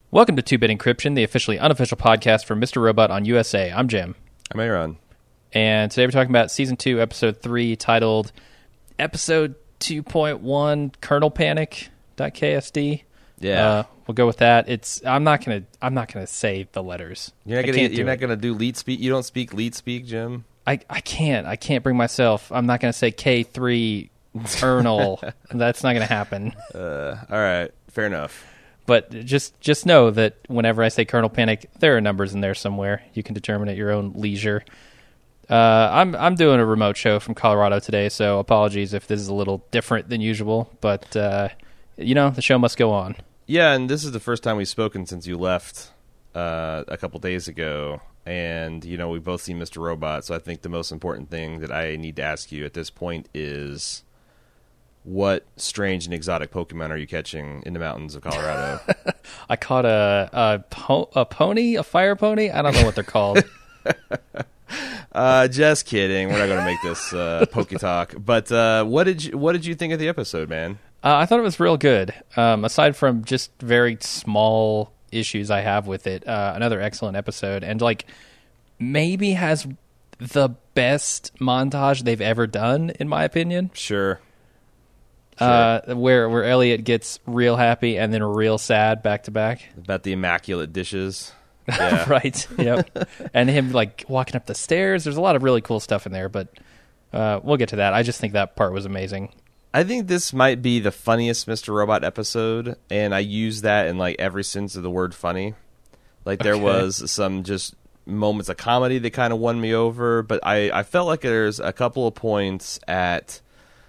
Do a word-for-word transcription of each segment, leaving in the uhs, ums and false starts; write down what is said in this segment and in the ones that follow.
Welcome to two-Bit Encryption, the officially unofficial podcast from Mister Robot on U S A. I'm Jim. I'm Aaron. And today we're talking about Season two, Episode three, titled Episode two point one, Kernel Panic dot K S D. Yeah. Uh, we'll go with that. It's I'm not gonna I'm not gonna say the letters. You're not I gonna can't you're do not it. gonna do leet speak. You don't speak leet speak, Jim. I, I can't. I can't bring myself. I'm not gonna say K three kernel. That's not gonna happen. Uh, all right, fair enough. But just just know that whenever I say kernel panic, there are numbers in there somewhere. You can determine at your own leisure. Uh, I'm I'm doing a remote show from Colorado today, so apologies if this is a little different than usual. But uh, you know, the show must go on. Yeah, and this is the first time we've spoken since you left uh, a couple days ago. And, you know, we've both seen Mister Robot, so I think the most important thing that I need to ask you at this point is, what strange and exotic Pokemon are you catching in the mountains of Colorado? I caught a a, po- a pony, a fire pony. I don't know what they're called. uh, just kidding. We're not going to make this uh, Poke Talk. But uh, what did you what did you think of the episode, man? Uh, I thought it was real good. Um, aside from just very small issues I have with it, uh, another excellent episode, and like maybe has the best montage they've ever done, in my opinion. Sure. Sure. Uh, where where Elliot gets real happy and then real sad back to back. About the immaculate dishes. Yeah. Right. Yep. And him like walking up the stairs. There's a lot of really cool stuff in there, but uh, we'll get to that. I just think that part was amazing. I think this might be the funniest Mister Robot episode, and I use that in like every sense of the word funny. Like there Okay. was some just moments of comedy that kind of won me over, but I, I felt like there's a couple of points at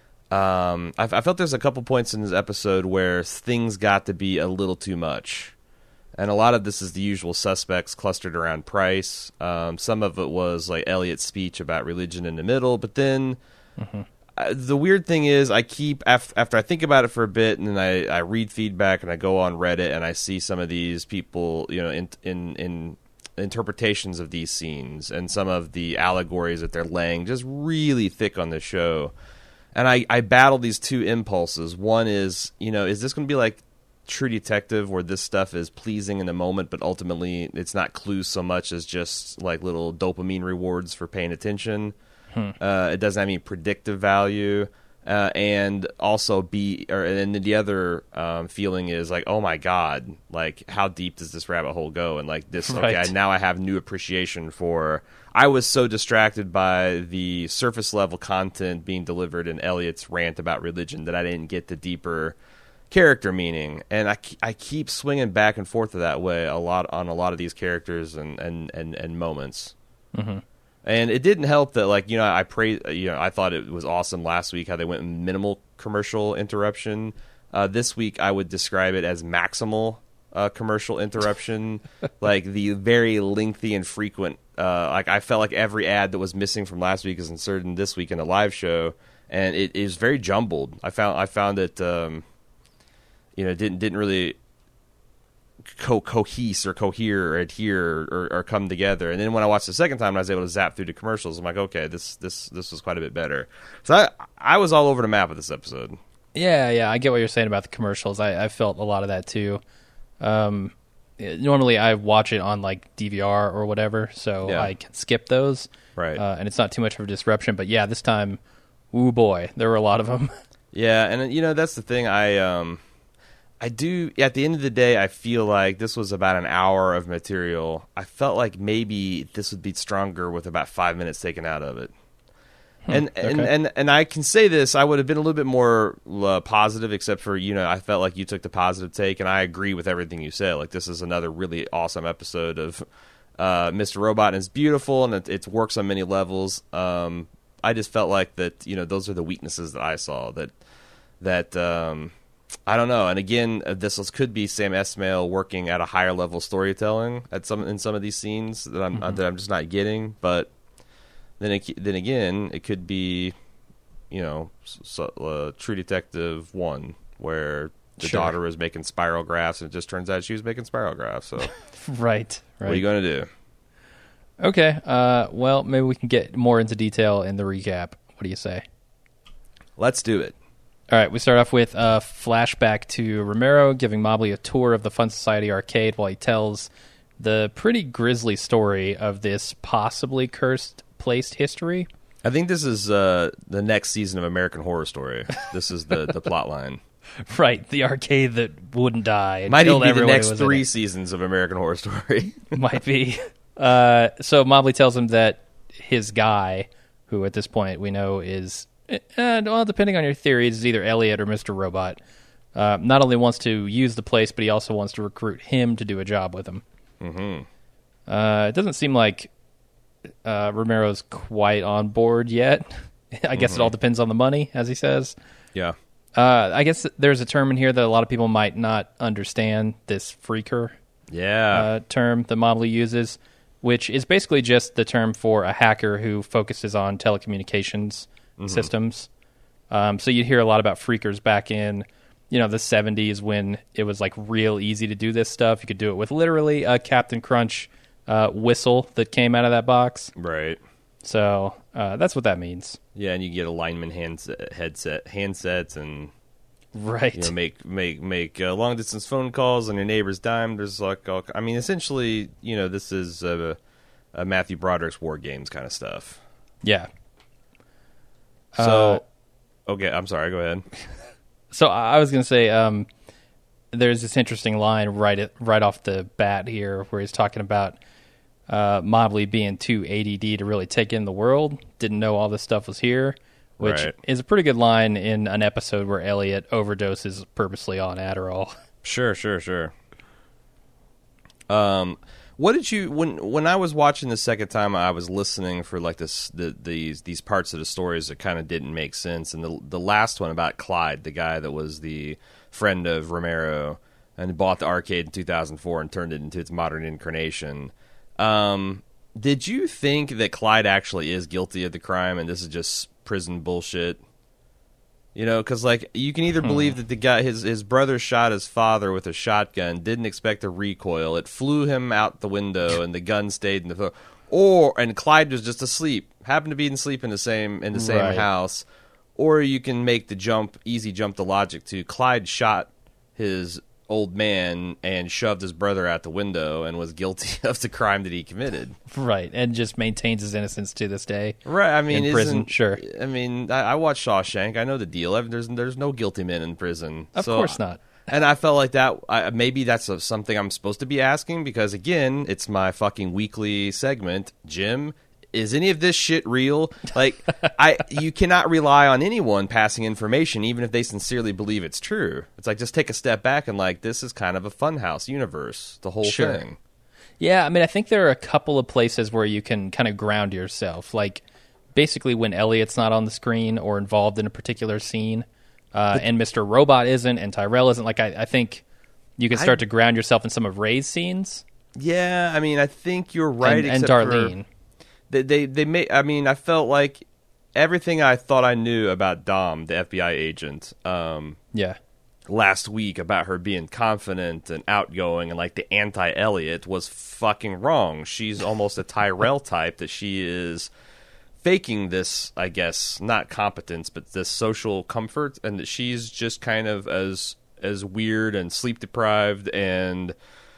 um I, I felt there's a couple points in this episode where things got to be a little too much. And a lot of this is the usual suspects clustered around Price. Um, some of it was like Elliot's speech about religion in the middle, but then Mm-hmm. Uh, the weird thing is, I keep af- after I think about it for a bit, and then I, I read feedback, and I go on Reddit, and I see some of these people, you know, in in in interpretations of these scenes, and some of the allegories that they're laying just really thick on the show. And I, I battle these two impulses. One is, you know, is this going to be like True Detective, where this stuff is pleasing in the moment, but ultimately it's not clues so much as just like little dopamine rewards for paying attention. Hmm. Uh, it doesn't have any predictive value, uh, and also be, or and then the other um, feeling is like, oh my god, like how deep does this rabbit hole go? And like this, Right. okay, now I have new appreciation for. I was so distracted by the surface level content being delivered in Elliot's rant about religion that I didn't get the deeper character meaning, and I, I keep swinging back and forth that way a lot on a lot of these characters and and and, and moments. Mm-hmm. And it didn't help that, like, you know, I pray, you know, I thought it was awesome last week how they went minimal commercial interruption. Uh, this week, I would describe it as maximal uh, commercial interruption, like the very lengthy and frequent. Uh, like I felt like every ad that was missing from last week is inserted in this week in a live show, and it is very jumbled. I found I found it, um, you know, didn't didn't really. Co- cohese or cohere or adhere or, or come together. And then when I watched the second time and I was able to zap through the commercials, I'm like, okay, this this this was quite a bit better. So I I was all over the map with this episode. Yeah, yeah, I get what you're saying about the commercials. I, I felt a lot of that too. Um, normally I watch it on like D V R or whatever, so Yeah. I can skip those. Right. Uh, and it's not too much of a disruption. But yeah, this time, ooh boy, there were a lot of them. Yeah, and you know that's the thing. I um I do, at the end of the day, I feel like this was about an hour of material. I felt like maybe this would be stronger with about five minutes taken out of it. Hmm, and, okay. and and and I can say this, I would have been a little bit more uh, positive, except for, you know, I felt like you took the positive take, and I agree with everything you said. Like, this is another really awesome episode of uh, Mister Robot, and it's beautiful, and it, it works on many levels. Um, I just felt like that, you know, those are the weaknesses that I saw, that, that um, I don't know. And again, uh, this was, could be Sam Esmail working at a higher level storytelling at some in some of these scenes that I'm Mm-hmm. that I'm just not getting. But then it, then again, it could be, you know, so, uh, True Detective one, where the Sure. daughter was making spiral graphs, and it just turns out she was making spiral graphs. So Right, right. what are you going to do? Okay, uh, well, maybe we can get more into detail in the recap. What do you say? Let's do it. All right, we start off with a flashback to Romero giving Mobley a tour of the Fun Society arcade while he tells the pretty grisly story of this possibly cursed placed history. I think this is uh, the next season of American Horror Story. This is the, the plot line. Right, the arcade that wouldn't die. And Might even killed be the everyone who next was in three it. seasons of American Horror Story. Might be. Uh, so Mobley tells him that his guy, who at this point we know is, uh, well, depending on your theories, is either Elliot or Mister Robot, uh, not only wants to use the place, but he also wants to recruit him to do a job with him. Mm-hmm. Uh, it doesn't seem like uh, Romero's quite on board yet. I guess mm-hmm. it all depends on the money, as he says. Yeah. Uh, I guess there's a term in here that a lot of people might not understand, this freaker yeah. uh, term that Mobley uses, which is basically just the term for a hacker who focuses on telecommunications mm-hmm. systems. Um, so you'd hear a lot about freakers back in, you know, the seventies when it was like real easy to do this stuff. You could do it with literally a Captain Crunch uh, whistle that came out of that box. Right. So uh, that's what that means. Yeah, and you get a lineman handset, headset, handsets, and right, you know, make make make uh, long distance phone calls on your neighbor's dime. There's like, all, I mean, essentially, you know, this is a, a Matthew Broderick's War Games kind of stuff. Yeah. So, uh, okay, I'm sorry. Go ahead. So I was going to say, um, there's this interesting line right at, right off the bat here, where he's talking about uh, Mobley being too A D D to really take in the world, didn't know all this stuff was here, which right. is a pretty good line in an episode where Elliot overdoses purposely on Adderall. Sure, sure, sure. Um, what did you when when I was watching the second time? I was listening for like this the, these these parts of the stories that kind of didn't make sense, and the the last one about Clyde, the guy that was the friend of Romero and bought the arcade in two thousand four and turned it into its modern incarnation. Um, did you think that Clyde actually is guilty of the crime, and this is just prison bullshit? You know, because like you can either hmm. believe that the guy, his his brother shot his father with a shotgun, didn't expect a recoil, it flew him out the window, and the gun stayed in the floor, or and Clyde was just asleep, happened to be asleep in the same in the same right. house, or you can make the jump, easy jump to logic to Clyde shot his old man and shoved his brother out the window and was guilty of the crime that he committed. Right, and just maintains his innocence to this day. Right, I mean, in prison, isn't- sure. I mean, I, I watched Shawshank. I know the deal. I- There's there's no guilty men in prison. Of So- course not. And I felt like that. I, maybe that's a, something I'm supposed to be asking because again, it's my fucking weekly segment. Jim, is any of this shit real? Like, I you cannot rely on anyone passing information, even if they sincerely believe it's true. It's like just take a step back and like this is kind of a funhouse universe. The whole Sure. thing. Yeah, I mean, I think there are a couple of places where you can kind of ground yourself. Like, basically when Elliot's not on the screen or involved in a particular scene, uh, and Mister Robot isn't, and Tyrell isn't. Like, I, I think you can start I, to ground yourself in some of Ray's scenes. Yeah, I mean, I think you're right. And, and except Darlene. For, they, they, they may. I mean, I felt like everything I thought I knew about Dom, the F B I agent. Um, Yeah. last week about her being confident and outgoing and like the anti-Elliot was fucking wrong. She's almost a Tyrell type that she is faking this, I guess, not competence, but this social comfort, and that she's just kind of as as weird and sleep deprived and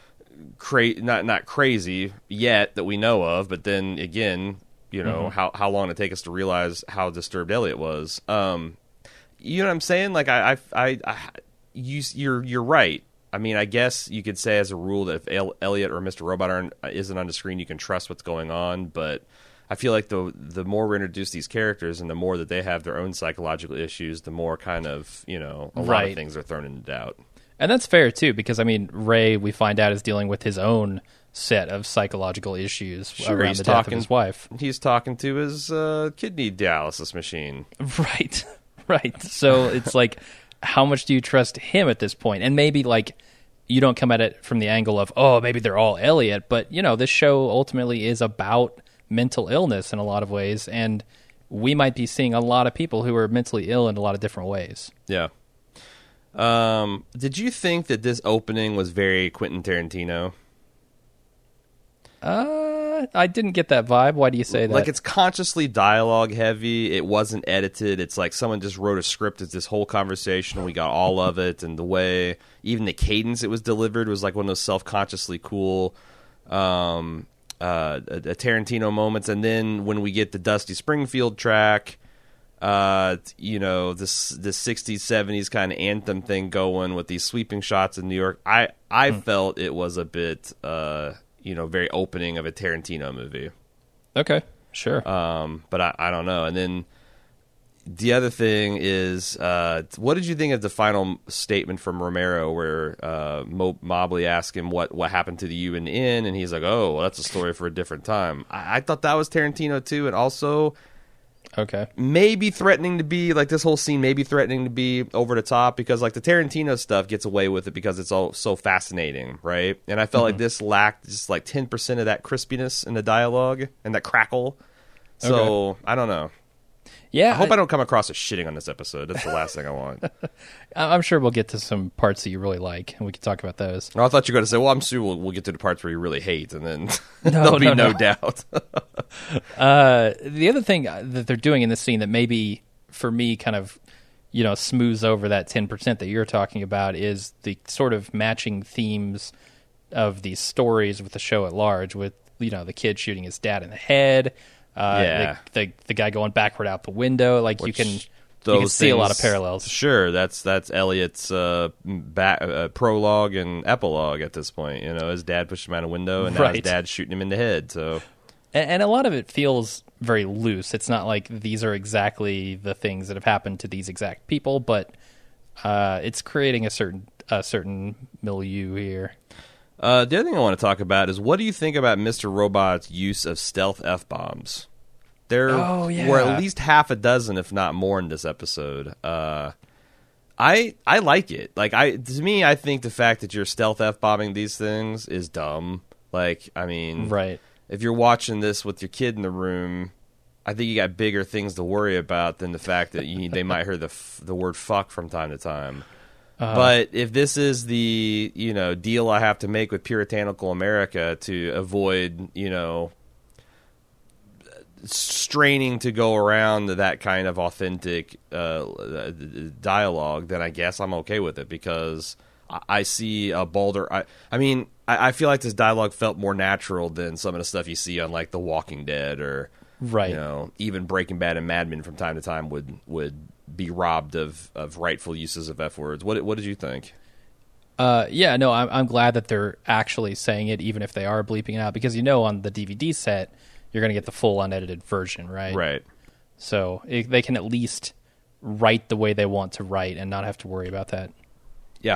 cra- not not crazy yet that we know of, but then again, you know, Mm-hmm. how how long did it take us to realize how disturbed Elliot was. Um you know what I'm saying? Like I, I, I, I you, you're, you're right. I mean, I guess you could say as a rule that if El- Elliot or Mister Robot aren't, isn't on the screen, you can trust what's going on. But I feel like the the more we introduce these characters and the more that they have their own psychological issues, the more kind of, you know, a lot Right. of things are thrown into doubt. And that's fair, too, because, I mean, Ray, we find out, is dealing with his own set of psychological issues Sure, around he's the death talking- of his wife. He's talking to his uh, kidney dialysis machine. Right, right. So it's like, how much do you trust him at this point? And maybe, like, you don't come at it from the angle of, oh, maybe they're all Elliot, but, you know, this show ultimately is about mental illness in a lot of ways, and we might be seeing a lot of people who are mentally ill in a lot of different ways. Yeah. Um, did you think that this opening was very Quentin Tarantino? Uh, Uh, I didn't get that vibe. Why do you say that? Like, it's consciously dialogue heavy. It wasn't edited. It's like someone just wrote a script. It's this whole conversation, and we got all of it. And the way, even the cadence it was delivered was like one of those self-consciously cool um, uh, a, a Tarantino moments. And then when we get the Dusty Springfield track, uh, you know, this this sixties, seventies kind of anthem thing going with these sweeping shots in New York, I, I hmm. felt it was a bit... Uh, you know, very opening of a Tarantino movie. Okay, sure. Um, but I, I don't know. And then the other thing is, uh, what did you think of the final statement from Romero where uh, Mo- Mobley asked him what, what happened to the U N N, and he's like, oh, well, that's a story for a different time. I, I thought that was Tarantino, too, and also... Okay. Maybe threatening to be, like, this whole scene maybe threatening to be over the top because, like, the Tarantino stuff gets away with it because it's all so fascinating, right? And I felt mm-hmm. like this lacked just, like, ten percent of that crispiness in the dialogue and that crackle. So, okay. I don't know. Yeah. I hope I, I don't come across as shitting on this episode. That's the last thing I want. I'm sure we'll get to some parts that you really like, and we can talk about those. Oh, I thought you were going to say, well, I'm sure we'll, we'll get to the parts where you really hate, and then no, there'll be no, no, no. doubt. uh, the other thing that they're doing in this scene that maybe, for me, kind of, you know, smooths over that ten percent that you're talking about is the sort of matching themes of these stories with the show at large, with, you know, the kid shooting his dad in the head, uh, yeah. the, the the guy going backward out the window. Like, Which, you can... Those you can see things, a lot of parallels. Sure, that's that's Elliot's uh, ba- uh, prologue and epilogue at this point. You know, his dad pushed him out a window, and now right. his dad's shooting him in the head. So, and, and a lot of it feels very loose. It's not like these are exactly the things that have happened to these exact people, but uh, it's creating a certain a certain milieu here. Uh, the other thing I want to talk about is, what do you think about Mister Robot's use of stealth F-bombs? There oh, yeah. were at least half a dozen, if not more, in this episode. Uh, I I like it. Like, I to me, I think the fact that you're stealth F-bombing these things is dumb. Like, I mean, right. if you're watching this with your kid in the room, I think you got bigger things to worry about than the fact that you, they might hear the f- the word fuck from time to time. Uh-huh. But if this is the, you know, deal I have to make with puritanical America to avoid, you know, straining to go around that kind of authentic uh, dialogue, then I guess I'm okay with it, because I, I see a bolder... I, I mean, I, I feel like this dialogue felt more natural than some of the stuff you see on, like, The Walking Dead, or, right. you know, even Breaking Bad and Mad Men from time to time would would be robbed of, of rightful uses of F words. What what did you think? Uh, yeah, no, I'm, I'm glad that they're actually saying it, even if they are bleeping it out, because, you know, on the D V D set, you're going to get the full unedited version, right? Right. So it, they can at least write the way they want to write and not have to worry about that. Yeah.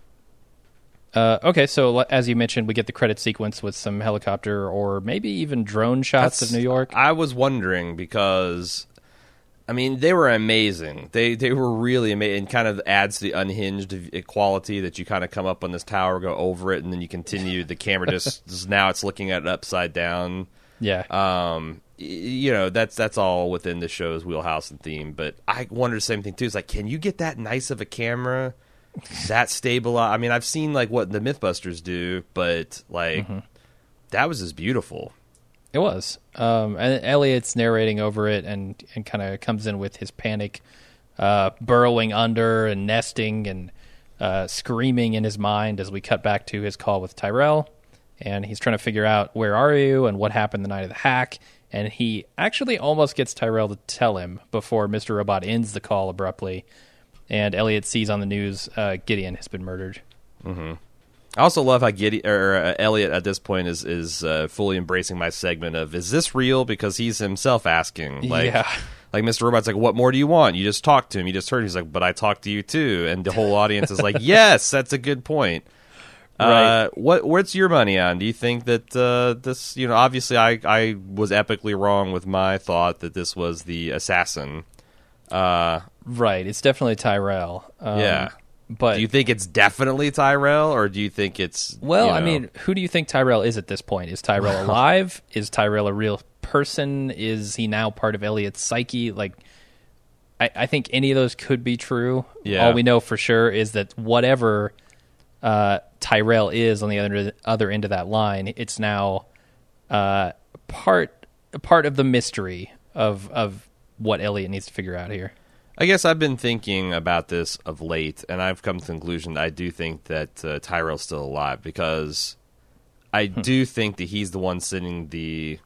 Uh, okay, so as you mentioned, we get the credit sequence with some helicopter or maybe even drone shots That's, of New York. I was wondering because, I mean, they were amazing. They they were really amazing, and kind of adds to the unhinged quality that you kind of come up on this tower, go over it, and then you continue. The camera just, just now it's looking at it upside down. Yeah. Um, you know, that's that's all within the show's wheelhouse and theme. But I wonder the same thing too. It's like, can you get that nice of a camera, that stable? I mean, I've seen like what the Mythbusters do, but like mm-hmm. that was just beautiful. It was. Um, and Elliot's narrating over it, and and kind of comes in with his panic, uh, burrowing under and nesting and uh, screaming in his mind as we cut back to his call with Tyrell. And he's trying to figure out, where are you and what happened the night of the hack. And he actually almost gets Tyrell to tell him before Mister Robot ends the call abruptly. And Elliot sees on the news uh, Gideon has been murdered. Mm-hmm. I also love how Gideon, or uh, Elliot at this point is is uh, fully embracing my segment of, is this real? Because he's himself asking. Like, yeah. Like Mister Robot's like, what more do you want? You just talked to him. You just heard him. He's like, but I talked to you too. And the whole audience is like, yes, that's a good point. Right. Uh, what what's your money on? Do you think that uh, this, you know, obviously I, I was epically wrong with my thought that this was the assassin. Uh, right. It's definitely Tyrell. Um, yeah. But do you think it's definitely Tyrell, or do you think it's... Well, you know, I mean, who do you think Tyrell is at this point? Is Tyrell alive? Is Tyrell a real person? Is he now part of Elliot's psyche? Like, I, I think any of those could be true. Yeah. All we know for sure is that whatever... Uh, Tyrell is on the other other end of that line, it's now uh, part part of the mystery of of what Elliot needs to figure out here. I guess I've been thinking about this of late, and I've come to the conclusion that I do think that uh, Tyrell's still alive, because I hmm. do think that he's the one sending the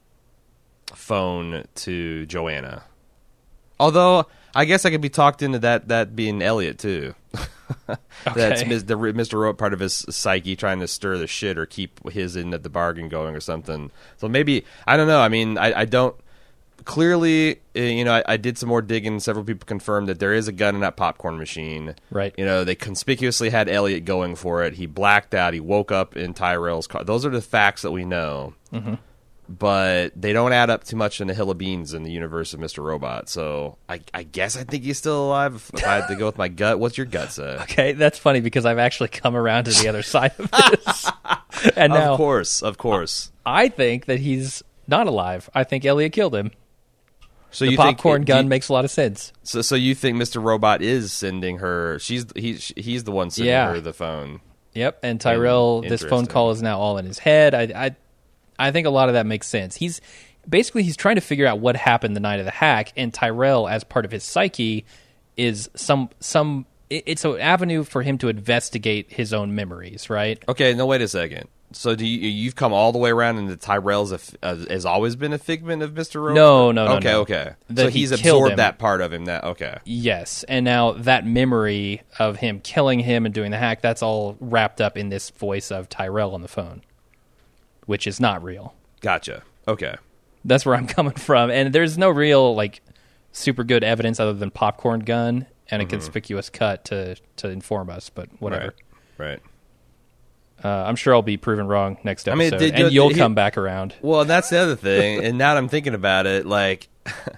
phone to Joanna. Although, I guess I could be talked into that, that being Elliot, too. That's Okay. the Mister Robot part of his psyche trying to stir the shit or keep his end of the bargain going or something. So maybe, I don't know. I mean, I, I don't... Clearly, uh, you know, I, I did some more digging. Several people confirmed that there is a gun in that popcorn machine. Right. You know, they conspicuously had Elliot going for it. He blacked out. He woke up in Tyrell's car. Those are the facts that we know. Mm-hmm. But they don't add up too much in the hill of beans in the universe of Mister Robot. So I, I guess I think he's still alive. If I had to go with my gut, what's your gut say? Okay, that's funny because I've actually come around to the other side of this. And now, of course, of course. I think that he's not alive. I think Elliot killed him. So the you popcorn think, gun you, makes a lot of sense. So, so you think Mister Robot is sending her? She's he's he's the one sending Yeah. her the phone. Yep, and Tyrell, this phone call is now all in his head. I, I, I think a lot of that makes sense. He's basically he's trying to figure out what happened the night of the hack, and Tyrell, as part of his psyche, is some some. it- It's an avenue for him to investigate his own memories, right? Okay, no, wait a second. So do you you've come all the way around, and the Tyrell's a, uh, has always been a figment of Mister Robot? No, no, no, Okay, no. okay. That So he he's killed absorbed him. that part of him. That okay. Yes, and now that memory of him killing him and doing the hack, that's all wrapped up in this voice of Tyrell on the phone, which is not real. Gotcha. Okay. That's where I'm coming from. And there's no real, like, super good evidence other than popcorn gun and a Mm-hmm. conspicuous cut to, to inform us, but whatever. Right. Right. Uh, I'm sure I'll be proven wrong next I mean, episode, did- and did- you'll he- come back around. Well, that's the other thing. And now that I'm thinking about it, like,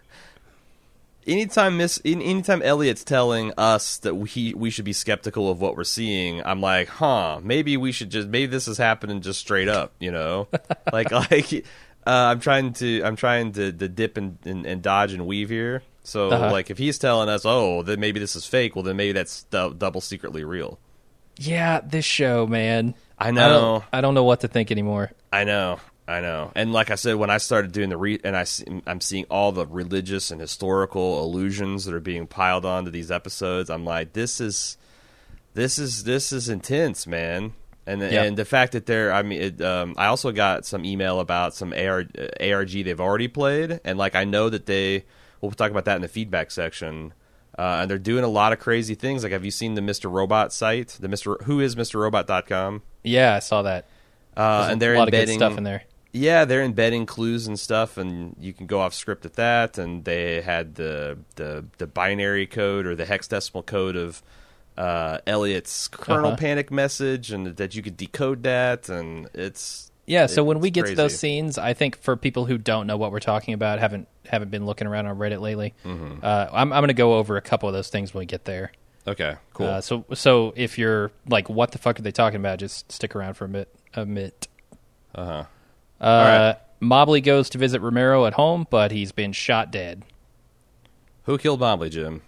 anytime Miss, any- anytime Elliot's telling us that we we should be skeptical of what we're seeing, I'm like, huh, maybe we should just maybe this is happening just straight up, you know, like like uh, I'm trying to I'm trying to, to dip and, and, and dodge and weave here. So Uh-huh. like if he's telling us, oh, then maybe this is fake, well then maybe that's du- double secretly real. Yeah, this show, man. I I know. don't, I don't know what to think anymore. I know, I know. And like I said, when I started doing the re- and I see, I'm seeing all the religious and historical allusions that are being piled onto these episodes, I'm like, this is, this is, this is intense, man. And Yeah. and the fact that they're, I mean, it, um, I also got some email about some A R, A R G they've already played, and like I know that they, we'll talk about that in the feedback section. Uh, and they're doing a lot of crazy things. Like, have you seen the Mister Robot site? The Mister Who is Mister Robot dot com? Yeah, I saw that. Uh, There's and they're a lot embedding of good stuff in there. Yeah, they're embedding clues and stuff, and you can go off script at that. And they had the the, the binary code or the hexadecimal code of uh, Elliot's kernel Uh-huh. panic message, and that you could decode that. And it's Yeah, so it- when we it's get to those crazy. scenes, I think for people who don't know what we're talking about, haven't haven't been looking around on Reddit lately, Mm-hmm. uh, I'm I'm going to go over a couple of those things when we get there. Okay, cool. Uh, so so if you're like, what the fuck are they talking about? Just stick around for a bit. A bit. Uh huh. Uh, right. Mobley goes to visit Romero at home, but he's been shot dead. Who killed Mobley, Jim?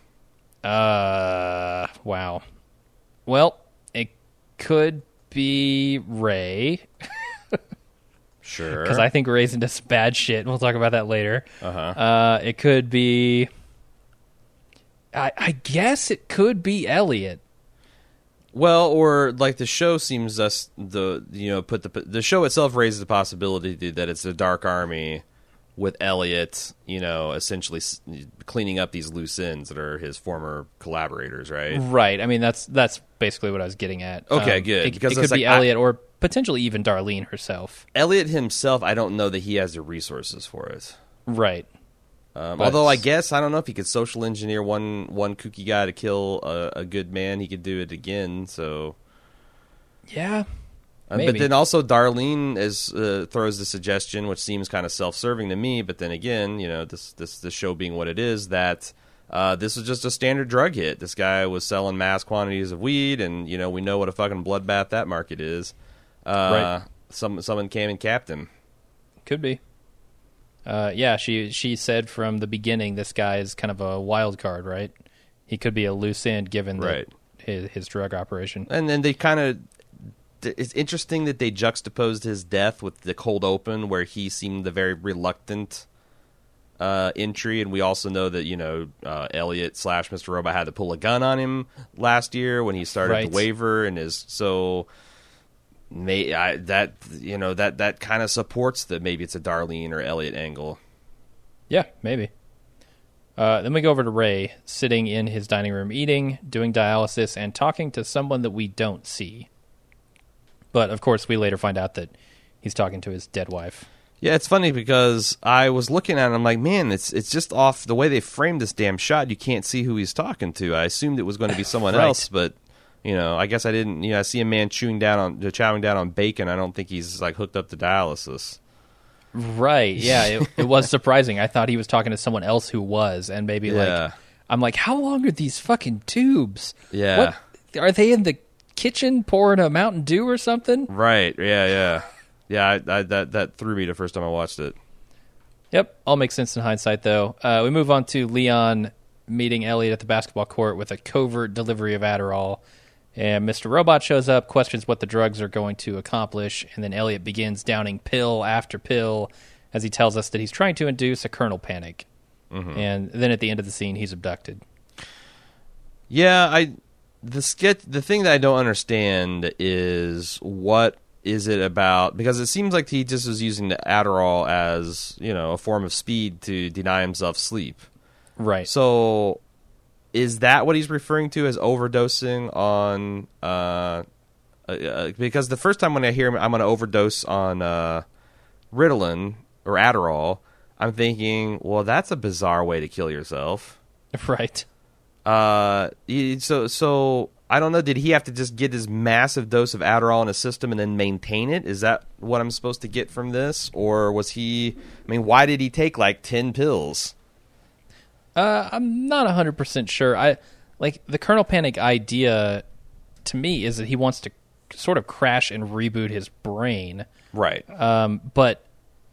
Uh, wow. Well, it could be Ray, Sure. because I think Ray's into some bad shit, and we'll talk about that later. Uh-huh. Uh, it could be... I, I guess it could be Elliot. Well, or like the show seems us the you know put the the show itself raises the possibility that it's the Dark Army with Elliot, you know, essentially s- cleaning up these loose ends that are his former collaborators, right? Right. I mean, that's that's basically what I was getting at. Okay, Um, good, It, because it could it's be like I- Elliot or potentially even Darlene herself. Elliot himself, I don't know that he has the resources for it. Right. Um, But- although I guess I don't know if he could social engineer one one kooky guy to kill a, a good man, he could do it again. So. Yeah. Uh, Maybe. but then also Darlene is uh, throws the suggestion, which seems kind of self-serving to me. But then again, you know, this this this show being what it is, that uh, this was just a standard drug hit. This guy was selling mass quantities of weed, and you know we know what a fucking bloodbath that market is. Uh, Right. Some someone came and capped him. Could be. Uh, yeah, she she said from the beginning this guy is kind of a wild card, right? He could be a loose end given the, Right. his, his drug operation. And then they kind of it's interesting that they juxtaposed his death with the cold open, where he seemed the very reluctant uh, entry, and we also know that you know uh, Elliot slash Mister Robot had to pull a gun on him last year when he started Right. to waver, and is so. May I, that you know that that kind of supports that maybe it's a Darlene or Elliot angle. Yeah, maybe. Uh, then we go over to Ray, sitting in his dining room eating, doing dialysis, and talking to someone that we don't see. But, of course, we later find out that he's talking to his dead wife. Yeah, it's funny because I was looking at it, I'm like, man, it's it's just off the way they framed this damn shot. You can't see who he's talking to. I assumed it was going to be someone Right. else, but you know, I guess I didn't. You know, I see a man chewing down on chowing down on bacon. I don't think he's like hooked up to dialysis. Right, yeah, it, it was surprising. I thought he was talking to someone else who was, and maybe Yeah. like, I'm like, how long are these fucking tubes? Yeah. What, are they in the kitchen pouring a Mountain Dew or something? Right. Yeah. Yeah. Yeah. I, I, that that threw me the first time I watched it. Yep, all makes sense in hindsight, though. Uh, we move on to Leon meeting Elliot at the basketball court with a covert delivery of Adderall. And Mister Robot shows up, questions what the drugs are going to accomplish, and then Elliot begins downing pill after pill as he tells us that he's trying to induce a kernel panic. Mm-hmm. And then at the end of the scene, he's abducted. Yeah, I the sketch the thing that I don't understand is what is it about, because it seems like he just was using the Adderall as, you know, a form of speed to deny himself sleep. Right. So is that what he's referring to as overdosing on uh, uh because the first time when I hear him I'm going to overdose on uh Ritalin or Adderall, I'm thinking, well, that's a bizarre way to kill yourself. Right. Uh, he- so so I don't know. Did he have to just get his massive dose of Adderall in his system and then maintain it? Is that what I'm supposed to get from this, or was he? I mean, why did he take like ten pills? Uh, I'm not one hundred percent sure. I like the kernel panic idea to me is that he wants to sort of crash and reboot his brain. Right. Um, but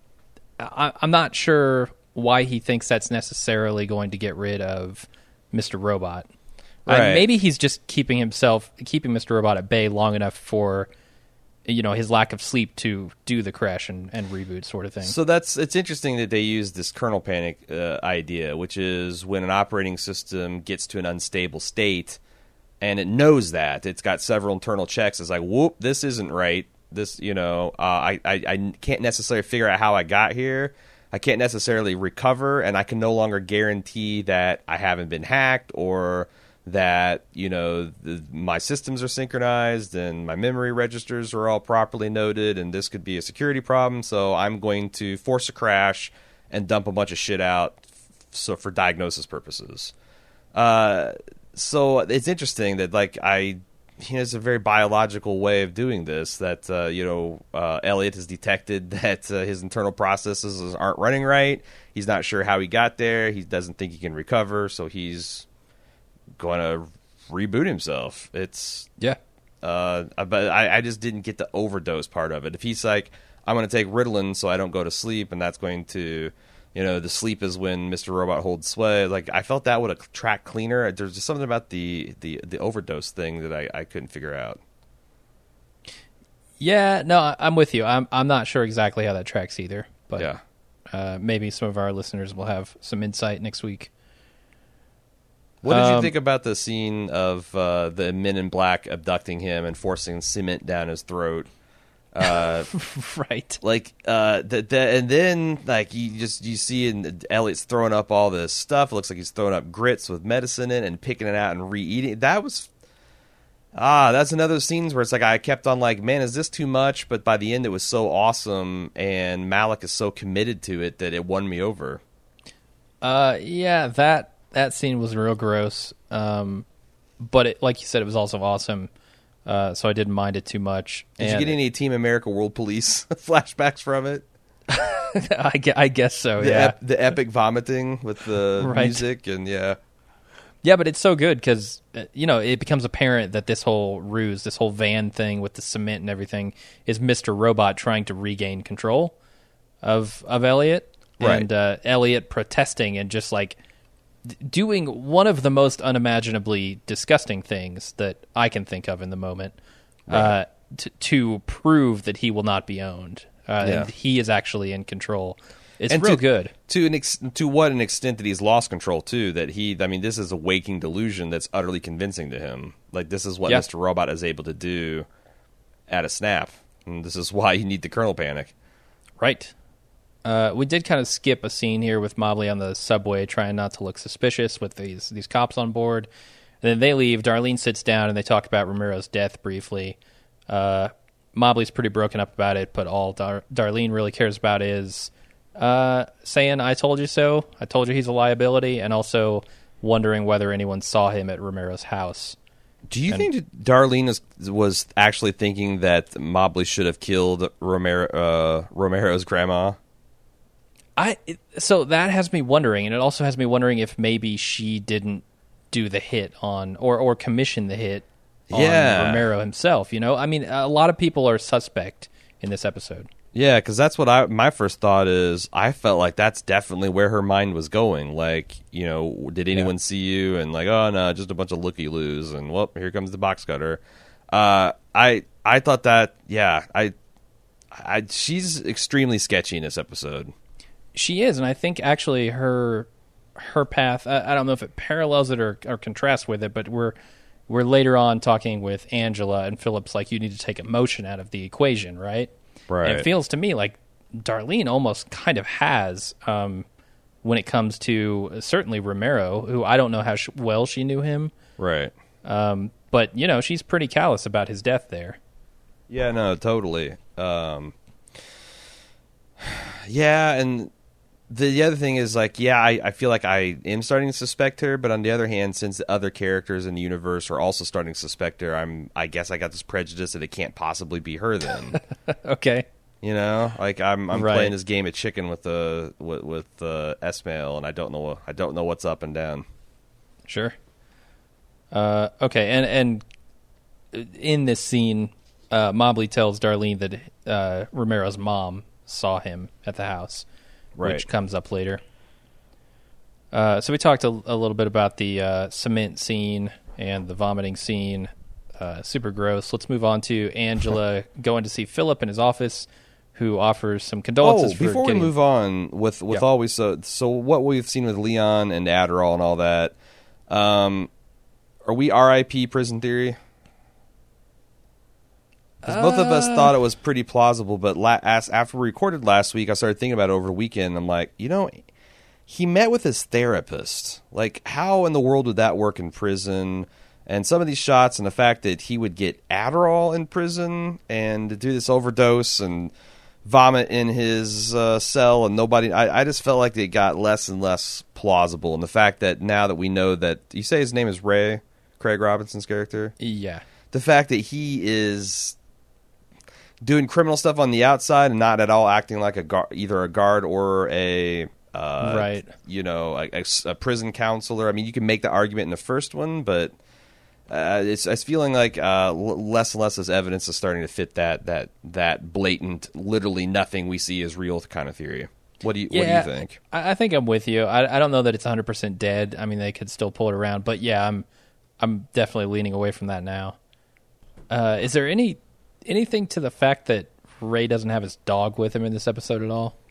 I, I'm not sure why he thinks that's necessarily going to get rid of Mister Robot. Uh, Right. maybe he's just keeping himself, keeping Mister Robot at bay long enough for, you know, his lack of sleep to do the crash and, and reboot sort of thing. So that's it's interesting that they use this kernel panic uh, idea, which is when an operating system gets to an unstable state, and it knows that it's got several internal checks. It's like, whoop, this isn't right. This, you know, uh, I, I I can't necessarily figure out how I got here. I can't necessarily recover, and I can no longer guarantee that I haven't been hacked or that, you know, the, my systems are synchronized and my memory registers are all properly noted, and this could be a security problem. So I'm going to force a crash and dump a bunch of shit out, so for diagnosis purposes. Uh, so it's interesting that, like, I, you know, it's a very biological way of doing this. That uh, you know, uh, Elliot has detected that uh, his internal processes aren't running right. He's not sure how he got there. He doesn't think he can recover, so he's going to reboot himself. It's yeah. uh, but I, I just didn't get the overdose part of it. If he's like, I'm going to take Ritalin so I don't go to sleep, and that's going to, you know, the sleep is when Mister Robot holds sway. Like, I felt that would have tracked cleaner. There's just something about the the, the overdose thing that I, I couldn't figure out. Yeah, no, I- I'm with you. I'm I'm not sure exactly how that tracks either, but Yeah. uh, maybe some of our listeners will have some insight next week. What did you Um, think about the scene of uh, the men in black abducting him and forcing cement down his throat? Uh, Right. like uh, the, the, and then like you just you see in, Elliot's throwing up all this stuff. It looks like he's throwing up grits with medicine in it and picking it out and re-eating. That was ah, that's another of those scenes where it's like I kept on like, man, is this too much? But by the end, it was so awesome, and Malik is so committed to it that it won me over. Uh, yeah, that that scene was real gross. Um, but it, like you said, it was also awesome. Uh, so I didn't mind it too much. Did And you get any Team America World Police flashbacks from it? I, gue- I guess so. The, Yeah. ep- the epic vomiting with the Right. music and yeah. Yeah, but it's so good because, uh, you know, it becomes apparent that this whole ruse, this whole van thing with the cement and everything is Mister Robot trying to regain control of of Elliot. Right. And uh, Elliot protesting and just like d- doing one of the most unimaginably disgusting things that I can think of in the moment. Uh, t- to prove that he will not be owned. Uh, Yeah. and he is actually in control. It's And real to, good. To an ex- to what an extent that he's lost control too. That he, I mean, this is a waking delusion that's utterly convincing to him. Like this is what Yeah. Mister Robot is able to do at a snap, and this is why you need the Colonel Panic. Right. Uh, we did kind of skip a scene here with Mobley on the subway, trying not to look suspicious with these these cops on board. And then they leave. Darlene sits down, and they talk about Ramiro's death briefly. Uh, Mobley's pretty broken up about it, but all Dar- Darlene really cares about is uh, saying, I told you so. I told you he's a liability, and also wondering whether anyone saw him at Ramiro's house. Do you And- think that Darlene was, was actually thinking that Mobley should have killed Romero, uh, Romero's grandma? I it, so that has me wondering, and it also has me wondering if maybe she didn't do the hit on or or commission the hit on Yeah. Romero himself. You know, I mean, a lot of people are suspect in this episode. Yeah, because that's what I. My first thought is I felt like that's definitely where her mind was going. Like, you know, did anyone Yeah. see you? And like, oh no, just a bunch of looky loos. And well, here comes the box cutter. Uh, I I thought that yeah, I, I she's extremely sketchy in this episode. She is, and I think actually her her path. I, I don't know if it parallels it or, or contrasts with it, but we're we're later on talking with Angela, and Philip's like, you need to take emotion out of the equation, right? Right. And it feels to me like Darlene almost kind of has um, when it comes to uh, certainly Romero, who I don't know how sh- well she knew him, Right. um, but you know she's pretty callous about his death there. Yeah. No. Totally. Um. Yeah, and the, the other thing is like, yeah, I, I feel like I am starting to suspect her, but on the other hand, since the other characters in the universe are also starting to suspect her, I'm I guess I got this prejudice that it can't possibly be her. Then, Okay, you know, like I'm I'm Right. playing this game of chicken with the with, with uh, Esmail, and I don't know I don't know what's up and down. sure. Uh, okay, and and in this scene, uh, Mobley tells Darlene that uh, Romero's mom saw him at the house, Right. which comes up later. Uh, so we talked a, a little bit about the uh, cement scene and the vomiting scene. Uh, super gross. Let's move on to Angela going to see Philip in his office, who offers some condolences. Oh, for before we getting, move on with with Yeah. all we so so what we've seen with Leon and Adderall and all that, um, are we R I P Prison Theory? Because both of us Uh, thought it was pretty plausible, but la- as, after we recorded last week, I started thinking about it over the weekend. I'm like, you know, he met with his therapist. Like, how in the world would that work in prison? And some of these shots and the fact that he would get Adderall in prison and do this overdose and vomit in his uh, cell and nobody. I, I just felt like it got less and less plausible. And the fact that now that we know that you say his name is Ray, Craig Robinson's character, Yeah. the fact that he is doing criminal stuff on the outside and not at all acting like a guard, either a guard or a uh, Right. you know, a, a, a prison counselor. I mean, you can make the argument in the first one, but uh, it's it's feeling like uh, l- less and less as evidence is starting to fit that that that blatant, literally nothing we see is real kind of theory. What do you Yeah, What do you think? I, I think I'm with you. I, I don't know that it's one hundred percent dead. I mean, they could still pull it around, but yeah, I'm I'm definitely leaning away from that now. Uh, is there any anything to the fact that Ray doesn't have his dog with him in this episode at all?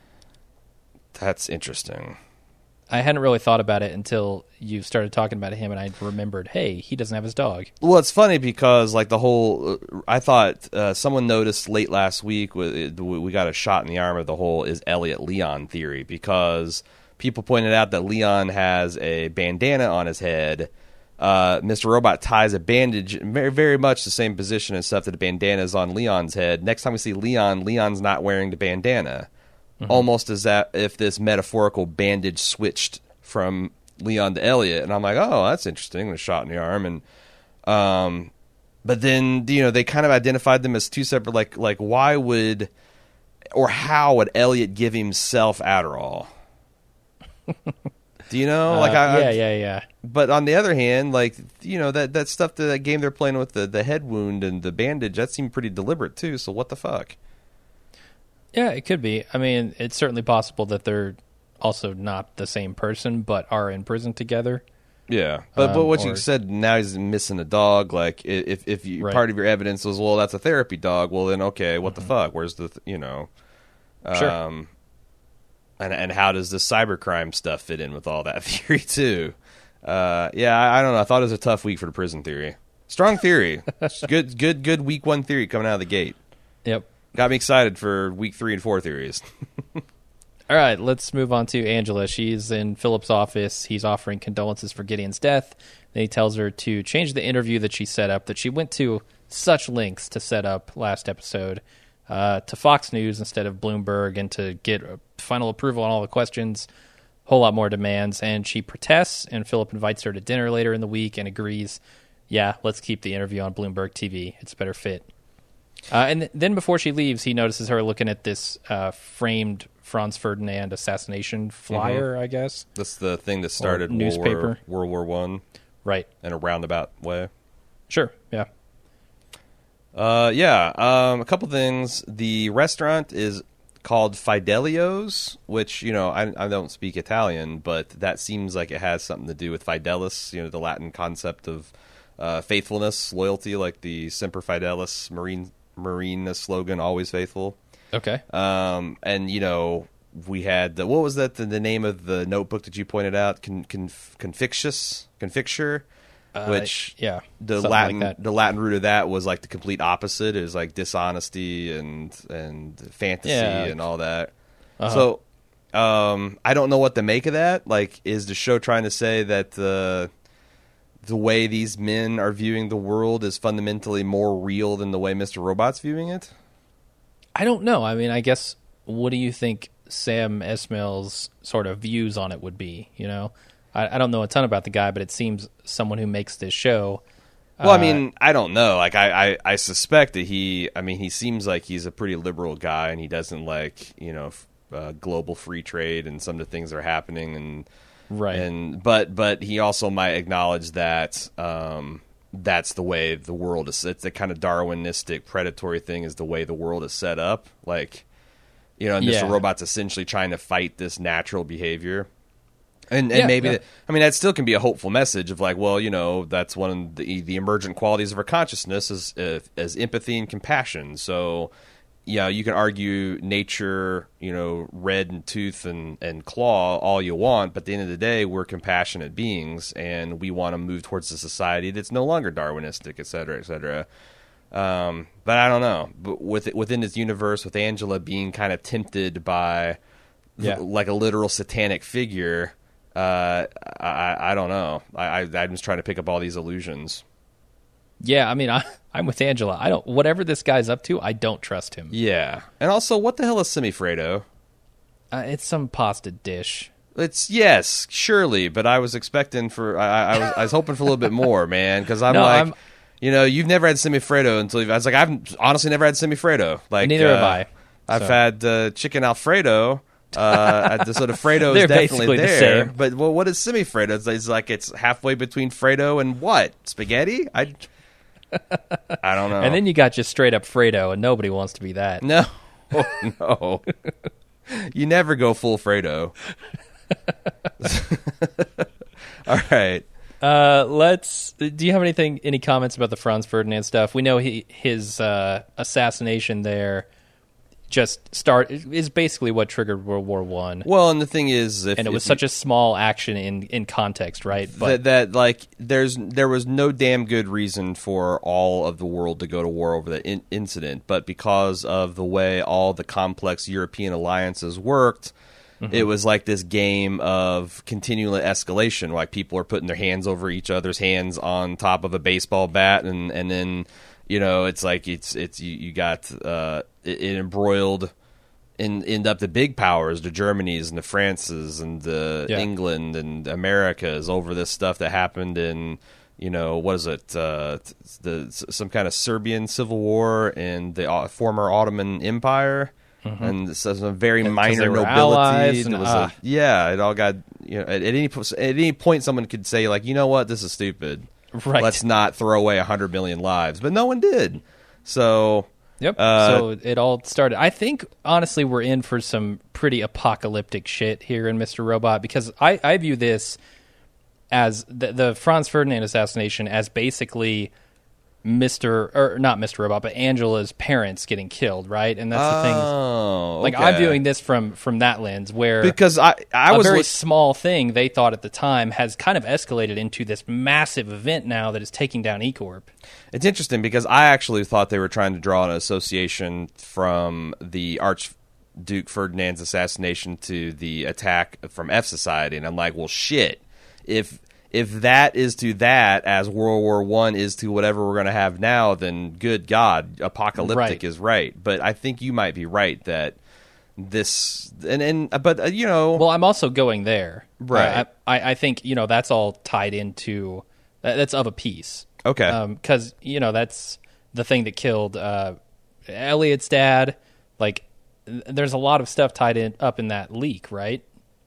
That's interesting. I hadn't really thought about it until you started talking about him, and I remembered, hey, he doesn't have his dog. Well, it's funny because like the whole, uh, I thought uh, someone noticed late last week we we got a shot in the arm of the whole is Elliot Leon theory because people pointed out that Leon has a bandana on his head. Uh, Mister Robot ties a bandage, very very much the same position and stuff that the bandana is on Leon's head. Next time we see Leon, Leon's not wearing the bandana. Mm-hmm. Almost as that if this metaphorical bandage switched from Leon to Elliot, and I'm like, oh, that's interesting. A shot in the arm, and um, but then you know they kind of identified them as two separate. Like, like why would or how would Elliot give himself Adderall? Do you know? Like, Uh, I, yeah, I, yeah, yeah. But on the other hand, like you know that that stuff that, that game they're playing with the the head wound and the bandage that seemed pretty deliberate too. So what the fuck? Yeah, it could be. I mean, it's certainly possible that they're also not the same person, but are in prison together. Yeah, but but Um, what or- you said, now he's missing a dog. Like i- if if you, Right. part of your evidence was, well, that's a therapy dog. Well, then okay, what the fuck? Where's the th- you know? Sure. Um, and and how does the cybercrime stuff fit in with all that theory too? Uh, yeah, I, I don't know. I thought it was a tough week for the prison theory. Strong theory. good good good week one theory coming out of the gate. Yep. Got me excited for week three and four theories. All right, let's move on to Angela. She's in Philip's office. He's offering condolences for Gideon's death. Then he tells her to change the interview that she set up, that she went to such lengths to set up last episode, uh, to Fox News instead of Bloomberg, and to get a final approval on all the questions. Whole lot more demands. And she protests, and Philip invites her to dinner later in the week and agrees, yeah, let's keep the interview on Bloomberg T V. It's a better fit. Uh, and th- then before she leaves, he notices her looking at this uh, framed Franz Ferdinand assassination flyer, I guess. That's the thing that started Or World War, newspaper. World War One Right. in a roundabout way. Sure. Yeah. Uh, yeah. Um, a couple things. The restaurant is called Fidelio's, which, you know, I, I don't speak Italian, but that seems like it has something to do with Fidelis, you know, the Latin concept of uh, faithfulness, loyalty, like the Semper Fidelis Marine Marine slogan, always faithful. Okay. Um, and, you know, we had, the, what was that, the, the name of the notebook that you pointed out? Con, conf, Confictious? Confixture? Uh, Which yeah, the something Latin like that. the Latin root of that was like the complete opposite. It was like dishonesty and and fantasy Yeah. and all that. Uh-huh. So um, I don't know what to make of that. Like, is the show trying to say that the the way these men are viewing the world is fundamentally more real than the way Mister Robot's viewing it? I don't know. I mean, I guess, what do you think Sam Esmail's sort of views on it would be? You know, I, I don't know a ton about the guy, but it seems someone who makes this show. Well, I uh, mean, I don't know. Like, I, I, I suspect that he, I mean, he seems like he's a pretty liberal guy, and he doesn't like, you know, f- uh, global free trade and some of the things that are happening, and Right. and but but he also might acknowledge that um, that's the way the world is. It's the kind of Darwinistic predatory thing is the way the world is set up. Like, you know, and Mister Yeah. Robot's essentially trying to fight this natural behavior. And, and Yeah, maybe, yeah. that, I mean, that still can be a hopeful message of like, well, you know, that's one of the the emergent qualities of our consciousness is uh, as empathy and compassion. So, yeah, you can argue nature, you know, red and tooth and, and claw all you want, but at the end of the day, we're compassionate beings, and we want to move towards a society that's no longer Darwinistic, et cetera, et cetera. Um, but I don't know. But with within this universe, with Angela being kind of tempted by Yeah. like a literal satanic figure. Uh, I, I don't know. I, I I'm just trying to pick up all these illusions. Yeah, I mean, I, I'm with Angela. I don't. Whatever this guy's up to, I don't trust him. Yeah, and also, what the hell is semifredo? Uh, it's some pasta dish. It's yes, surely, but I was expecting for I, I was I was hoping for a little bit more, man, because I'm No, like, I'm- you know, you've never had semifredo until you've, I was like, I've honestly never had semifredo. Like, Neither uh, have I, I've so. had uh, chicken Alfredo. Uh, the sort of Fredo They're is definitely basically the there, same. but well, what is semifredo? It's, it's like it's halfway between Fredo and what? Spaghetti? I I don't know. And then you got just straight up Fredo, and nobody wants to be that. No, no, you never go full Fredo. All right. Uh, let's. Do you have anything? Any comments about the Franz Ferdinand stuff? We know he his uh, assassination there just start is basically what triggered World War One, Well, and the thing is, if, and it was if such a small action in, in context, right? But that, that like there's there was no damn good reason for all of the world to go to war over that in- incident, but because of the way all the complex European alliances worked. Mm-hmm. It was like this game of continual escalation, like people are putting their hands over each other's hands on top of a baseball bat, and, and then you know it's like it's it's you, you got uh, it, it embroiled in end up the big powers, the Germanys and the Frances and the Yeah. England and Americas over this stuff that happened in you know what is it uh, the some kind of Serbian civil war and the uh, former Ottoman Empire. Mm-hmm. And so some very And 'cause minor they were nobility. allies and, It was ah. a, yeah, it all got you know. At, at any po- at any point, someone could say like, you know what, this is stupid. Right. Let's not throw away a hundred million lives, but no one did. So Yep. Uh, so it all started. I think, honestly, we're in for some pretty apocalyptic shit here in Mister Robot, because I, I view this as the, the Franz Ferdinand assassination as basically Mister or not Mister Robot, but Angela's parents getting killed, right? And that's the thing. Oh, Like okay. I'm viewing this from from that lens, where because I I a was very li- small thing they thought at the time has kind of escalated into this massive event now that is taking down E Corp. It's interesting because I actually thought they were trying to draw an association from the Archduke Ferdinand's assassination to the attack from F Society, and I'm like, well, shit. If if that is to that as World War One is to whatever we're going to have now, then good God, apocalyptic Right. is right. But I think you might be right that this and and but uh, you know, Well, I'm also going there. Right. I, I, I think, you know, that's all tied into that, that's of a piece. okay, Because, you know, that's the thing that killed uh, Elliot's dad. Like, th- there's a lot of stuff tied in up in that leak, right?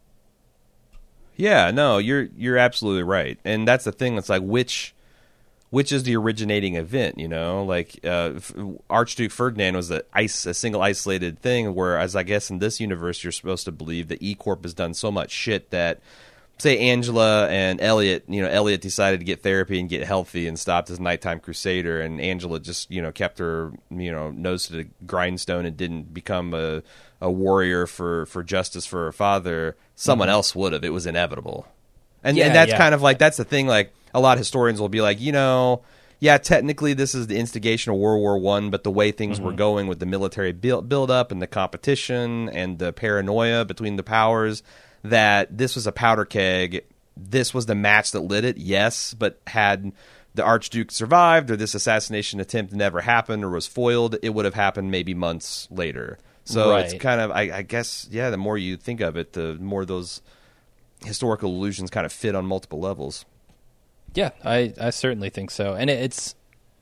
yeah, no, you're you're absolutely right, and that's the thing. It's like which. Which is the originating event, you know? Like, uh, F- Archduke Ferdinand was a, ice, a single isolated thing, whereas I guess in this universe you're supposed to believe that E Corp has done so much shit that, say, Angela and Elliot, you know, Elliot decided to get therapy and get healthy and stopped his nighttime crusader, and Angela just, you know, kept her, you know, nose to the grindstone and didn't become a, a warrior for, for justice for her father. Someone Mm-hmm. else would have. It was inevitable. And, Yeah, and that's yeah. kind of like, that's the thing, like, a lot of historians will be like, you know, yeah, technically this is the instigation of World War One, but the way things Mm-hmm. were going with the military build, build up and the competition and the paranoia between the powers, that this was a powder keg. This was the match that lit it, yes, but had the Archduke survived or this assassination attempt never happened or was foiled, it would have happened maybe months later. So it's Right. kind of, I, I guess, yeah, the more you think of it, the more those historical illusions kind of fit on multiple levels. Yeah, I, I certainly think so. And it, it's,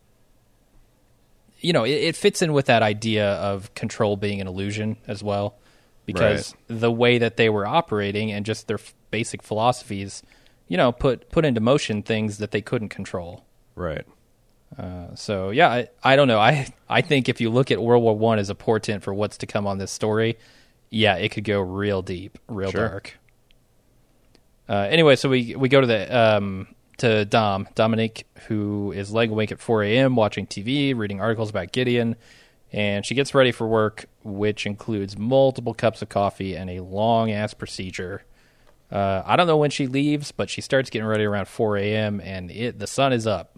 you know, it, it fits in with that idea of control being an illusion as well, because the way that they were operating and just their f- basic philosophies, you know, put, put into motion things that they couldn't control. Right. Uh, so, yeah, I, I don't know. I, I think if you look at World War One as a portent for what's to come on this story, yeah, it could go real deep, real Sure. dark. Uh, anyway, so we, we go to the... Um, to Dom, Dominique, who is laying awake at four a.m. watching T V, reading articles about Gideon, and she gets ready for work, which includes multiple cups of coffee and a long-ass procedure. Uh, I don't know when she leaves, but she starts getting ready around four a.m., and it the sun is up.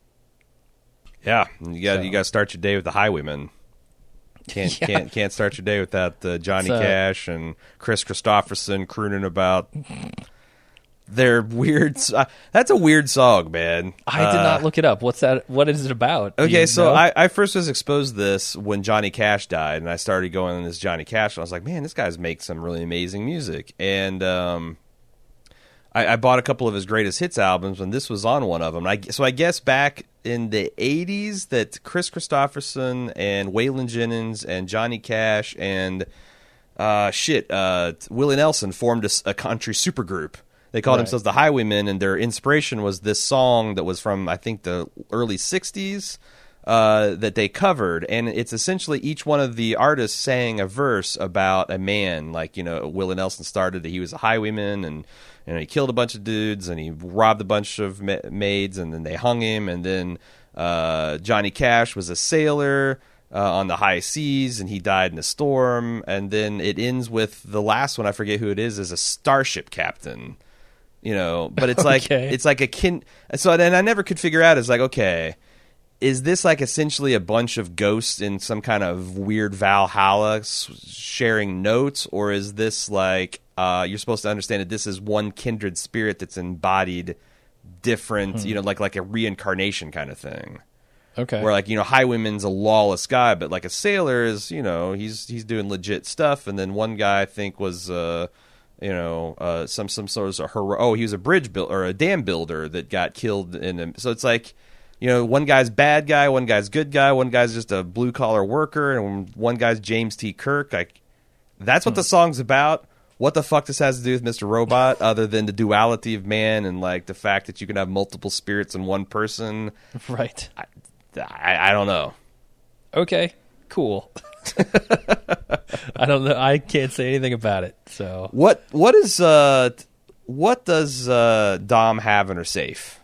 Yeah, you got So- you got to start your day with the Highwaymen. Can't Yeah. can't can't start your day without uh, Johnny It's, uh, Cash and Chris Christopherson crooning about their weird. Uh, that's a weird song, man. I did Uh, not look it up. What's that? What is it about? Do Okay, you so know? I, I first was exposed to this when Johnny Cash died, and I started going on this Johnny Cash, and I was like, man, this guy's makes some really amazing music. And um, I, I bought a couple of his greatest hits albums, and this was on one of them. I, so I guess back in the eighties that Chris Christopherson and Waylon Jennings and Johnny Cash and uh, shit, uh, Willie Nelson formed a, s- a country supergroup. They called Right. themselves the Highwaymen, and their inspiration was this song that was from, I think, the early sixties uh, that they covered. And it's essentially each one of the artists sang a verse about a man. Like, you know, Willie Nelson started that he was a highwayman, and you know, he killed a bunch of dudes, and he robbed a bunch of ma- maids, and then they hung him. And then uh, Johnny Cash was a sailor uh, on the high seas, and he died in a storm. And then it ends with the last one, I forget who it is, is a starship captain. You know, but it's like Okay. it's like a kin. So then I never could figure out. Is like, okay, is this like essentially a bunch of ghosts in some kind of weird Valhalla s- sharing notes, or is this like uh, you're supposed to understand that this is one kindred spirit that's embodied different, you know, like like a reincarnation kind of thing? okay. Where like, you know, Highwayman's a lawless guy, but like a sailor is, you know, he's he's doing legit stuff. And then one guy I think was, uh, you know, uh, some some sort of a hero. Oh, he was a bridge builder or a dam builder that got killed in him. So it's like, you know, one guy's bad guy, one guy's good guy, one guy's just a blue collar worker, and one guy's James T. Kirk. Like, that's what the song's about. What the fuck this has to do with Mister Robot, other than the duality of man and like the fact that you can have multiple spirits in one person? Right. I, I, I don't know. Okay. Cool. I don't know. I can't say anything about it. So What what is uh what does uh, Dom have in her safe?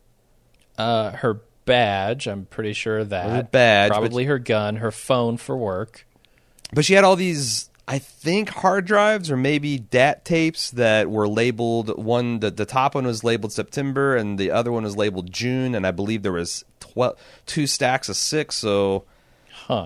Uh, her badge, I'm pretty sure of that. Her badge, probably but, her gun, her phone for work. But she had all these, I think, hard drives or maybe D A T tapes that were labeled. One, the, the top one was labeled September, and the other one was labeled June. And I believe there was twelve, two stacks of six. So, huh?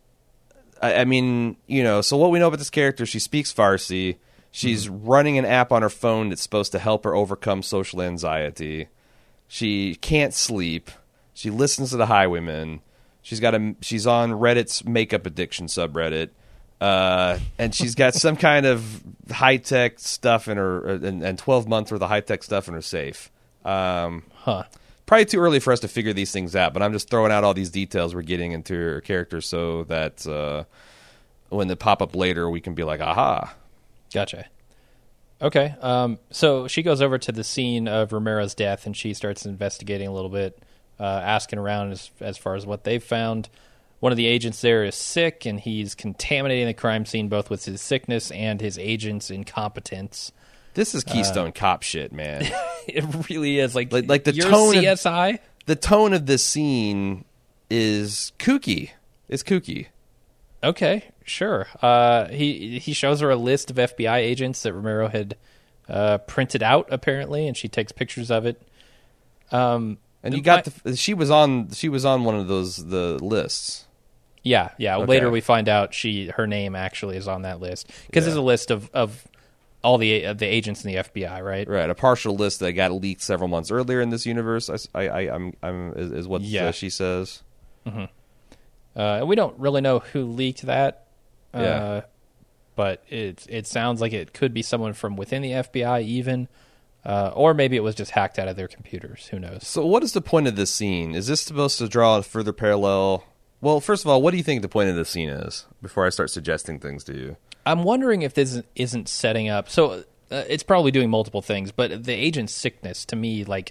I, I mean, you know. So what we know about this character? She speaks Farsi. She's mm-hmm. running an app on her phone that's supposed to help her overcome social anxiety. She can't sleep. She listens to the Highwaymen. She's got a. She's on Reddit's makeup addiction subreddit, uh, and she's got some kind of high tech stuff in her, and, and twelve months worth of high tech stuff in her safe. Um, huh. Probably too early for us to figure these things out, but I'm just throwing out all these details we're getting into her character so that uh, when they pop up later, we can be like, aha. Gotcha. Okay. Um, so she goes over to the scene of Romero's death, and she starts investigating a little bit. Uh, asking around as, as far as what they've found. One of the agents there is sick, and he's contaminating the crime scene both with his sickness and his agent's incompetence. This is Keystone uh, Cop shit, man. It really is. Like, like, like the you're tone C S I? Of, the tone of this scene is kooky. It's kooky. Okay, sure. Uh, he he shows her a list of F B I agents that Romero had uh, printed out, apparently, and she takes pictures of it. Um... And you got the. She was on. She was on one of those the lists. Yeah, yeah. Okay. Later we find out she her name actually is on that list because yeah. there's a list of, of all the uh, the agents in the F B I, right? Right. A partial list that got leaked several months earlier in this universe. I, I, I I'm, I'm is, is what yeah. uh, she says. Mm-hmm. Uh, we don't really know who leaked that. Yeah. Uh, but it it sounds like it could be someone from within the F B I, even. Uh, or maybe it was just hacked out of their computers. Who knows? So what is the point of this scene? Is this supposed to draw a further parallel? Well, first of all, what do you think the point of this scene is before I start suggesting things to you? I'm wondering if this isn't setting up. So uh, it's probably doing multiple things, but the agent's sickness, to me, like,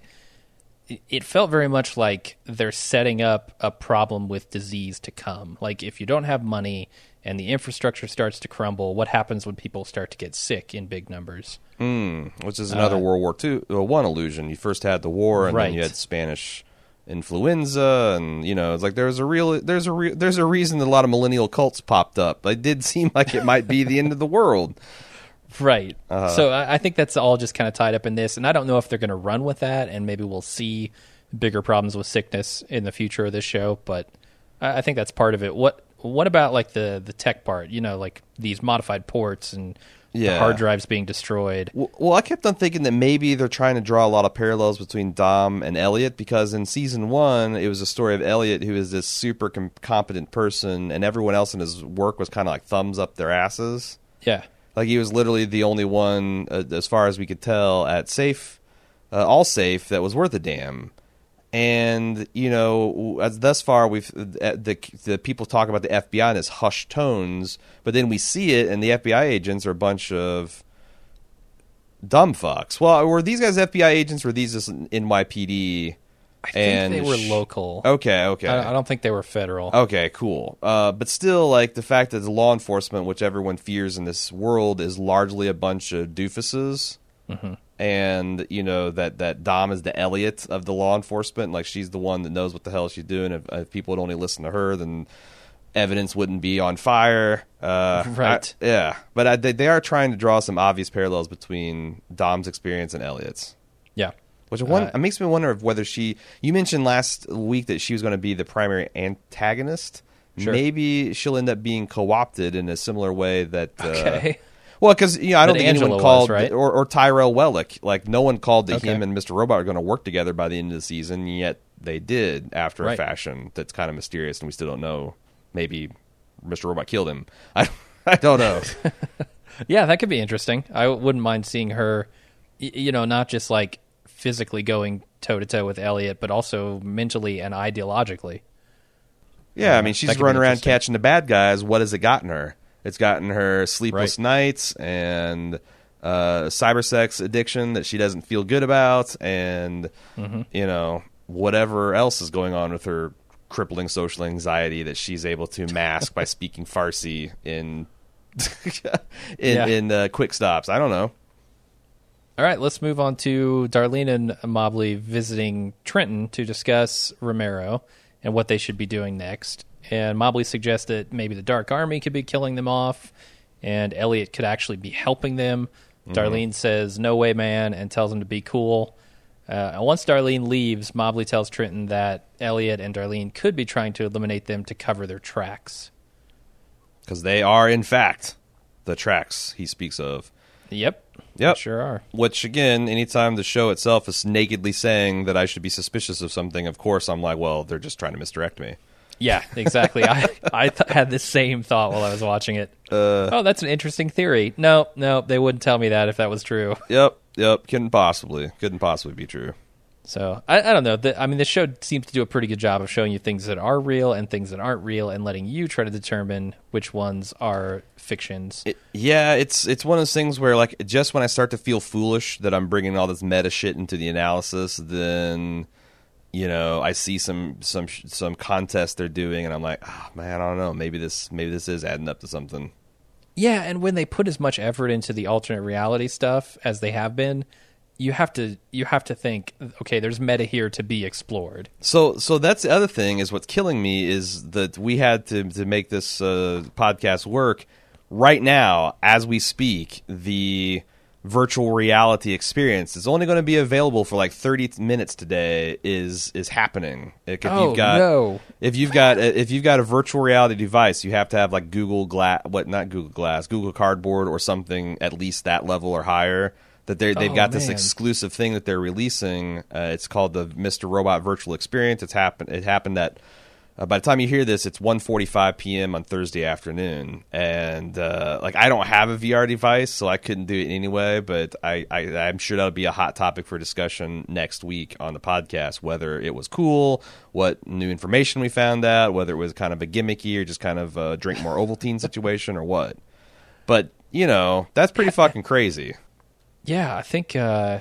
it felt very much like they're setting up a problem with disease to come. Like, if you don't have money and the infrastructure starts to crumble, what happens when people start to get sick in big numbers? Mm, which is another uh, World War Two, uh, One illusion. You first had the war, and right. then you had Spanish influenza, and you know, it's like there's a real, there's a re- there's a reason that a lot of millennial cults popped up. It did seem like it might be the end of the world, right? Uh, so I, I think that's all just kind of tied up in this, and I don't know if they're going to run with that, and maybe we'll see bigger problems with sickness in the future of this show. But I, I think that's part of it. What what about like the the tech part? You know, like these modified ports and yeah. the hard drives being destroyed. Well, well, I kept on thinking that maybe they're trying to draw a lot of parallels between Dom and Elliot, because in season one, it was a story of Elliot, who is this super com- competent person, and everyone else in his work was kind of like thumbs up their asses. Yeah. Like he was literally the only one, uh, as far as we could tell, at Safe, uh, All Safe, that was worth a damn. And, you know, as thus far, we've the the people talk about the F B I in this hushed tones, but then we see it, and the F B I agents are a bunch of dumb fucks. Well, were these guys F B I agents, or were these just N Y P D? I think and they were local. Okay, okay. I, I don't think they were federal. Okay, cool. Uh, but still, like, the fact that the law enforcement, which everyone fears in this world, is largely a bunch of doofuses. Mm-hmm. And, you know, that, that Dom is the Elliot of the law enforcement. Like, she's the one that knows what the hell she's doing. If, if people would only listen to her, then evidence wouldn't be on fire. Uh, right. I, yeah. But I, they, they are trying to draw some obvious parallels between Dom's experience and Elliot's. Yeah. Which one, uh, it makes me wonder if whether she... You mentioned last week that she was going to be the primary antagonist. Sure. Maybe she'll end up being co-opted in a similar way that... Uh, okay. Well, because you know, I don't that think Angela anyone called, was, right? or, or Tyrell Wellick, like no one called that okay. him and Mister Robot are going to work together by the end of the season, yet they did after right. a fashion that's kind of mysterious, and we still don't know. Maybe Mister Robot killed him. I, I don't know. Yeah, that could be interesting. I wouldn't mind seeing her, you know, not just like physically going toe to toe with Elliot, but also mentally and ideologically. Yeah, uh, I mean, she's running around catching the bad guys. What has it gotten her? It's gotten her sleepless right. nights and uh, cyber sex addiction that she doesn't feel good about, and mm-hmm. you know, whatever else is going on with her crippling social anxiety that she's able to mask by speaking Farsi in in, yeah. in uh, quick stops. I don't know. All right, let's move on to Darlene and Mobley visiting Trenton to discuss Romero and what they should be doing next. And Mobley suggests that maybe the Dark Army could be killing them off, and Elliot could actually be helping them. Mm-hmm. Darlene says, no way, man, and tells him to be cool. Uh, and once Darlene leaves, Mobley tells Trenton that Elliot and Darlene could be trying to eliminate them to cover their tracks. Because they are, in fact, the tracks he speaks of. Yep. Yep. They sure are. Which, again, anytime the show itself is nakedly saying that I should be suspicious of something, of course I'm like, well, they're just trying to misdirect me. Yeah, exactly. I I th- had the same thought while I was watching it. Uh, oh, that's an interesting theory. No, no, they wouldn't tell me that if that was true. Yep, yep, couldn't possibly, couldn't possibly be true. So, I, I don't know. The, I mean, the show seems to do a pretty good job of showing you things that are real and things that aren't real and letting you try to determine which ones are fictions. It, yeah, it's it's one of those things where, like, just when I start to feel foolish that I'm bringing all this meta shit into the analysis, then... You know, I see some some some contest they're doing, and I'm like, oh, man, I don't know. Maybe this maybe this is adding up to something. Yeah, and when they put as much effort into the alternate reality stuff as they have been, you have to you have to think, okay, there's meta here to be explored. So so that's the other thing is what's killing me is that we had to to make this uh, podcast work right now as we speak. The virtual reality experience is only going to be available for like thirty minutes today is is happening. Like if oh you've got, no! If you've got if you've got a virtual reality device, you have to have like Google Glass, what not Google Glass, Google Cardboard or something at least that level or higher. That they they've oh, got this man. exclusive thing that they're releasing. Uh, it's called the Mister Robot Virtual Experience. It's happened. It happened at. Uh, by the time you hear this, it's one forty-five p.m. on Thursday afternoon, and uh, like I don't have a V R device, so I couldn't do it anyway. But I, I, I'm sure that'll be a hot topic for discussion next week on the podcast. Whether it was cool, what new information we found out, whether it was kind of a gimmicky or just kind of a drink more Ovaltine situation or what. But you know, that's pretty fucking crazy. Yeah, I think. Uh,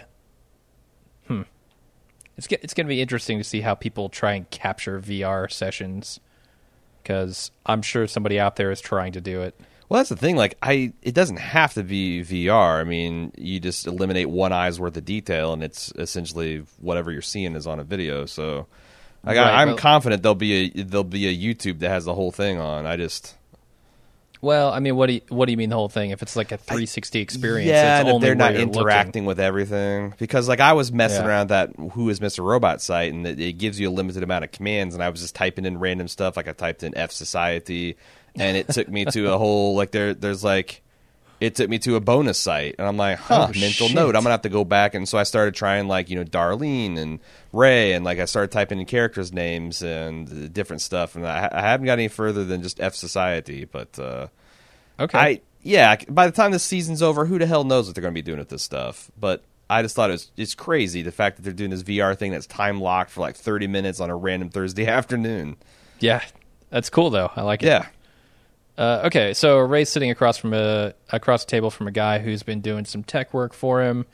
hmm. It's it's going to be interesting to see how people try and capture V R sessions, because I'm sure somebody out there is trying to do it. Well, that's the thing. Like, I it doesn't have to be V R. I mean, you just eliminate one eye's worth of detail, and it's essentially whatever you're seeing is on a video. So, like, right, I, I'm well, confident there'll be a there'll be a YouTube that has the whole thing on. I just. Well, I mean, what do you, what do you mean the whole thing? If it's like a three sixty experience, yeah, it's and if only they're not where you're interacting looking. with everything. Because like I was messing Yeah. around that Who is Mister Robot site, and it, it gives you a limited amount of commands, and I was just typing in random stuff. Like I typed in F Society, and it took me to a whole like there there's like it took me to a bonus site, and I'm like, huh, Oh, mental shit. note. I'm gonna have to go back, and so I started trying like you know Darlene and Ray, and like I started typing in characters' names and different stuff, and I, I haven't got any further than just F Society, but. uh Okay. I yeah. By the time this season's over, who the hell knows what they're going to be doing with this stuff? But I just thought it was it's crazy the fact that they're doing this V R thing that's time locked for like thirty minutes on a random Thursday afternoon. Yeah, that's cool though. I like it. Yeah. Uh, okay, so Ray's sitting across from a across the table from a guy who's been doing some tech work for him.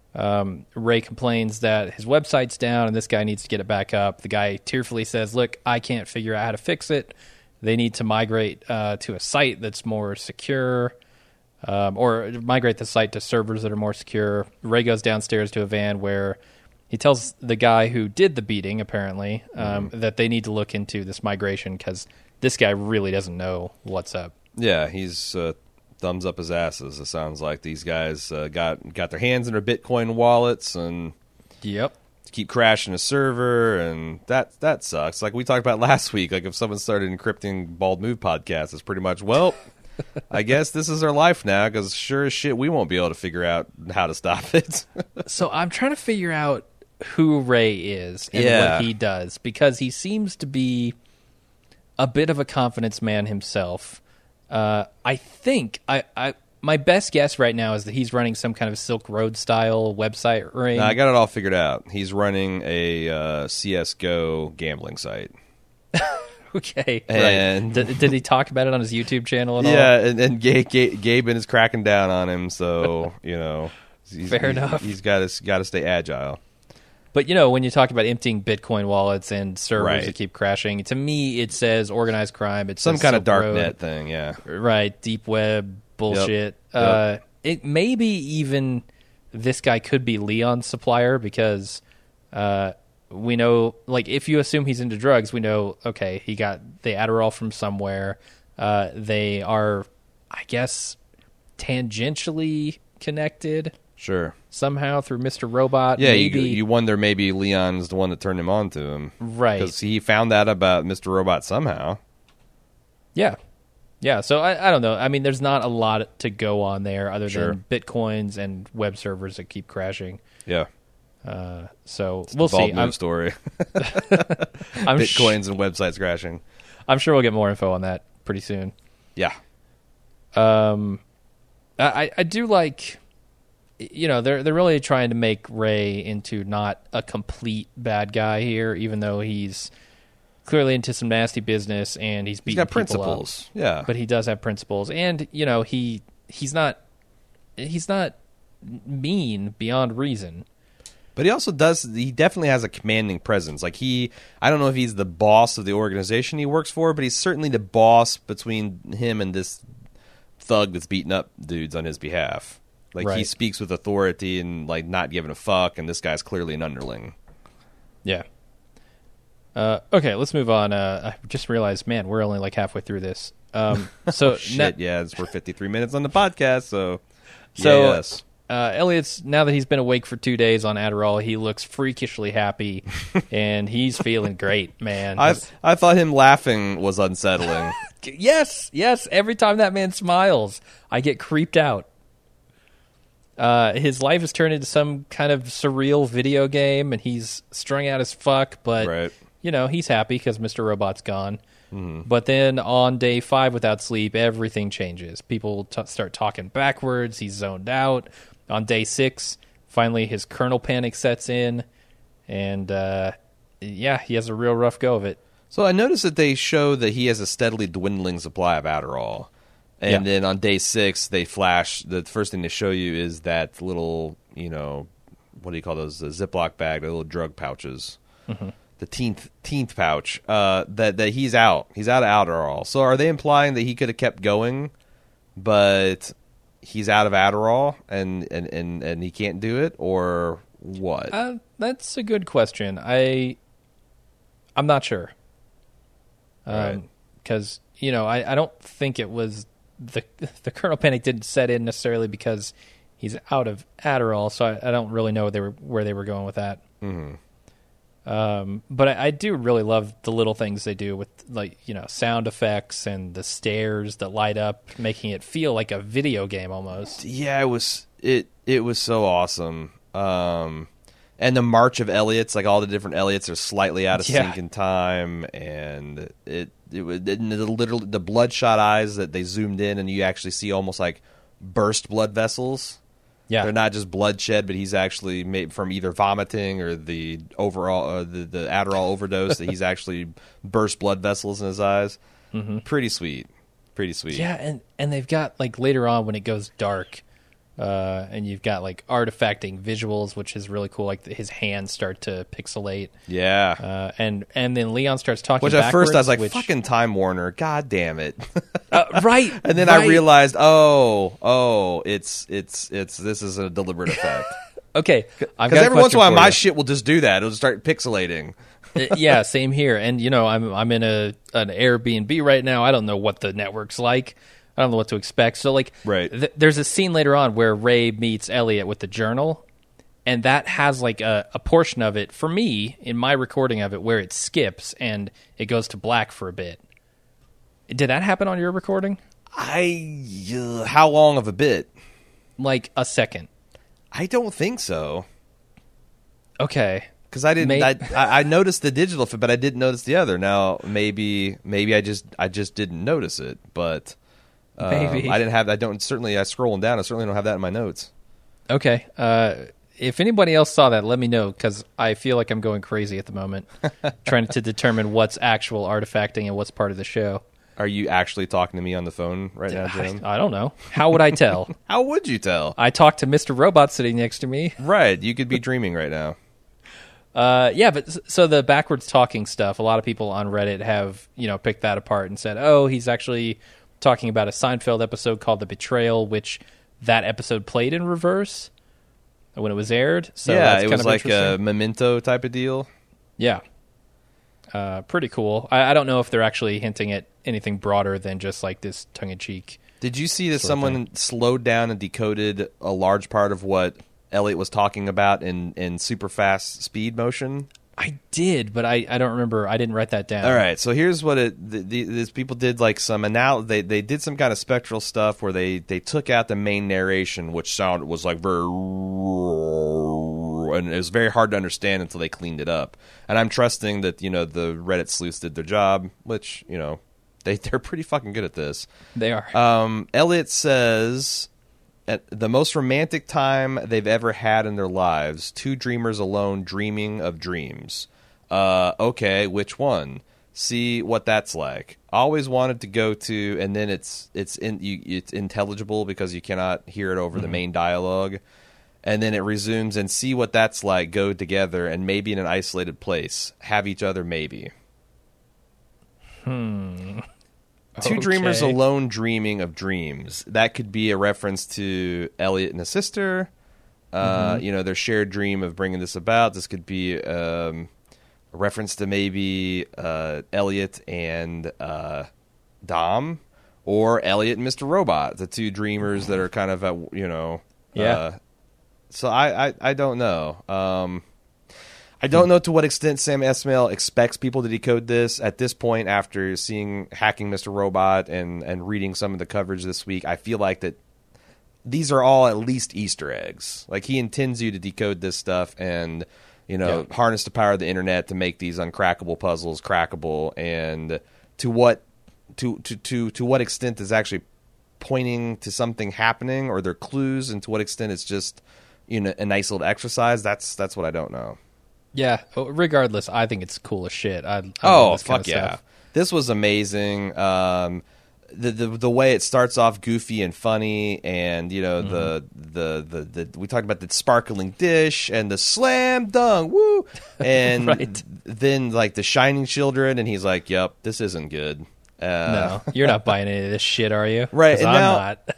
Um, Ray complains that his website's down and this guy needs to get it back up. The guy tearfully says, "Look, I can't figure out how to fix it. They need to migrate uh, to a site that's more secure, um, or migrate the site to servers that are more secure." Ray goes downstairs to a van where he tells the guy who did the beating, apparently, um, mm-hmm. that they need to look into this migration because this guy really doesn't know what's up. Yeah, he's uh, thumbs up his asses. It sounds like these guys uh, got got their hands in their Bitcoin wallets and Yep. keep crashing a server, and that that sucks. Like we talked about last week, like if someone started encrypting Bald Move podcast, it's pretty much, well, I guess this is our life now, because sure as shit we won't be able to figure out how to stop it. So I'm trying to figure out who Ray is and Yeah. what he does, because he seems to be a bit of a confidence man himself. Uh, I think I, I my best guess right now is that he's running some kind of Silk Road style website ring. No, I got it all figured out. He's running a uh, C S G O gambling site. Okay, And- right. Did, did he talk about it on his YouTube channel at all? Yeah, and, and Ga- Ga- Gaben is cracking down on him, so you know, he's, Fair he's, enough. He's got to got to stay agile. But, you know, when you talk about emptying Bitcoin wallets and servers Right. that keep crashing, to me it says organized crime. It Some says kind of Silk dark Road. net thing, yeah. Right, deep web bullshit. Yep. Uh, it maybe even this guy could be Leon's supplier because uh, we know, like, if you assume he's into drugs, we know, okay, he got the Adderall from somewhere. Uh, they are, I guess, tangentially connected. Sure. Somehow through Mister Robot. Yeah, maybe. you, you wonder maybe Leon's the one that turned him on to him. Right. Because he found out about Mister Robot somehow. Yeah. Yeah, so I, I don't know. I mean, there's not a lot to go on there other Sure. than Bitcoins and web servers that keep crashing. Yeah. Uh, so It's we'll the bald see. move I'm, story. I'm, sh- Bitcoins and websites crashing. I'm sure we'll get more info on that pretty soon. Yeah. Um, I, I do like, you know, they're they're really trying to make Ray into not a complete bad guy here, even though he's clearly into some nasty business and he's He's beating got people principles. up. Yeah. But he does have principles, and you know, he he's not he's not mean beyond reason. But he also does, he definitely has a commanding presence. Like he, I don't know if he's the boss of the organization he works for, but he's certainly the boss between him and this thug that's beating up dudes on his behalf. Like he Right. speaks with authority and like not giving a fuck, and this guy's clearly an underling. Yeah. Uh, okay, let's move on. Uh, I just realized, man, we're only like halfway through this. Um, so Oh, shit, na- yeah, it's, we're fifty-three minutes on the podcast, so So, yeah, yes. Uh, Elliot's, now that he's been awake for two days on Adderall, he looks freakishly happy, and he's feeling great, man. I I thought him laughing was unsettling. yes, yes. Every time that man smiles, I get creeped out. Uh, his life has turned into some kind of surreal video game, and he's strung out as fuck, but, Right. you know, he's happy because Mister Robot's gone. Mm-hmm. But then on day five without sleep, everything changes. People t- start talking backwards. He's zoned out. On day six, finally his kernel panic sets in, and uh, yeah, he has a real rough go of it. So I noticed that they show that he has a steadily dwindling supply of Adderall. And Yeah. then on day six, they flash, the first thing they show you is that little, you know, what do you call those, the Ziploc bag, the little drug pouches. Mm-hmm. The teenth, teenth pouch, uh, that, that he's out. He's out of Adderall. So are they implying that he could have kept going, but he's out of Adderall and, and, and, and he can't do it, or what? Uh, that's a good question. I, I'm not sure. Right. Because, you know, I, I don't think it was the the kernel panic didn't set in necessarily because he's out of Adderall, so I, I don't really know where they were where they were going with that. Mm-hmm. Um, but I, I do really love the little things they do with, like, you know, sound effects and the stairs that light up, making it feel like a video game almost. Yeah, it was it it was so awesome. Um, and the march of Elliots, like all the different Elliots are slightly out of Yeah. sync in time, and it it was and the literally the bloodshot eyes that they zoomed in, and you actually see almost like burst blood vessels. Yeah, They're not just bloodshed, but he's actually made from either vomiting or the overall uh, the the Adderall overdose that he's actually burst blood vessels in his eyes. Mm-hmm. Pretty sweet, pretty sweet. yeah, and and they've got, like, later on when it goes dark, uh, and you've got like artifacting visuals, which is really cool. Like his hands start to pixelate. Yeah. Uh, and and then Leon starts talking. Which at first I was like, which, "Fucking Time Warner, god damn it!" uh, right. And then right. I realized, oh, oh, it's it's it's this is a deliberate effect. Okay, I've Because got a every once in a while, question for my you. shit will just do that. It'll just start pixelating. Uh, yeah, same here. And you know, I'm I'm in a an Airbnb right now. I don't know what the network's like. I don't know what to expect. So like, Right. th- there's a scene later on where Ray meets Elliot with the journal, and that has like a, a portion of it for me in my recording of it where it skips and it goes to black for a bit. Did that happen on your recording? I uh, how long of a bit? Like a second. I don't think so. Okay. Because I didn't, May- I, I I noticed the digital, f- but I didn't notice the other. Now maybe maybe I just I just didn't notice it, but um, Maybe. I didn't have. I don't certainly. I scrolling down. I certainly don't have that in my notes. Okay. Uh, if anybody else saw that, let me know, because I feel like I'm going crazy at the moment, trying to determine what's actual artifacting and what's part of the show. Are you actually talking to me on the phone right now, Jim? I, I don't know. How would I tell? How would you tell? I talked to Mister Robot sitting next to me. Right, you could be dreaming right now. Uh, yeah, but s- so the backwards talking stuff, a lot of people on Reddit have, you know, picked that apart and said, oh, he's actually talking about a Seinfeld episode called The Betrayal, which that episode played in reverse. when it was aired. So yeah, that's it kind was of like a interesting. Memento type of deal. Yeah. Uh, pretty cool. I, I don't know if they're actually hinting at anything broader than just like this tongue-in-cheek. Did you see that sort of someone thing. slowed down and decoded a large part of what Elliot was talking about in, in super fast speed motion? I did, but I, I don't remember. I didn't write that down. All right, so here's what it. The, the, these people did like some anal. They they did some kind of spectral stuff where they, they took out the main narration, which sound was like very, and it was very hard to understand until they cleaned it up. And I'm trusting that you know the Reddit sleuths did their job, which you know they they're pretty fucking good at this. They are. Um, Elliot says. At the most romantic time they've ever had in their lives, two dreamers alone dreaming of dreams. Uh, okay, which one? See what that's like. Always wanted to go to, and then it's it's in you, it's intelligible because you cannot hear it over mm-hmm. the main dialogue, and then it resumes and see what that's like. Go together and maybe in an isolated place, have each other maybe. Hmm. Two Okay. dreamers alone dreaming of dreams. That could be a reference to Elliot and his sister. Uh, Mm-hmm. You know, their shared dream of bringing this about. This could be um, a reference to maybe uh, Elliot and uh, Dom, or Elliot and Mister Robot, the two dreamers that are kind of, at, you know. Yeah. Uh, so I, I, I don't know. Um, I don't know to what extent Sam Esmail expects people to decode this. At this point, after seeing Hacking Mister Robot and, and reading some of the coverage this week, I feel like that these are all at least Easter eggs. Like, he intends you to decode this stuff and, you know, Yeah. harness the power of the internet to make these uncrackable puzzles crackable. And to what to to to, to what extent is actually pointing to something happening, or they're clues, and to what extent it's just, you know, a nice little exercise. That's that's what I don't know. Yeah. Regardless, I think it's cool as shit. I, I love Oh, this kind fuck of yeah. stuff. This was amazing. Um, the, the the way it starts off goofy and funny, and you know, Mm-hmm. the, the, the, the we talked about the sparkling dish and the slam dunk, woo, and Right. then like the Shining Children, and he's like, "Yep, this isn't good." Uh, No, you're not buying any of this shit, are you? Right, 'Cause and I'm now- not.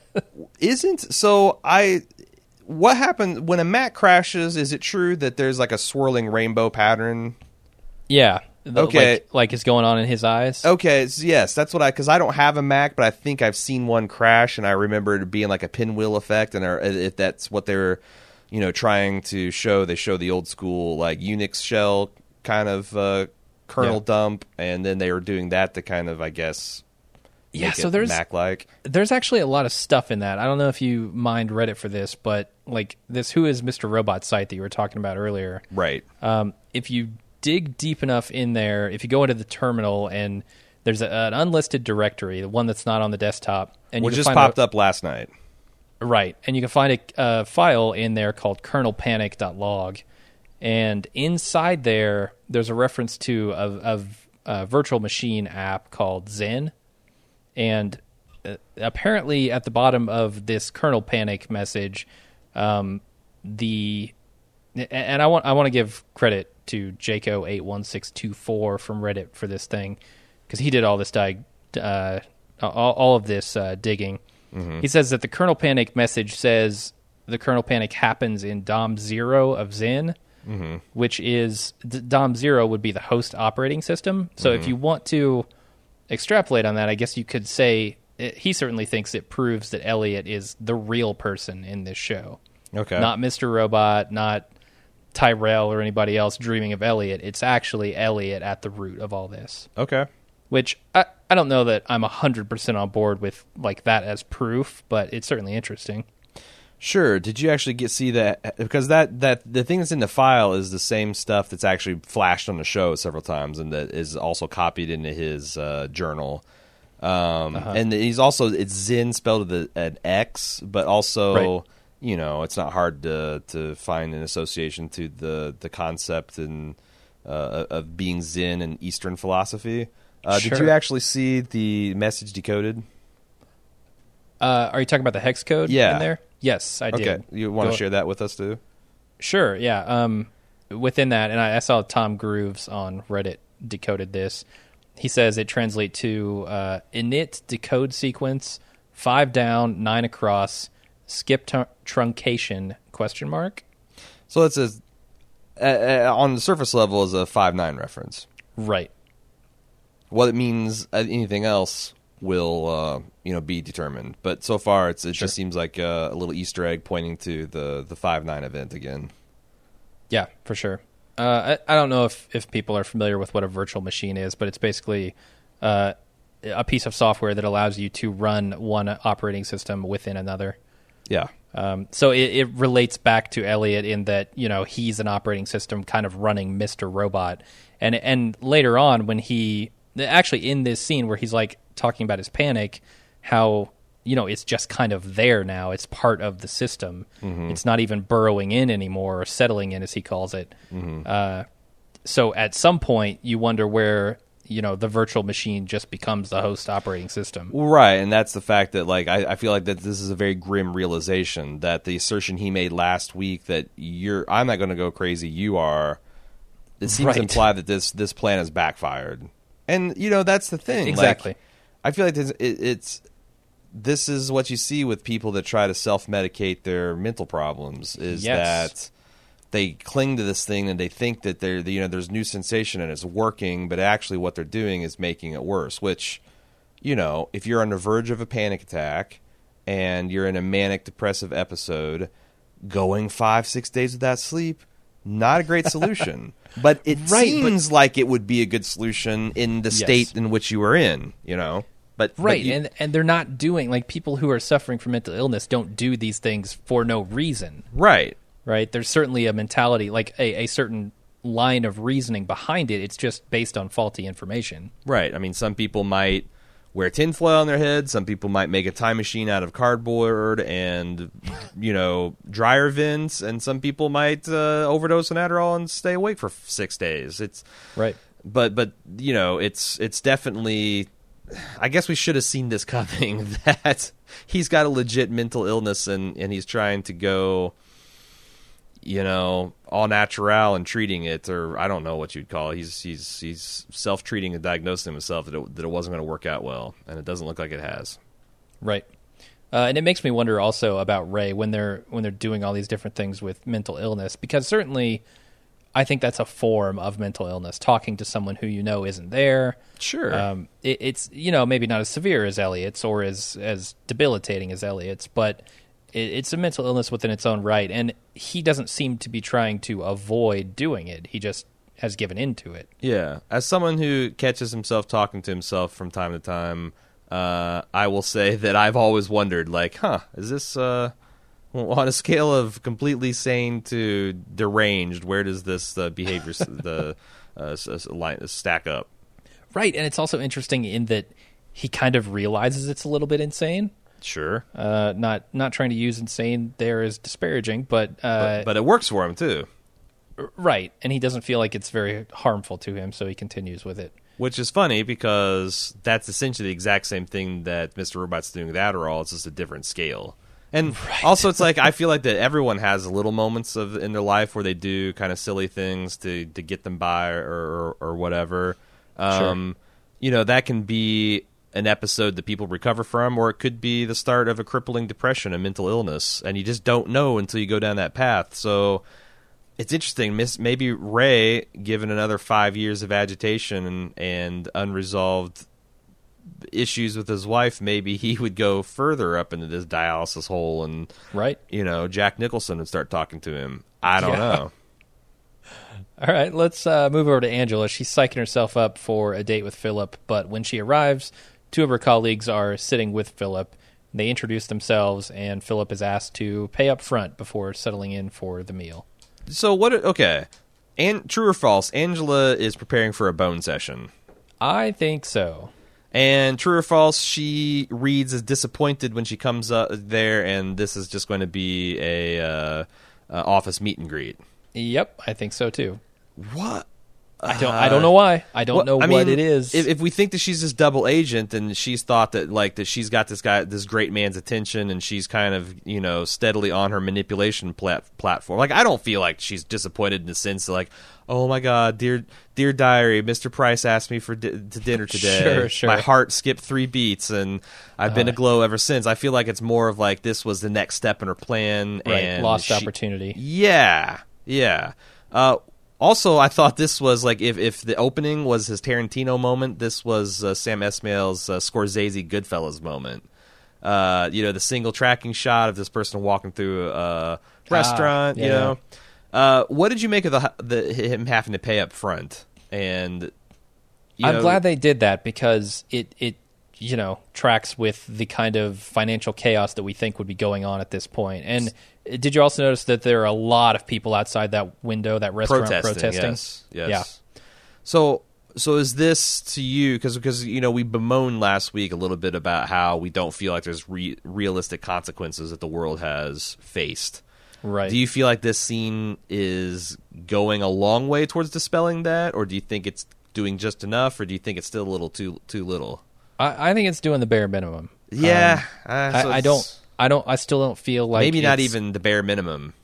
Isn't so I. What happened when a Mac crashes? Is it true that there's like a swirling rainbow pattern? Yeah. The- Okay. Like, like it's going on in his eyes. Okay, so yes, that's what I, because I don't have a Mac, but I think I've seen one crash, and I remember it being like a pinwheel effect, and I- if that's what they're, you know, trying to show, they show the old school like Unix shell kind of uh, kernel Yeah. dump, and then they were doing that to kind of, I guess, Yeah, make so it there's Mac-like. there's actually a lot of stuff in that. I don't know if you mind Reddit for this, but like this Who is Mister Robot site that you were talking about earlier. Right. Um, if you dig deep enough in there, if you go into the terminal and there's a, an unlisted directory, the one that's not on the desktop, and Which you can just find popped a, up last night. right, and you can find a, a file in there called kernel panic dot log, and inside there, there's a reference to a, a, a virtual machine app called Zen, and uh, apparently at the bottom of this kernel panic message, um, the and I want I want to give credit to Jaco eight one six two four from Reddit for this thing, because he did all this dig, uh, all, all of this uh, digging. Mm-hmm. He says that the kernel panic message says the kernel panic happens in D O M zero of Zen, mm-hmm. which is D O M zero would be the host operating system. So mm-hmm. if you want to extrapolate on that, I guess you could say it, he certainly thinks it proves that Elliot is the real person in this show. Okay. Not Mister Robot, not Tyrell or anybody else dreaming of Elliot. It's actually Elliot at the root of all this. Okay. Which I, I don't know that I'm one hundred percent on board with like that as proof, but it's certainly interesting. Sure. Did you actually get see that? Because that, that the thing that's in the file is the same stuff that's actually flashed on the show several times, and that is also copied into his uh, journal. Um, uh-huh. And he's also, it's Zen spelled with an X, but also, right. you know, it's not hard to to find an association to the the concept and uh, of being Zen and Eastern philosophy. Uh, sure. Did you actually see the message decoded? Uh, are you talking about the hex code yeah. in there? Yes, I did. Okay, you want Go to share that with us too? Sure, yeah. Um, within that, and I, I saw Tom Grooves on Reddit decoded this. He says it translates to uh, init decode sequence, five down, nine across, skip t- truncation, question mark. So it's a uh, uh, on the surface level is a five nine reference. Right. What it means, uh, anything else will uh, you know be determined. But so far, it's it Sure. just seems like a, a little Easter egg pointing to the the five nine event again. Yeah, for sure. Uh, I, I don't know if, if people are familiar with what a virtual machine is, but it's basically uh, a piece of software that allows you to run one operating system within another. Yeah. Um, so it, it relates back to Elliot in that, you know, he's an operating system kind of running Mister Robot. And and later on when he, actually in this scene where he's like talking about his panic, how, you know, it's just kind of there now. It's part of the system. Mm-hmm. It's not even burrowing in anymore or settling in, as he calls it. Mm-hmm. Uh, so at some point you wonder where, you know, the virtual machine just becomes the host operating system. Right, and that's the fact that, like, I, I feel like that this is a very grim realization that the assertion he made last week that you're, I'm not going to go crazy, you are, it seems Right. to imply that this this plan has backfired. And, you know, that's the thing. Exactly. Like, I feel like this, it, it's, this is what you see with people that try to self-medicate their mental problems, is Yes. that they cling to this thing and they think that they're, you know, there's new sensation and it's working, but actually what they're doing is making it worse, which, you know, if you're on the verge of a panic attack and you're in a manic depressive episode, going five, six days without sleep, not a great solution. But it Right, seems like it would be a good solution in the state Yes. in which you were in, you know. But but Right, you- and and they're not doing, like, people who are suffering from mental illness don't do these things for no reason. right. Right? There's certainly a mentality, like a, a certain line of reasoning behind it. It's just based on faulty information. Right. I mean, some people might wear tinfoil on their head. Some people might make a time machine out of cardboard and, you know, dryer vents. And some people might uh, overdose on Adderall and stay awake for six days. It's Right. but but you know, it's it's definitely. I guess we should have seen this coming. That he's got a legit mental illness and and he's trying to go, you know, all natural and treating it, or I don't know what you'd call it. He's he's he's self-treating and diagnosing himself that it, that it wasn't going to work out well, and it doesn't look like it has. Right. Uh, and it makes me wonder also about Ray when they're when they're doing all these different things with mental illness, because certainly I think that's a form of mental illness, talking to someone who you know isn't there. Sure. Um, it, it's, you know, maybe not as severe as Elliot's or as, as debilitating as Elliot's, but it, it's a mental illness within its own right. And he doesn't seem to be trying to avoid doing it. He just has given into it. Yeah. As someone who catches himself talking to himself from time to time, uh, I will say that I've always wondered, like, huh, is this uh, on a scale of completely sane to deranged? Where does this uh, behavior s- the uh, s- s- line stack up? Right. And it's also interesting in that he kind of realizes it's a little bit insane. Sure, Uh, not not trying to use insane there as disparaging, but, uh, but, but it works for him too. right. And he doesn't feel like it's very harmful to him, so he continues with it. Which is funny because that's essentially the exact same thing that Mister Robot's doing with Adderall. It's just a different scale. And Right. also, it's like I feel like that everyone has little moments of in their life where they do kind of silly things to, to get them by or or, or whatever. Um, You know, that can be an episode that people recover from, or it could be the start of a crippling depression, a mental illness, and you just don't know until you go down that path. So it's interesting. Miss, maybe Ray, given another five years of agitation and, and unresolved issues with his wife, maybe he would go further up into this dialysis hole, and Right. you know, Jack Nicholson would start talking to him. I don't Yeah. know. All right, let's uh, move over to Angela. She's psyching herself up for a date with Philip, but when she arrives, two of her colleagues are sitting with Philip. They introduce themselves, and Philip is asked to pay up front before settling in for the meal. So what? Okay, and true or false? Angela is preparing for a bone session. I think so. And true or false, she reads as disappointed when she comes up there, and this is just going to be a uh, uh, office meet and greet. Yep, I think so too. What? I don't. I don't know why. I don't Well, know I what mean, it is. If, if we think that she's this double agent and she's thought that like that she's got this guy, this great man's attention, and she's kind of you know steadily on her manipulation plat- platform. Like I don't feel like she's disappointed in the sense that like, oh my god, dear dear diary, Mister Price asked me for di- to dinner today. Sure, sure. My heart skipped three beats, and I've been Uh, aglow ever since. I feel like it's more of like this was the next step in her plan, right, and lost she- opportunity. Yeah. Yeah. Uh, also, I thought this was like if, if the opening was his Tarantino moment, this was uh, Sam Esmail's uh, Scorsese Goodfellas moment. Uh, you know, the single tracking shot of this person walking through a restaurant. Ah, yeah. You know, uh, what did you make of the, the him having to pay up front? And you I'm know, glad they did that because it it you know tracks with the kind of financial chaos that we think would be going on at this point. And did you also notice that there are a lot of people outside that window, that restaurant, protesting? protesting? Yes, yes. Yeah. So, so is this to you? Because because you know we bemoaned last week a little bit about how we don't feel like there's re- realistic consequences that the world has faced. Right. Do you feel like this scene is going a long way towards dispelling that, or do you think it's doing just enough, or do you think it's still a little too too little? I, I think it's doing the bare minimum. Yeah, um, uh, so I, I don't. I don't. I still don't feel like maybe not it's- even the bare minimum.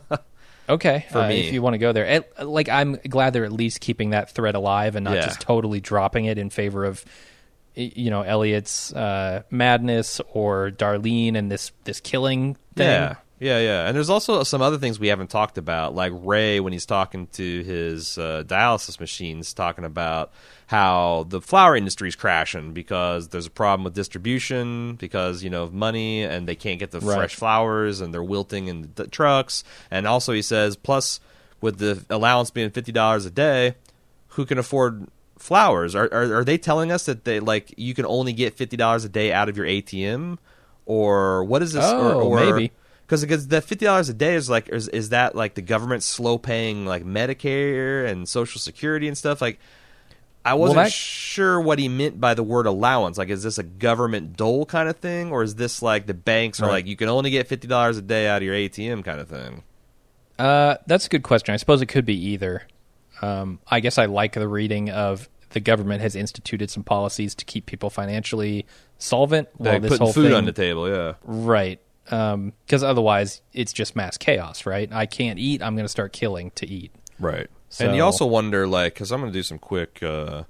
Okay, for uh, me. if you want to go there. At, like, I'm glad they're at least keeping that thread alive and not Yeah. just totally dropping it in favor of, y- you know, Elliot's uh, madness or Darlene and this this killing thing. Yeah, yeah, yeah. And there's also some other things we haven't talked about, like Ray when he's talking to his uh, dialysis machines, talking about how the flower industry is crashing because there's a problem with distribution because, you know, of money, and they can't get the Right. fresh flowers, and they're wilting in the trucks. And also he says, plus with the allowance being fifty dollars a day, who can afford flowers? Are, are are they telling us that they like you can only get fifty dollars a day out of your A T M, or what is this? Oh, or, or, maybe. Because because that fifty dollars a day is like is, is that like the government slow paying like Medicare and Social Security and stuff? Like I wasn't Well, that- sure what he meant by the word allowance. Like, is this a government dole kind of thing, or is this like the banks are Right. like you can only get fifty dollars a day out of your A T M kind of thing? Uh, that's a good question. I suppose it could be either. Um, I guess I like the reading of the government has instituted some policies to keep people financially solvent. While Like this putting whole food thing, on the table, yeah. right? Because otherwise, it's just mass chaos, right? I can't eat. I'm going to start killing to eat. Right. So- And you also wonder, like, because I'm going to do some quick, uh,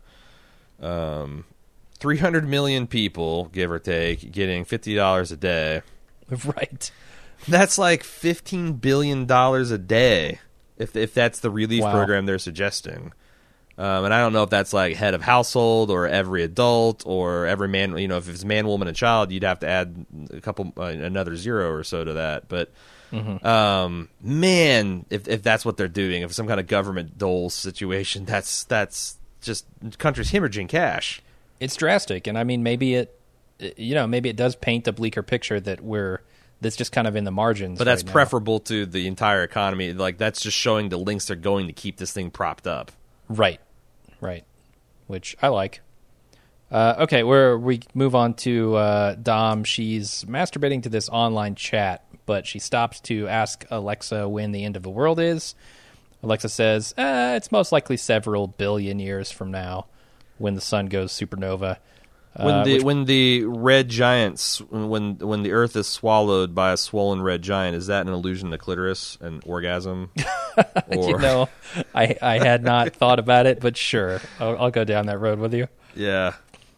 um, three hundred million people, give or take, getting fifty dollars a day. Right. That's like fifteen billion dollars a day, if if that's the relief Wow. program they're suggesting. Um, and I don't know if that's like head of household or every adult or every man. You know, if it's man, woman, and child, you'd have to add a couple, uh, another zero or so to that. But um, man, if if that's what they're doing, if it's some kind of government dole situation, that's that's just countries hemorrhaging cash. It's drastic, and I mean, maybe it, you know, maybe it does paint a bleaker picture that we're that's just kind of in the margins. But that's right now. preferable to the entire economy. Like that's just showing the links they're going to keep this thing propped up. Right, right, which I like. Uh, okay, where we move on to uh, Dom. She's masturbating to this online chat, but she stops to ask Alexa when the end of the world is. Alexa says, uh, it's most likely several billion years from now when the sun goes supernova. When Uh, the which- when the red giants when when the Earth is swallowed by a swollen red giant, is that an allusion to clitoris and orgasm? Or, you know, I, I had not thought about it, but sure, I'll, I'll go down that road with you. yeah,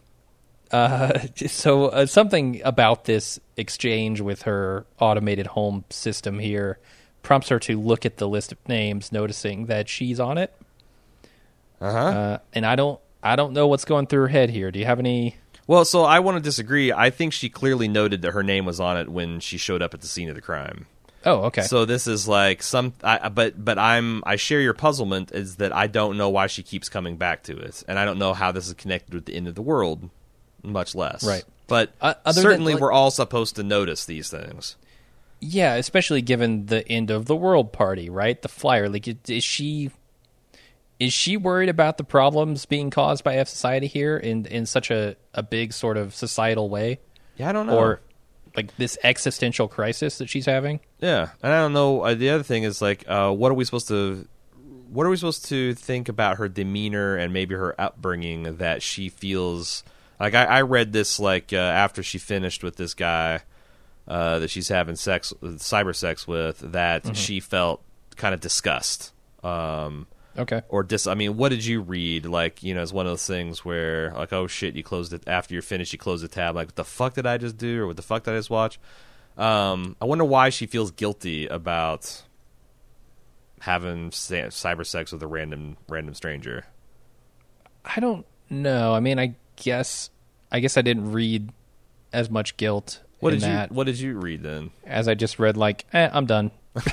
Uh, so uh, something about this exchange with her automated home system here prompts her to look at the list of names, noticing that she's on it. uh-huh. Uh, and I don't, I don't know what's going through her head here. Do you have any? Well, so I want to disagree. I think she clearly noted that her name was on it when she showed up at the scene of the crime. Oh, okay. So this is like some, I, but but I'm I share your puzzlement is that I don't know why she keeps coming back to it, and I don't know how this is connected with the end of the world, much less. Right. But Uh, other than, certainly like- we're all supposed to notice these things. Yeah, especially given the end of the world party, right? The flyer. Like, it- is she is she worried about the problems being caused by F society here in in such a, a big sort of societal way, Yeah, I don't know. or like this existential crisis that she's having? Yeah, and I don't know. Uh, the other thing is like, uh, what are we supposed to, what are we supposed to think about her demeanor and maybe her upbringing that she feels like? I, I read this like uh, after she finished with this guy uh, that she's having sex, cyber sex with, that she felt kind of disgust. Um, Okay. or dis. I mean, what did you read? Like, you know, it's one of those things where, like, oh shit, you closed it after you're finished. You close the tab. Like, what the fuck did I just do, or what the fuck did I just watch? Um, I wonder why she feels guilty about having sa- cyber sex with a random random stranger? I don't know. I mean, I guess I guess I didn't read as much guilt What in did that you What did you read then? as I just read like, eh, I'm done.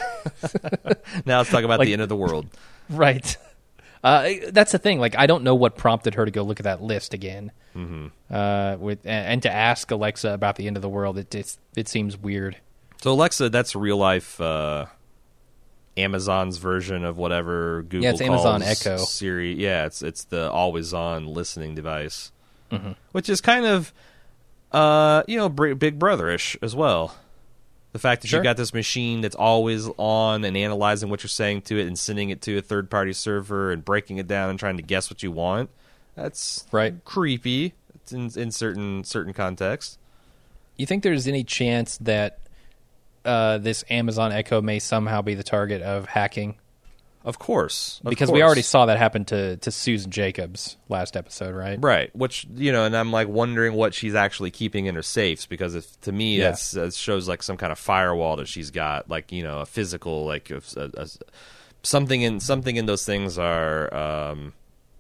Now let's talk about Like- the end of the world. Right. Uh, that's the thing. Like, I don't know what prompted her to go look at that list again. Mm-hmm. Uh, with and, and to ask Alexa about the end of the world, it it, it seems weird. So Alexa, that's real life uh, Amazon's version of whatever Google Yeah, it's calls Amazon Echo. Siri. Yeah, it's it's the always on listening device, Mm-hmm. which is kind of uh, you know br- Big Brotherish as well. The fact that Sure. you've got this machine that's always on and analyzing what you're saying to it and sending it to a third party server and breaking it down and trying to guess what you want. That's Right. creepy in, in certain certain contexts. You think there's any chance that uh, this Amazon Echo may somehow be the target of hacking? Of course. Of Because we course. already saw that happen to, to Susan Jacobs last episode, right? Right, which, you know, and I'm like wondering what she's actually keeping in her safes, because if, to me Yeah. that's, that shows like some kind of firewall that she's got, like, you know, a physical, like a, a, a- something in something in those things are um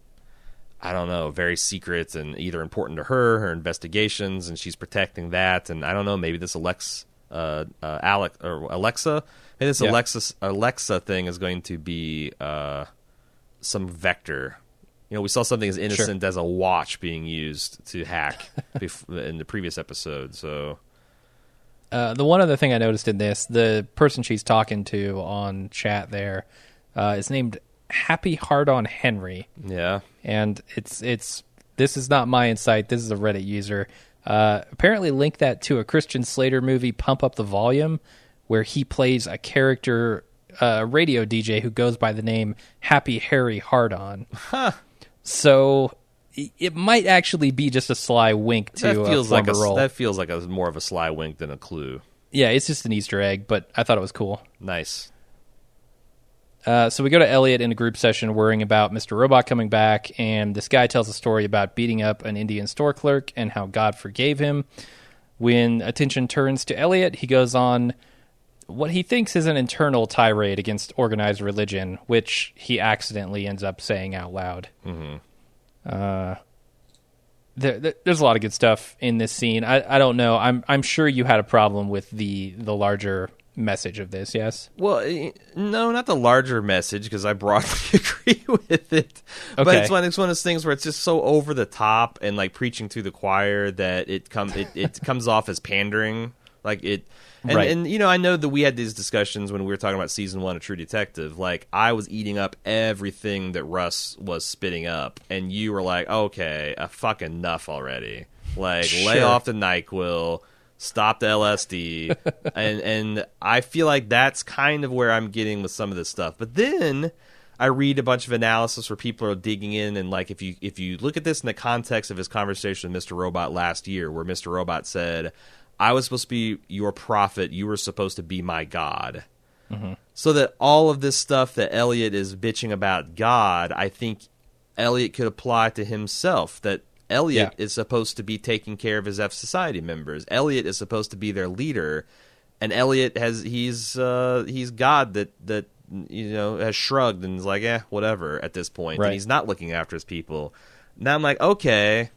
I don't know, very secret and either important to her, her investigations, and she's protecting that. And I don't know, maybe this Alex, uh, uh, Alex or Alexa, maybe this Yeah. Alexa Alexa thing is going to be uh, some vector. You know, we saw something as innocent as a watch being used to hack bef- in the previous episode. So Uh, the one other thing I noticed in this, the person she's talking to on chat there uh, is named Happy Hard on Henry. yeah, And it's it's this is not my insight. This is a Reddit user. Uh, apparently linked that to a Christian Slater movie, Pump Up the Volume, where he plays a character, uh, a radio D J who goes by the name Happy Harry Hardon. Huh. So i- it might actually be just a sly wink to that feels a like a former role. that feels like a more of a sly wink than a clue. Yeah, it's just an Easter egg, but I thought it was cool. Nice. Uh, so we go to Elliot in a group session worrying about Mister Robot coming back, and this guy tells a story about beating up an Indian store clerk and how God forgave him. When attention turns to Elliot, he goes on what he thinks is an internal tirade against organized religion, which he accidentally ends up saying out loud. Mm-hmm. Uh, there, there- there's a lot of good stuff in this scene. I, I don't know. I'm I'm sure you had a problem with the the larger message of this. Yes. Well, eh, no, not the larger message, because I broadly agree with it. But Okay. it's one, it's one of those things where it's just so over the top and like preaching to the choir that it come it, it comes off as pandering. Like it, and, Right. and you know, I know that we had these discussions when we were talking about season one of True Detective. Like I was eating up everything that Russ was spitting up, and you were like, "Okay, uh, fuck enough already." Like lay Sure. off the NyQuil. Stop the L S D, and and I feel like that's kind of where I'm getting with some of this stuff. But then I read a bunch of analysis where people are digging in, and like if you if you look at this in the context of his conversation with Mister Robot last year, where Mister Robot said, "I was supposed to be your prophet, you were supposed to be my God," Mm-hmm. so that all of this stuff that Elliot is bitching about God, I think Elliot could apply to himself. That Elliot Yeah. is supposed to be taking care of his F Society members. Elliot is supposed to be their leader, and Elliot has he's uh, he's God that that you know has shrugged and is like, eh, whatever at this point, Right. and he's not looking after his people. Now I'm like, okay,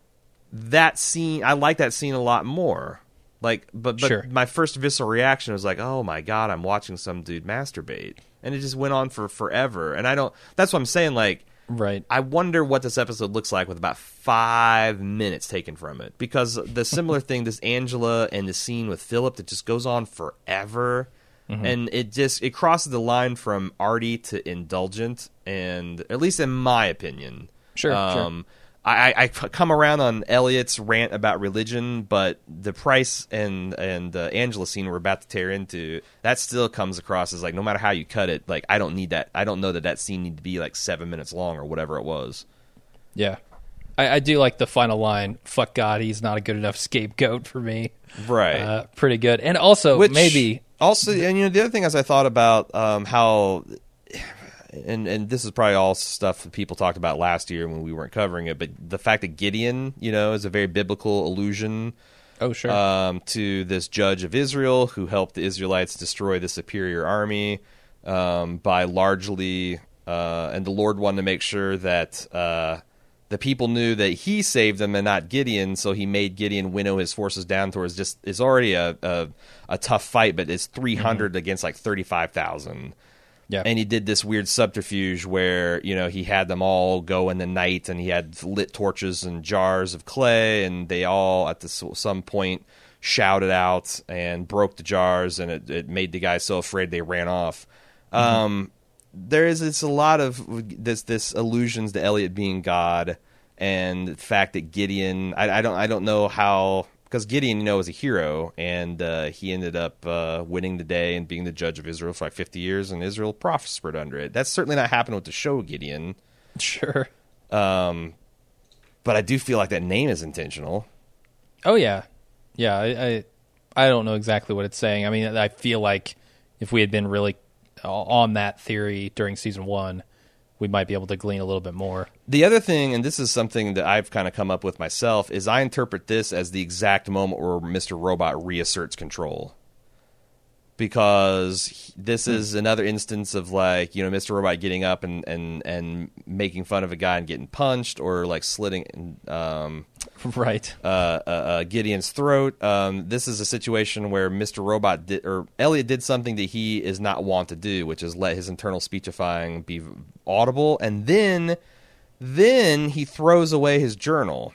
that scene, I like that scene a lot more. Like, but but Sure. my first visceral reaction was like, oh my god, I'm watching some dude masturbate, and it just went on for forever. And I don't. That's what I'm saying. Like. Right. I wonder what this episode looks like with about five minutes taken from it. Because the similar thing, this Angela and the scene with Philip that just goes on forever. Mm-hmm. And it just it crosses the line from arty to indulgent, and at least in my opinion. Sure, Um I, I, I come around on Elliot's rant about religion, but the Price and and uh, Angela scene we're about to tear into, that still comes across as like, no matter how you cut it, like I don't need that. I don't know that that scene need to be like seven minutes long or whatever it was. Yeah. I, I do like the final line, fuck God, he's not a good enough scapegoat for me. Right. Uh, pretty good. And also, Which maybe... also, and you know, the other thing as I thought about um, how, and and this is probably all stuff that people talked about last year when we weren't covering it, but the fact that Gideon, you know, is a very biblical allusion. Oh, sure. Um, to this judge of Israel who helped the Israelites destroy the superior army. um, by largely, uh, and the Lord wanted to make sure that uh, the people knew that he saved them and not Gideon, so he made Gideon winnow his forces down towards just, it's already a, a, a tough fight, but it's three hundred mm-hmm. against like thirty-five thousand. Yeah. And he did this weird subterfuge where, you know, he had them all go in the night and he had lit torches and jars of clay, and they all at the, some point shouted out and broke the jars, and it, it made the guys so afraid they ran off. Mm-hmm. Um, there is it's a lot of this this allusions to Elliot being God, and the fact that Gideon, I, I don't I don't know how, because Gideon, you know, is a hero, and uh, he ended up uh, winning the day and being the judge of Israel for like fifty years, and Israel prospered under it. That's certainly not happening with the show Gideon. Sure. Um, but I do feel like that name is intentional. Oh, yeah. Yeah, I, I I don't know exactly what it's saying. I mean, I feel like if we had been really on that theory during season one, we might be able to glean a little bit more. The other thing, and this is something that I've kind of come up with myself, is I interpret this as the exact moment where Mister Robot reasserts control. Because this is another instance of, like, you know, Mister Robot getting up and, and, and making fun of a guy and getting punched, or like slitting um, right uh, uh, uh, Gideon's throat. Um, this is a situation where Mister Robot did, or Elliot did something that he is not wont to do, which is let his internal speechifying be audible, and then then he throws away his journal.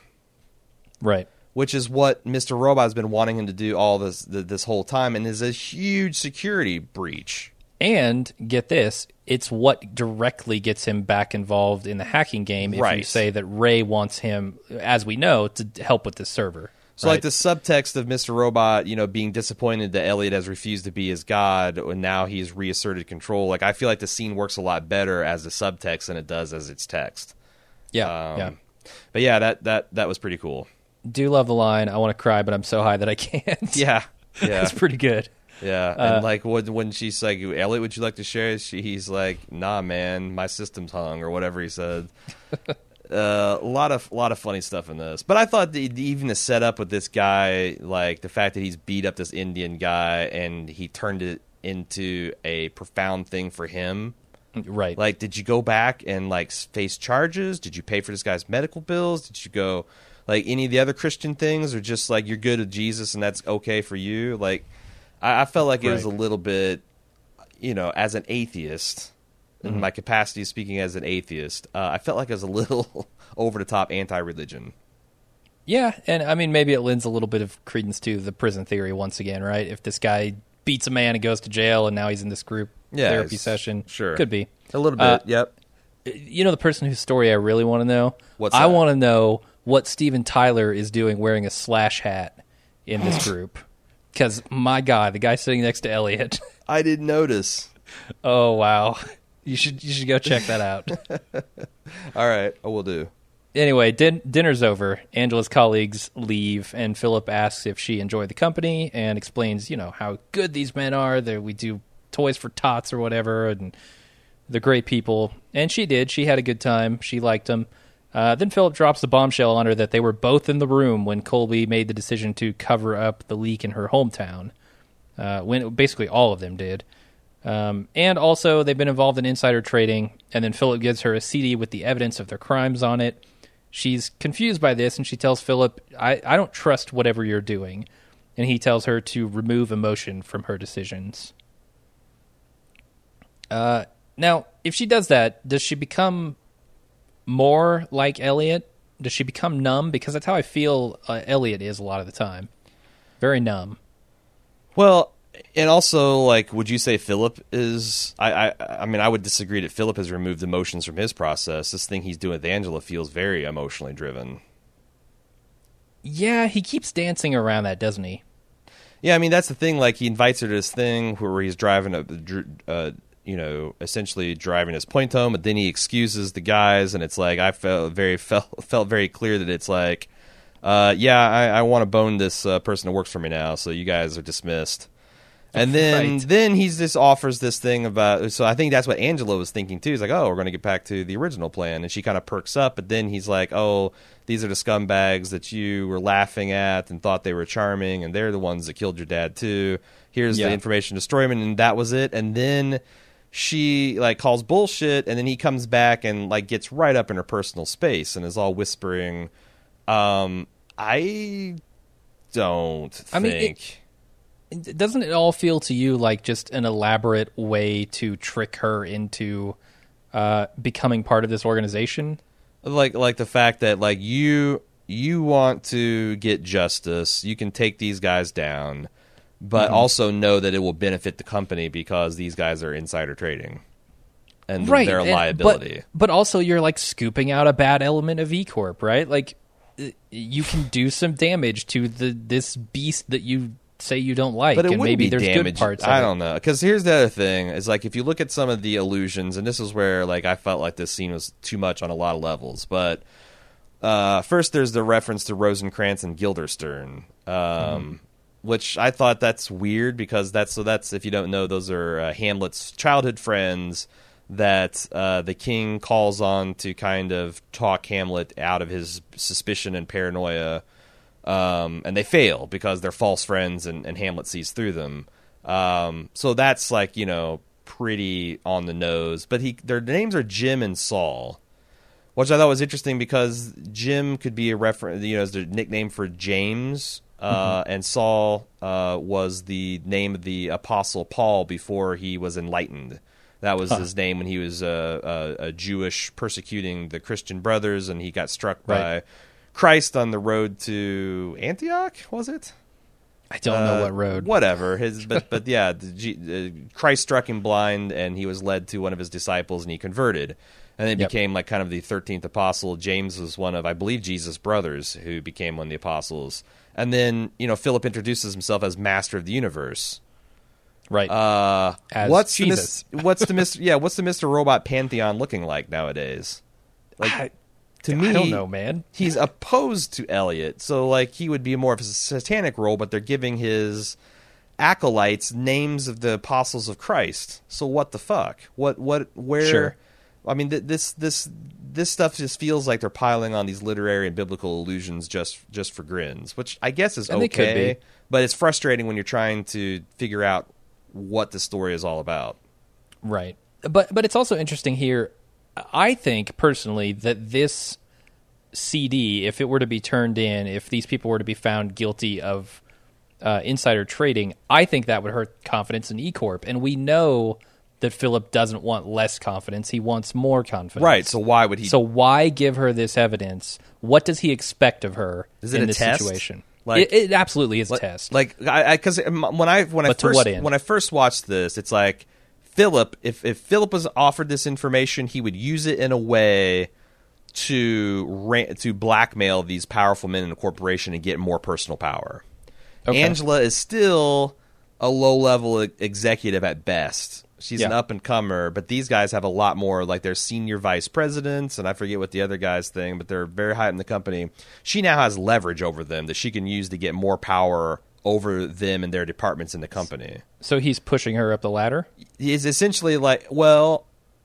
Right. Which is what Mister Robot has been wanting him to do all this this whole time, and is a huge security breach. And get this, it's what directly gets him back involved in the hacking game if right. you say that Ray wants him, as we know, to help with the server. So right? like the subtext of Mister Robot, you know, being disappointed that Elliot has refused to be his god, and now he's reasserted control. Like, I feel like the scene works a lot better as a subtext than it does as its text. Yeah, um, yeah. But yeah, that, that, that was pretty cool. Do love the line, "I want to cry, but I'm so high that I can't." Yeah, yeah, it's pretty good. Yeah, uh, and like when when she's like, "Elliot, would you like to share?" She, he's like, "Nah, man, my system's hung," or whatever he said. uh, a lot of a lot of funny stuff in this, but I thought the, even the setup with this guy, like the fact that he's beat up this Indian guy and he turned it into a profound thing for him. Right. Like, did you go back and like face charges? Did you pay for this guy's medical bills? Did you go? Like any of the other Christian things, or just like you're good with Jesus and that's okay for you? Like, I, I felt like it right. was a little bit, you know, as an atheist, mm-hmm. in my capacity of speaking as an atheist, uh, I felt like it was a little over the top anti-religion. Yeah, and I mean, maybe it lends a little bit of credence to the prison theory once again, right? If this guy beats a man and goes to jail, and now he's in this group yeah, therapy session, sure, could be a little bit. Uh, yep. You know, the person whose story I really want to know. What's I that? want to know what Steven Tyler is doing wearing a Slash hat in this group. Because, my God, the guy sitting next to Elliot. I didn't notice. Oh, wow. You should you should go check that out. All right, I will do. Anyway, din- dinner's over. Angela's colleagues leave, and Philip asks if she enjoyed the company and explains, you know, how good these men are. That we do toys for tots or whatever, and they're great people. And she did. She had a good time. She liked them. Uh, then Philip drops the bombshell on her that they were both in the room when Colby made the decision to cover up the leak in her hometown. Uh, when basically all of them did. Um, and also they've been involved in insider trading, and then Philip gives her a C D with the evidence of their crimes on it. She's confused by this, and she tells Philip, I, I don't trust whatever you're doing. And he tells her to remove emotion from her decisions. Uh, now, if she does that, does she become more like Elliot? Does she become numb? Because that's how I feel uh, Elliot is a lot of the time. Very numb. Well, and also, like, would you say Philip is... I, I I mean, I would disagree that Philip has removed emotions from his process. This thing he's doing with Angela feels very emotionally driven. Yeah, he keeps dancing around that, doesn't he? Yeah, I mean, that's the thing. Like, he invites her to this thing where he's driving a... Uh, you know, essentially driving his point home, but then he excuses the guys, and it's like, I felt very felt, felt very clear that it's like, uh, yeah, I, I want to bone this uh, person who works for me now, so you guys are dismissed. And then right. then he just offers this thing about, so I think that's what Angela was thinking too. He's like, oh, we're going to get back to the original plan. And she kind of perks up, but then he's like, oh, these are the scumbags that you were laughing at and thought they were charming, and they're the ones that killed your dad too. Here's yeah. the information, destroy them, and that was it. And then she like calls bullshit, and then he comes back and like gets right up in her personal space and is all whispering. Um, I don't I mean, think. It, doesn't it all feel to you like just an elaborate way to trick her into uh, becoming part of this organization? Like, like the fact that like you you want to get justice, you can take these guys down, but mm-hmm. also know that it will benefit the company because these guys are insider trading, and right. they're a and, liability. But, but also, you're like scooping out a bad element of E Corp, right? Like, you can do some damage to the this beast that you say you don't like, but it and maybe be there's damage. good parts. I of don't it. know, because here's the other thing: is like if you look at some of the illusions, and this is where like I felt like this scene was too much on a lot of levels. But uh, first, there's the reference to Rosencrantz and Guildenstern, um, mm. which I thought that's weird because that's so that's if you don't know, those are uh, Hamlet's childhood friends that uh, the king calls on to kind of talk Hamlet out of his suspicion and paranoia. Um, and they fail because they're false friends, and, and Hamlet sees through them. Um, so that's like, you know, pretty on the nose. But he, their names are Jim and Saul, which I thought was interesting because Jim could be a reference, you know, as their nickname for James, uh, mm-hmm. and Saul uh, was the name of the Apostle Paul before he was enlightened. That was huh. his name when he was uh, a, a Jewish persecuting the Christian brothers, and he got struck right. by Christ on the road to Antioch, was it? I don't uh, know what road. Whatever. His, but but yeah, the G, uh, Christ struck him blind, and he was led to one of his disciples, and he converted, and then yep. became like kind of the thirteenth apostle. James was one of, I believe, Jesus' brothers who became one of the apostles, and then you know Philip introduces himself as Master of the Universe. Right. Uh, as what's Jesus. the mis- what's the Mister yeah what's the Mister Robot pantheon looking like nowadays? Like. I- To me, I don't know, man. He's opposed to Elliot, so like he would be more of a satanic role, but they're giving his acolytes names of the apostles of Christ. So what the fuck? What what where? Sure. I mean, th- this this this stuff just feels like they're piling on these literary and biblical allusions just just for grins, which I guess is and they could okay, be. but it's frustrating when you're trying to figure out what the story is all about. Right, but but it's also interesting here. I think personally that this C D, if it were to be turned in, if these people were to be found guilty of uh, insider trading, I think that would hurt confidence in E Corp. And we know that Philip doesn't want less confidence; he wants more confidence. Right. So why would he? So why give her this evidence? What does he expect of her is it in a this test? situation? Like, it, it absolutely is like, a test. Like, because when I when but I first what end? when I first watched this, it's like Philip. If if Philip was offered this information, he would use it in a way to ra- to blackmail these powerful men in a corporation and get more personal power. Okay. Angela is still a low level executive at best. She's yeah. an up and comer, but these guys have a lot more. Like they're senior vice presidents, and I forget what the other guys thing, but they're very high in the company. She now has leverage over them that she can use to get more power over them and their departments in the company. So he's pushing her up the ladder? He's essentially like, well,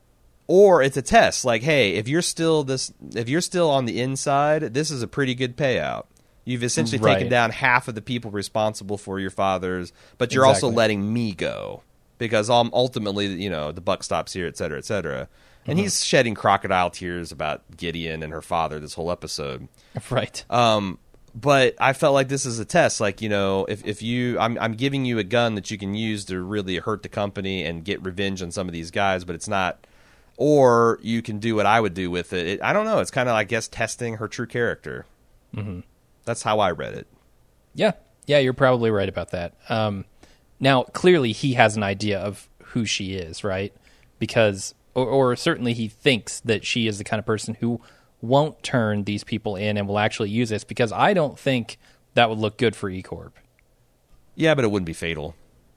or it's a test. Like, hey, if you're still this, if you're still on the inside, this is a pretty good payout. You've essentially right. taken down half of the people responsible for your fathers, but you're exactly. also letting me go because um, ultimately, you know, the buck stops here, et cetera, et cetera. And mm-hmm. he's shedding crocodile tears about Gideon and her father this whole episode. Right. Um, but I felt like this is a test. Like, you know, if, if you, I'm, I'm giving you a gun that you can use to really hurt the company and get revenge on some of these guys, but it's not, or you can do what I would do with it. it I don't know. It's kind of, I guess, testing her true character. Mm-hmm. That's how I read it. Yeah. Yeah, you're probably right about that. Um, now, clearly he has an idea of who she is, right? Because, or, or certainly he thinks that she is the kind of person who won't turn these people in and will actually use this, because I don't think that would look good for E Corp. Yeah, but it wouldn't be fatal.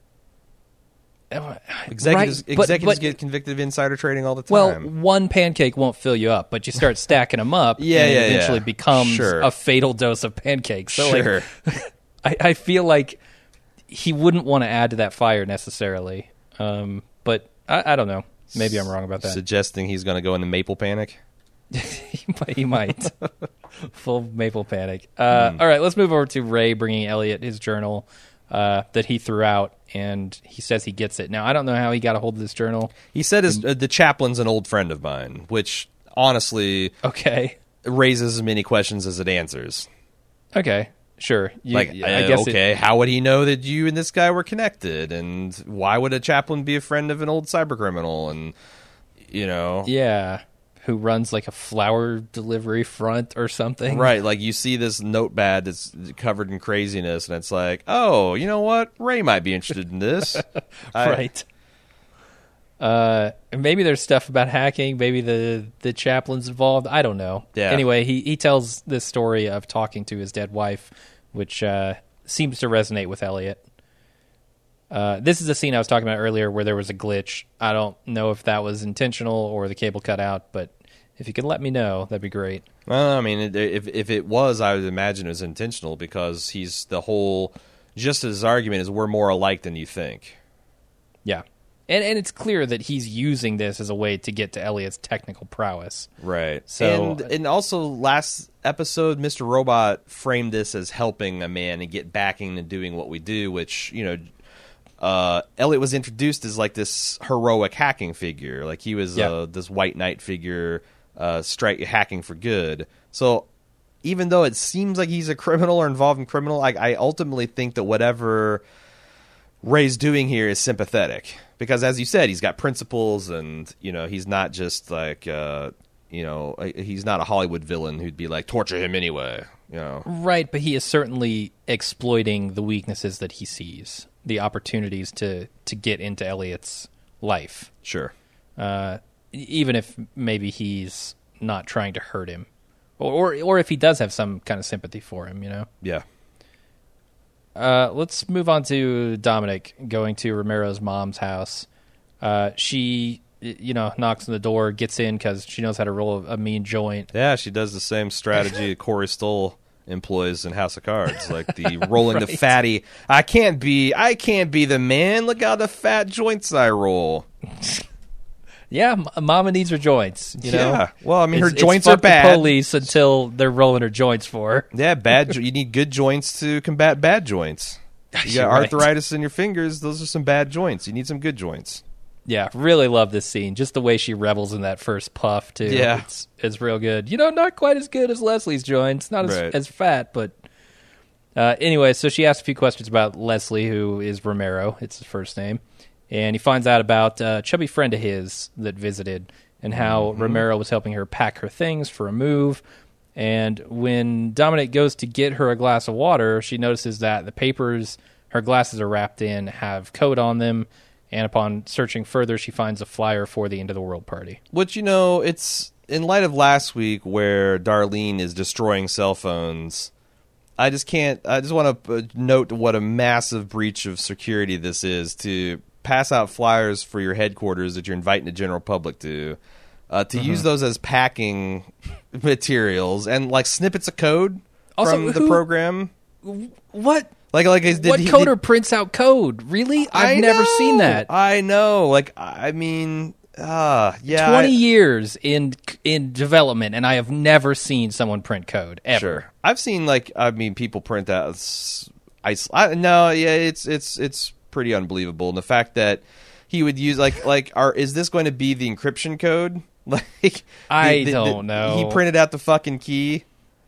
Uh, executives right, but, executives but, get convicted of insider trading all the time. Well, one pancake won't fill you up, but you start stacking them up, yeah, and yeah, it eventually yeah. becomes sure. a fatal dose of pancakes. So, sure. like, I, I feel like he wouldn't want to add to that fire necessarily. Um, but I, I don't know. Maybe I'm wrong about that. Suggesting he's going to go into maple panic? he might. He might. Full maple panic. Uh, mm. All right, let's move over to Ray bringing Elliot his journal. uh, that he threw out, and he says he gets it. Now, I don't know how he got a hold of this journal. He said his, uh, the chaplain's an old friend of mine, which honestly Okay. raises as many questions as it answers. Okay. Sure. You, Like, I uh, guess okay, it, how would he know that you and this guy were connected? And why would a chaplain be a friend of an old cybercriminal? And, you know... yeah. Who runs like a flower delivery front or something. Right, like you see this notepad that's covered in craziness, and it's like, oh, you know what? Ray might be interested in this. I, Right. Uh, and maybe there's stuff about hacking. Maybe the, the chaplain's involved. I don't know. Yeah. Anyway, he, he tells this story of talking to his dead wife, which uh, seems to resonate with Elliot. Uh, this is a scene I was talking about earlier where there was a glitch. I don't know if that was intentional or the cable cut out, but if you could let me know, that'd be great. Well, I mean, it, if if it was, I would imagine it was intentional because he's the whole. Just his argument is we're more alike than you think. Yeah. And and it's clear that he's using this as a way to get to Elliot's technical prowess. Right. So- and and also last episode, Mister Robot framed this as helping a man and get backing and doing what we do, which, you know, uh, Elliot was introduced as like this heroic hacking figure. Like he was Yep. uh, this white knight figure, uh, strike hacking for good. So even though it seems like he's a criminal or involved in criminal, like I ultimately think that whatever Ray's doing here is sympathetic. Because as you said, he's got principles and, you know, he's not just like, uh, you know, he's not a Hollywood villain who'd be like, torture him anyway, you know. Right, but he is certainly exploiting the weaknesses that he sees, the opportunities to, to get into Elliot's life. Sure. Uh, even if maybe he's not trying to hurt him. Or, or or if he does have some kind of sympathy for him, you know? Yeah. Uh, let's move on to Dominic going to Romero's mom's house. Uh, she, you know, knocks on the door, gets in because she knows how to roll a, a mean joint. Yeah, she does the same strategy Corey Stoll employs in House of Cards, like the rolling Right. the fatty. I can't be, I can't be the man. Look how the fat joints I roll. Yeah, m- Mama needs her joints, you know? Yeah. Well, I mean, her It's- joints it's are fuck the bad. police until they're rolling her joints for her. Yeah, bad. jo- You need good joints to combat bad joints. You You're got right. arthritis in your fingers; those are some bad joints. You need some good joints. Yeah, really love this scene. Just the way she revels in that first puff, too. Yeah. It's, it's real good. You know, not quite as good as Leslie's joints. Not as, Right. as fat, but... Uh, anyway, so she asks a few questions about Leslie, who is Romero. It's his first name. And he finds out about a chubby friend of his that visited and how Mm-hmm. Romero was helping her pack her things for a move. And when Dominic goes to get her a glass of water, she notices that the papers her glasses are wrapped in have code on them. And upon searching further, she finds a flyer for the End of the World party. Which, you know, it's in light of last week where Darlene is destroying cell phones. I just can't. I just want to note what a massive breach of security this is to pass out flyers for your headquarters that you're inviting the general public to, uh, to use those as packing materials and like snippets of code Also, from the who- program. What? Like, like, is- did what he, coder did- prints out code? Really? I've I never know! seen that. I know. Like, I mean, ah, yeah. twenty I- years in in development, and I have never seen someone print code ever. Sure, I've seen like I mean people print out. s- I, I no, yeah, it's it's it's pretty unbelievable. And the fact that he would use like like are is this going to be the encryption code? Like I the- the- don't the- know. He printed out the fucking key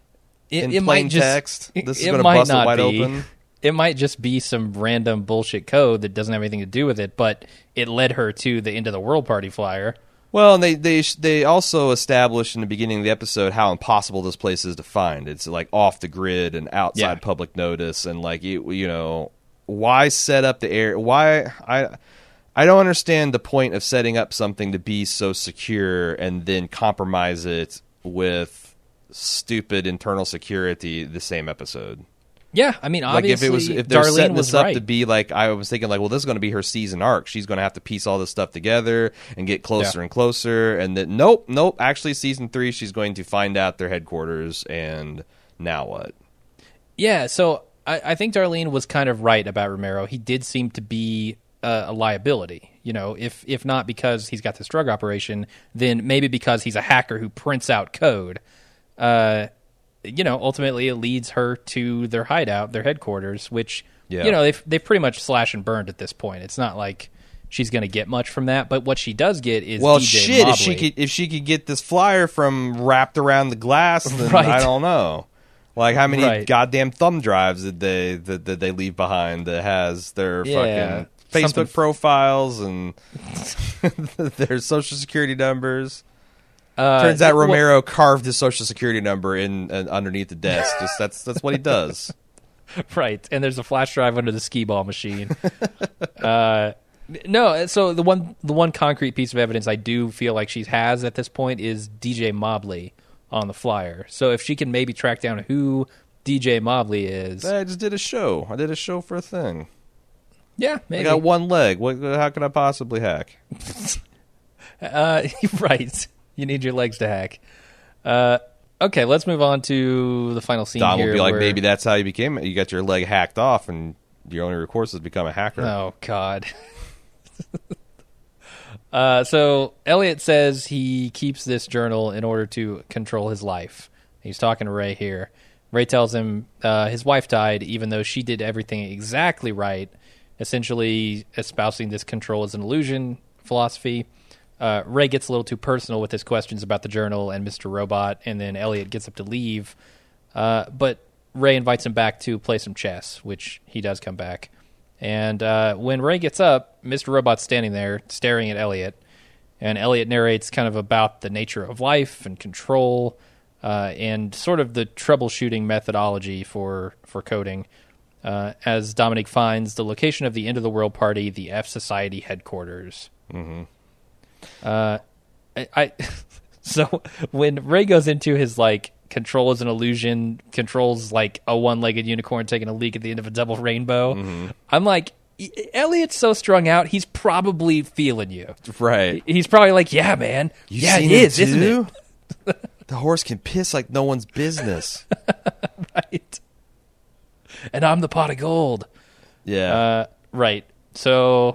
It, in it plain might just, text. This is it going to might bust it not wide be. open. It might just be some random bullshit code that doesn't have anything to do with it, but it led her to the End of the World party flyer. Well, and they they they also established in the beginning of the episode how impossible this place is to find. It's like off the grid and outside Yeah. public notice, and like you, you know, why set up the air? Why I I don't understand the point of setting up something to be so secure and then compromise it with stupid internal security. The same episode. Yeah, I mean, Like if obviously, it was if they're Darlene setting was this up right. to be like I was thinking like well this is going to be her season arc. She's going to have to piece all this stuff together and get closer Yeah. and closer. And then nope, nope. Actually, season three, she's going to find out their headquarters and now what? Yeah, so I, I think Darlene was kind of right about Romero. He did seem to be a, a liability. You know, if if not because he's got this drug operation, then maybe because he's a hacker who prints out code. Uh, you know, ultimately it leads her to their hideout, their headquarters, which Yeah. you know, they've, they've pretty much slash and burned at this point. It's not like she's going to get much from that, but what she does get is well, D J shit. Mobley. If she could, if she could get this flyer from wrapped around the glass, then Right. I don't know. Like how many Right. goddamn thumb drives did they that, that they leave behind that has their Yeah, fucking Facebook something- profiles and their social security numbers. Uh, Turns out well- Romero carved his social security number in uh, underneath the desk. Just that's that's what he does. Right, and there's a flash drive under the skee ball machine. uh, no, so the one the one concrete piece of evidence I do feel like she has at this point is D J Mobley on the flyer. So if she can maybe track down who D J Mobley is, I just did a show. I did a show for a thing. yeah, I maybe. got one leg. What? How can I possibly hack? Uh, right, you need your legs to hack. Uh, okay, let's move on to the final scene. Don here will be like, where- maybe that's how you became. You got your leg hacked off, and your only recourse is to become a hacker. Oh God. uh, so Elliot says he keeps this journal in order to control his life. He's talking to Ray here. Ray tells him uh, his wife died, even though she did everything exactly right, essentially espousing this control as an illusion philosophy. Uh, Ray gets a little too personal with his questions about the journal and Mister Robot, and then Elliot gets up to leave. Uh, but Ray invites him back to play some chess, which he does come back. And uh, when Ray gets up, Mister Robot's standing there staring at Elliot. And Elliot narrates kind of about the nature of life and control uh, and sort of the troubleshooting methodology for, for coding. Uh, as Dominic finds the location of the end of the world party, the F Society headquarters. Mm-hmm. Uh, I, I so when Ray goes into his like control is an illusion, controls like a one-legged unicorn taking a leak at the end of a double rainbow. Mm-hmm. I'm like, Elliot's so strung out, he's probably feeling you. Right. He's probably like, yeah, man, You yeah, seen it is, too? isn't it? The horse can piss like no one's business. Right. And I'm the pot of gold. Yeah. Uh, right. So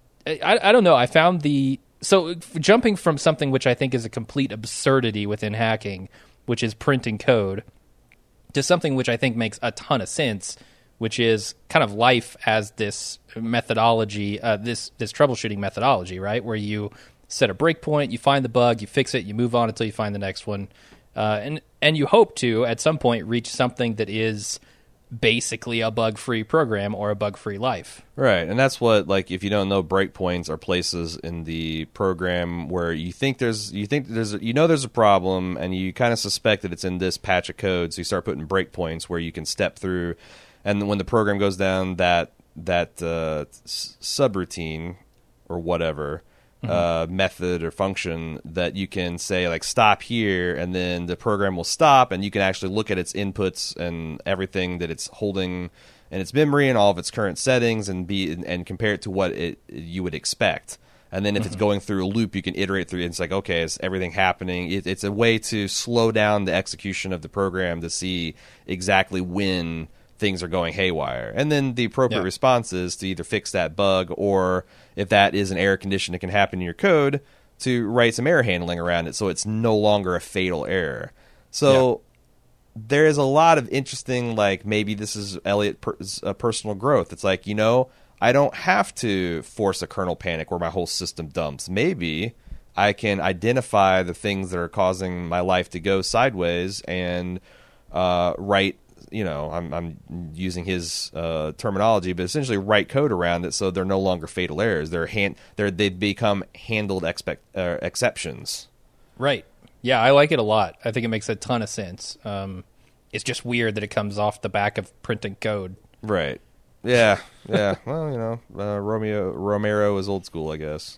I, I don't know. I found the so f- jumping from something which I think is a complete absurdity within hacking, which is printing code, to something which I think makes a ton of sense, which is kind of life as this methodology, uh, this this troubleshooting methodology, right? Where you set a breakpoint, you find the bug, you fix it, you move on until you find the next one, uh, and and you hope to at some point reach something that is basically a bug-free program or a bug-free life. Right, and that's what, like, if you don't know, breakpoints are places in the program where you think there's, you think there's, a, you know, there's a problem, and you kind of suspect that it's in this patch of code. So you start putting breakpoints where you can step through, and when the program goes down that that uh, s- subroutine or whatever mm-hmm. uh, method or function, that you can say like stop here, and then the program will stop, and you can actually look at its inputs and everything that it's holding in its memory and all of its current settings, and be and, and compare it to what it you would expect. And then if mm-hmm. it's going through a loop, you can iterate through it. It's like, okay, is everything happening? It, it's a way to slow down the execution of the program to see exactly when things are going haywire. And then the appropriate yeah. response is to either fix that bug, or if that is an error condition that can happen in your code, to write some error handling around it so it's no longer a fatal error. So yeah. there is a lot of interesting, like, maybe this is Elliot per, uh, personal growth. It's like, you know, I don't have to force a kernel panic where my whole system dumps. Maybe I can identify the things that are causing my life to go sideways and uh, write, you know, I'm, I'm using his uh, terminology, but essentially write code around it so they're no longer fatal errors. They're hand, they're they become handled expect, uh, exceptions. Right. Yeah, I like it a lot. I think it makes a ton of sense. Um, it's just weird that it comes off the back of printing code. Right. Yeah. Yeah. Well, you know, uh, Romeo Romero is old school, I guess.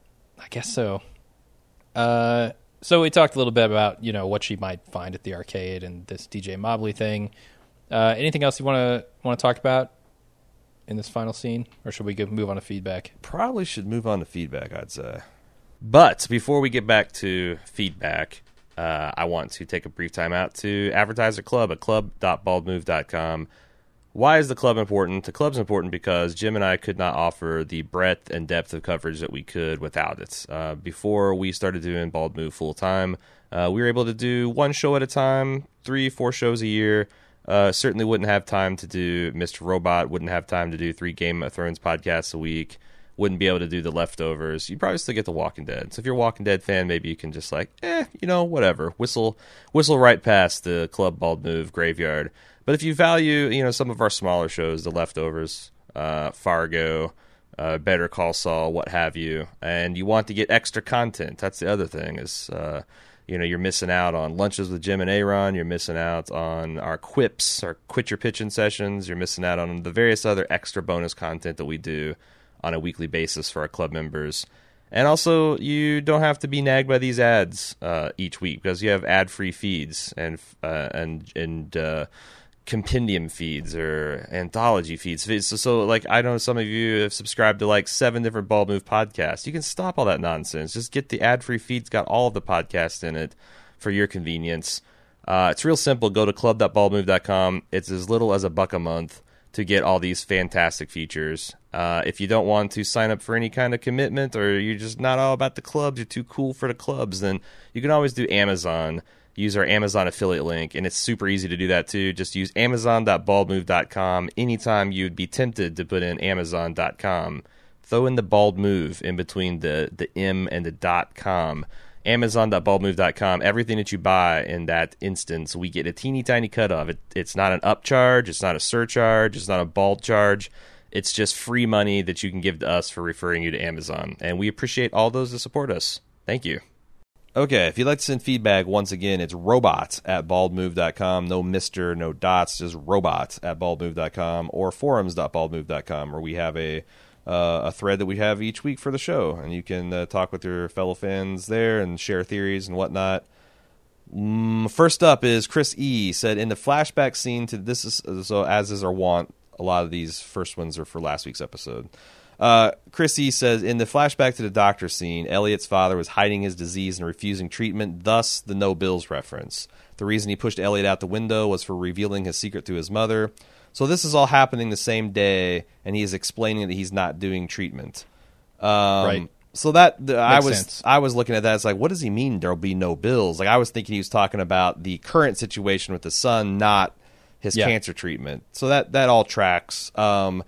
I guess so. Uh, so we talked a little bit about, you know, what she might find at the arcade and this D J Mobley thing. Uh, anything else you want to want to talk about in this final scene, or should we go, move on to feedback? Probably should move on to feedback, I'd say. But before we get back to feedback, uh, I want to take a brief time out to advertise the club at club dot bald move dot com. Why is the club important? The club's important because Jim and I could not offer the breadth and depth of coverage that we could without it. Uh, before we started doing Bald Move full time, uh, we were able to do one show at a time, three, four shows a year. Uh, certainly wouldn't have time to do Mister Robot, wouldn't have time to do three Game of Thrones podcasts a week, wouldn't be able to do The Leftovers. You'd probably still get The Walking Dead. So if you're a Walking Dead fan, maybe you can just like, eh, you know, whatever. Whistle whistle right past the Club Bald Move Graveyard. But if you value, you know, some of our smaller shows, The Leftovers, uh, Fargo, uh, Better Call Saul, what have you, and you want to get extra content, that's the other thing is... Uh, You know, you're missing out on Lunches with Jim and Aaron. You're missing out on our quips, our Quit Your Pitching sessions. You're missing out on the various other extra bonus content that we do on a weekly basis for our club members. And also, you don't have to be nagged by these ads uh, each week because you have ad-free feeds and uh, and and uh, compendium feeds or anthology feeds. So, so, like, I know some of you have subscribed to like seven different Bald Move podcasts. You can stop all that nonsense. Just get the ad-free feeds, got all of the podcasts in it for your convenience. Uh, it's real simple. Go to club dot bald move dot com. It's as little as a buck a month to get all these fantastic features. Uh, if you don't want to sign up for any kind of commitment or you're just not all about the clubs, you're too cool for the clubs, then you can always do Amazon. Use our Amazon affiliate link, and it's super easy to do that too. Just use amazon dot bald move dot com. Anytime you'd be tempted to put in amazon dot com, throw in the bald move in between the, the M and the dot com. amazon dot bald move dot com. Everything that you buy in that instance, we get a teeny tiny cut of. It, it's not an upcharge. It's not a surcharge. It's not a bald charge. It's just free money that you can give to us for referring you to Amazon. And we appreciate all those that support us. Thank you. Okay, if you'd like to send feedback, once again, it's robot at bald move dot com. No Mister, no dots, just robot at bald move dot com or forums dot bald move dot com, where we have a uh, a thread that we have each week for the show. And you can uh, talk with your fellow fans there and share theories and whatnot. Mm, first up is Chris E. said, in the flashback scene to this is so as is our want, a lot of these first ones are for last week's episode. Uh, Chris E. says, in the flashback to the doctor scene, Elliot's father was hiding his disease and refusing treatment, thus the no bills reference. The reason he pushed Elliot out the window was for revealing his secret to his mother. So this is all happening the same day, and he is explaining that he's not doing treatment. Um, right. So that the, I was sense. I was looking at that. It's like, what does he mean there'll be no bills? Like I was thinking he was talking about the current situation with the son, not his yeah. cancer treatment. So that that all tracks. Um,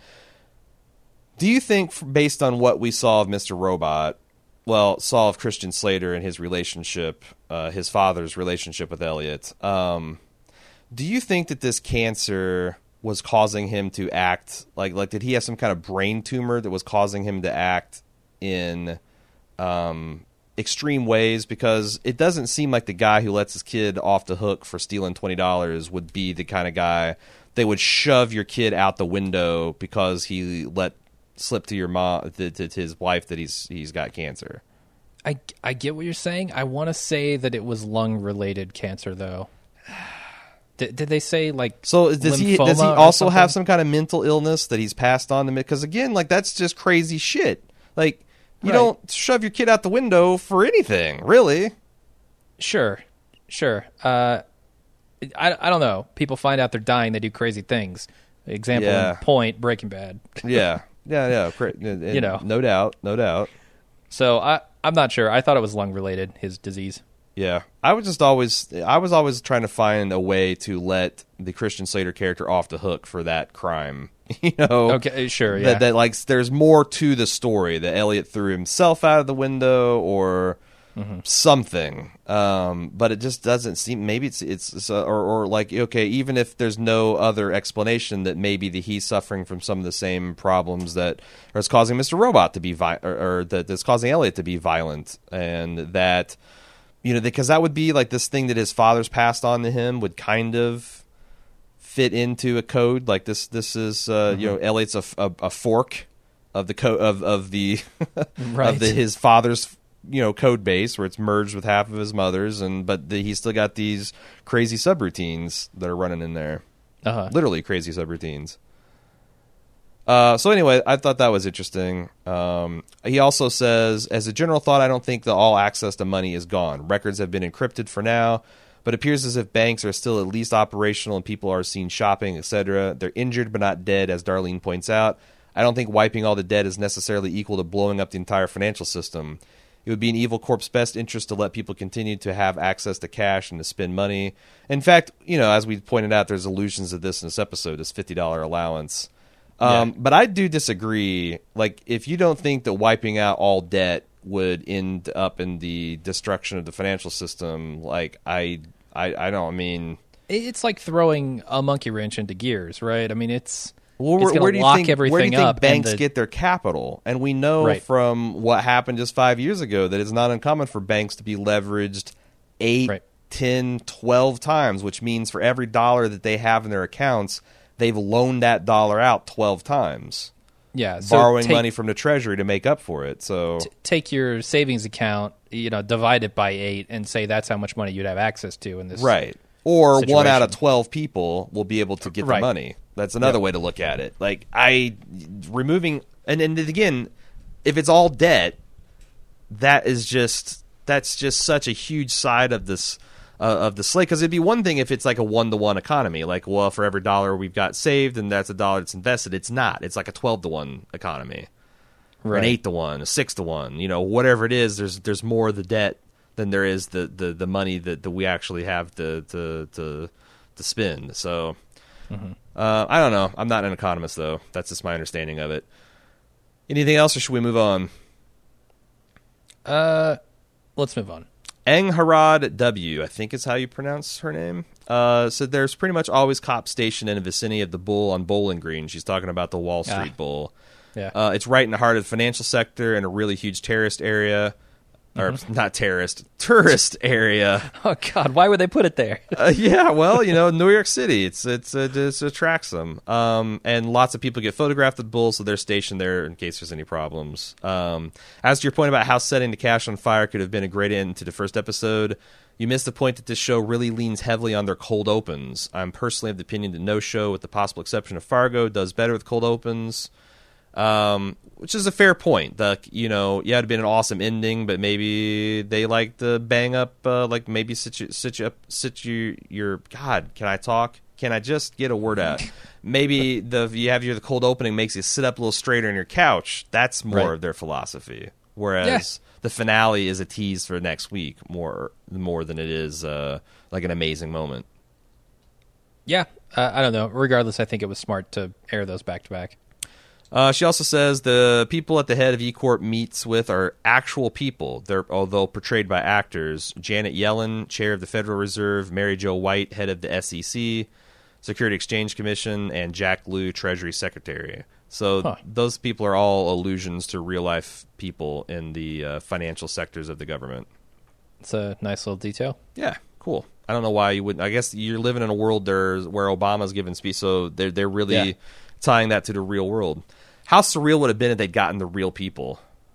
Do you think, based on what we saw of Mister Robot, well, saw of Christian Slater and his relationship, uh, his father's relationship with Elliot, um, do you think that this cancer was causing him to act, like, like did he have some kind of brain tumor that was causing him to act in um, extreme ways? Because it doesn't seem like the guy who lets his kid off the hook for stealing twenty dollars would be the kind of guy that would shove your kid out the window because he let slip to your mom, to, to his wife, that he's he's got cancer. I, I get what you're saying. I want to say that it was lung related cancer, though. Did, did they say like so? Does he does he also have some kind of mental illness that he's passed on to me? Because again, like that's just crazy shit. Like you right. don't shove your kid out the window for anything, really. Sure, sure. Uh, I I don't know. People find out they're dying, they do crazy things. Example yeah. in point, Breaking Bad. yeah. Yeah, yeah, you know, no doubt, no doubt. So I, I'm not sure. I thought it was lung related, his disease. Yeah, I was just always, I was always trying to find a way to let the Christian Slater character off the hook for that crime. You know, okay, sure, yeah. That, that like, there's more to the story. That Elliot threw himself out of the window or mm-hmm. something. Um, but it just doesn't seem. Maybe it's it's, it's uh, or or like okay, even if there's no other explanation, that maybe that he's suffering from some of the same problems that are causing Mister Robot to be vi- or, or that that's causing Elliot to be violent, and that you know because that would be like this thing that his father's passed on to him would kind of fit into a code like this. This is uh, mm-hmm. you know Elliot's a, a, a fork of the co- of of the right. of the, his father's. You know, code base where it's merged with half of his mother's, and but the, he's still got these crazy subroutines that are running in there. Uh-huh. Literally crazy subroutines. Uh, so anyway, I thought that was interesting. Um, he also says, as a general thought, I don't think that all access to money is gone. Records have been encrypted for now, but it appears as if banks are still at least operational and people are seen shopping, et cetera. They're injured but not dead, as Darlene points out. I don't think wiping all the debt is necessarily equal to blowing up the entire financial system. It would be in Evil Corp's best interest to let people continue to have access to cash and to spend money. In fact, you know, as we pointed out, there's allusions of this in this episode, this fifty dollars allowance. Um, yeah. But I do disagree. Like, if you don't think that wiping out all debt would end up in the destruction of the financial system, like, I, I, I don't I mean... It's like throwing a monkey wrench into gears, right? I mean, it's... Well, it's where, where do you lock think, everything where do you think up banks the, get their capital? And we know right. from what happened just five years ago that it's not uncommon for banks to be leveraged eight, right. ten, twelve times, which means for every dollar that they have in their accounts, they've loaned that dollar out twelve times. Yeah, so borrowing take, money from the treasury to make up for it. So t- take your savings account, you know, divide it by eight, and say that's how much money you'd have access to in this. Right. Or situation. one out of twelve people will be able to get right. the money. That's another yep. way to look at it. Like, I removing and, and again, if it's all debt, that is just that's just such a huge side of this uh, of the slate. Because it'd be one thing if it's like a one to one economy, like, well, for every dollar we've got saved, and that's a dollar that's invested. It's not. It's like a twelve to one economy, right. or an eight to one, a six to one. You know, whatever it is, there's there's more of the debt than there is the, the, the money that, that we actually have to to to, to spend. So. Mm-hmm. Uh, I don't know. I'm not an economist, though. That's just my understanding of it. Anything else, or should we move on? Uh, let's move on. Angharad W., I think is how you pronounce her name. Uh, so there's pretty much always cops stationed in the vicinity of the Bull on Bowling Green. She's talking about the Wall Street ah. Bull. Yeah. Uh, it's right in the heart of the financial sector in a really huge terrorist area. Or mm-hmm. not terrorist, tourist area. Oh God, why would they put it there? uh, yeah, well, you know, New York City, it's it's it, it attracts them, um, and lots of people get photographed with bulls, so they're stationed there in case there's any problems. Um, as to your point about how setting the cash on fire could have been a great end to the first episode, you missed the point that this show really leans heavily on their cold opens. I'm personally of the opinion that no show, with the possible exception of Fargo, does better with cold opens. Um, which is a fair point. The you know, yeah, it'd been an awesome ending, but maybe they like to bang up, uh, like maybe sit you, sit you up, sit you, your God. Can I talk? Can I just get a word out? Maybe the you have your the cold opening makes you sit up a little straighter in your couch. That's more right. of their philosophy. Whereas yeah. the finale is a tease for next week, more more than it is uh, like an amazing moment. Yeah, uh, I don't know. Regardless, I think it was smart to air those back to back. Uh, she also says the people at the head of E Corp meets with are actual people, They're, although portrayed by actors. Janet Yellen, chair of the Federal Reserve, Mary Jo White, head of the S E C, Security Exchange Commission, and Jack Lew, Treasury Secretary. So huh. those people are all allusions to real-life people in the uh, financial sectors of the government. It's a nice little detail. Yeah, cool. I don't know why you wouldn't. I guess you're living in a world there's, where Obama's giving speech, so they're, they're really yeah. tying that to the real world. How surreal would it have been if they'd gotten the real people?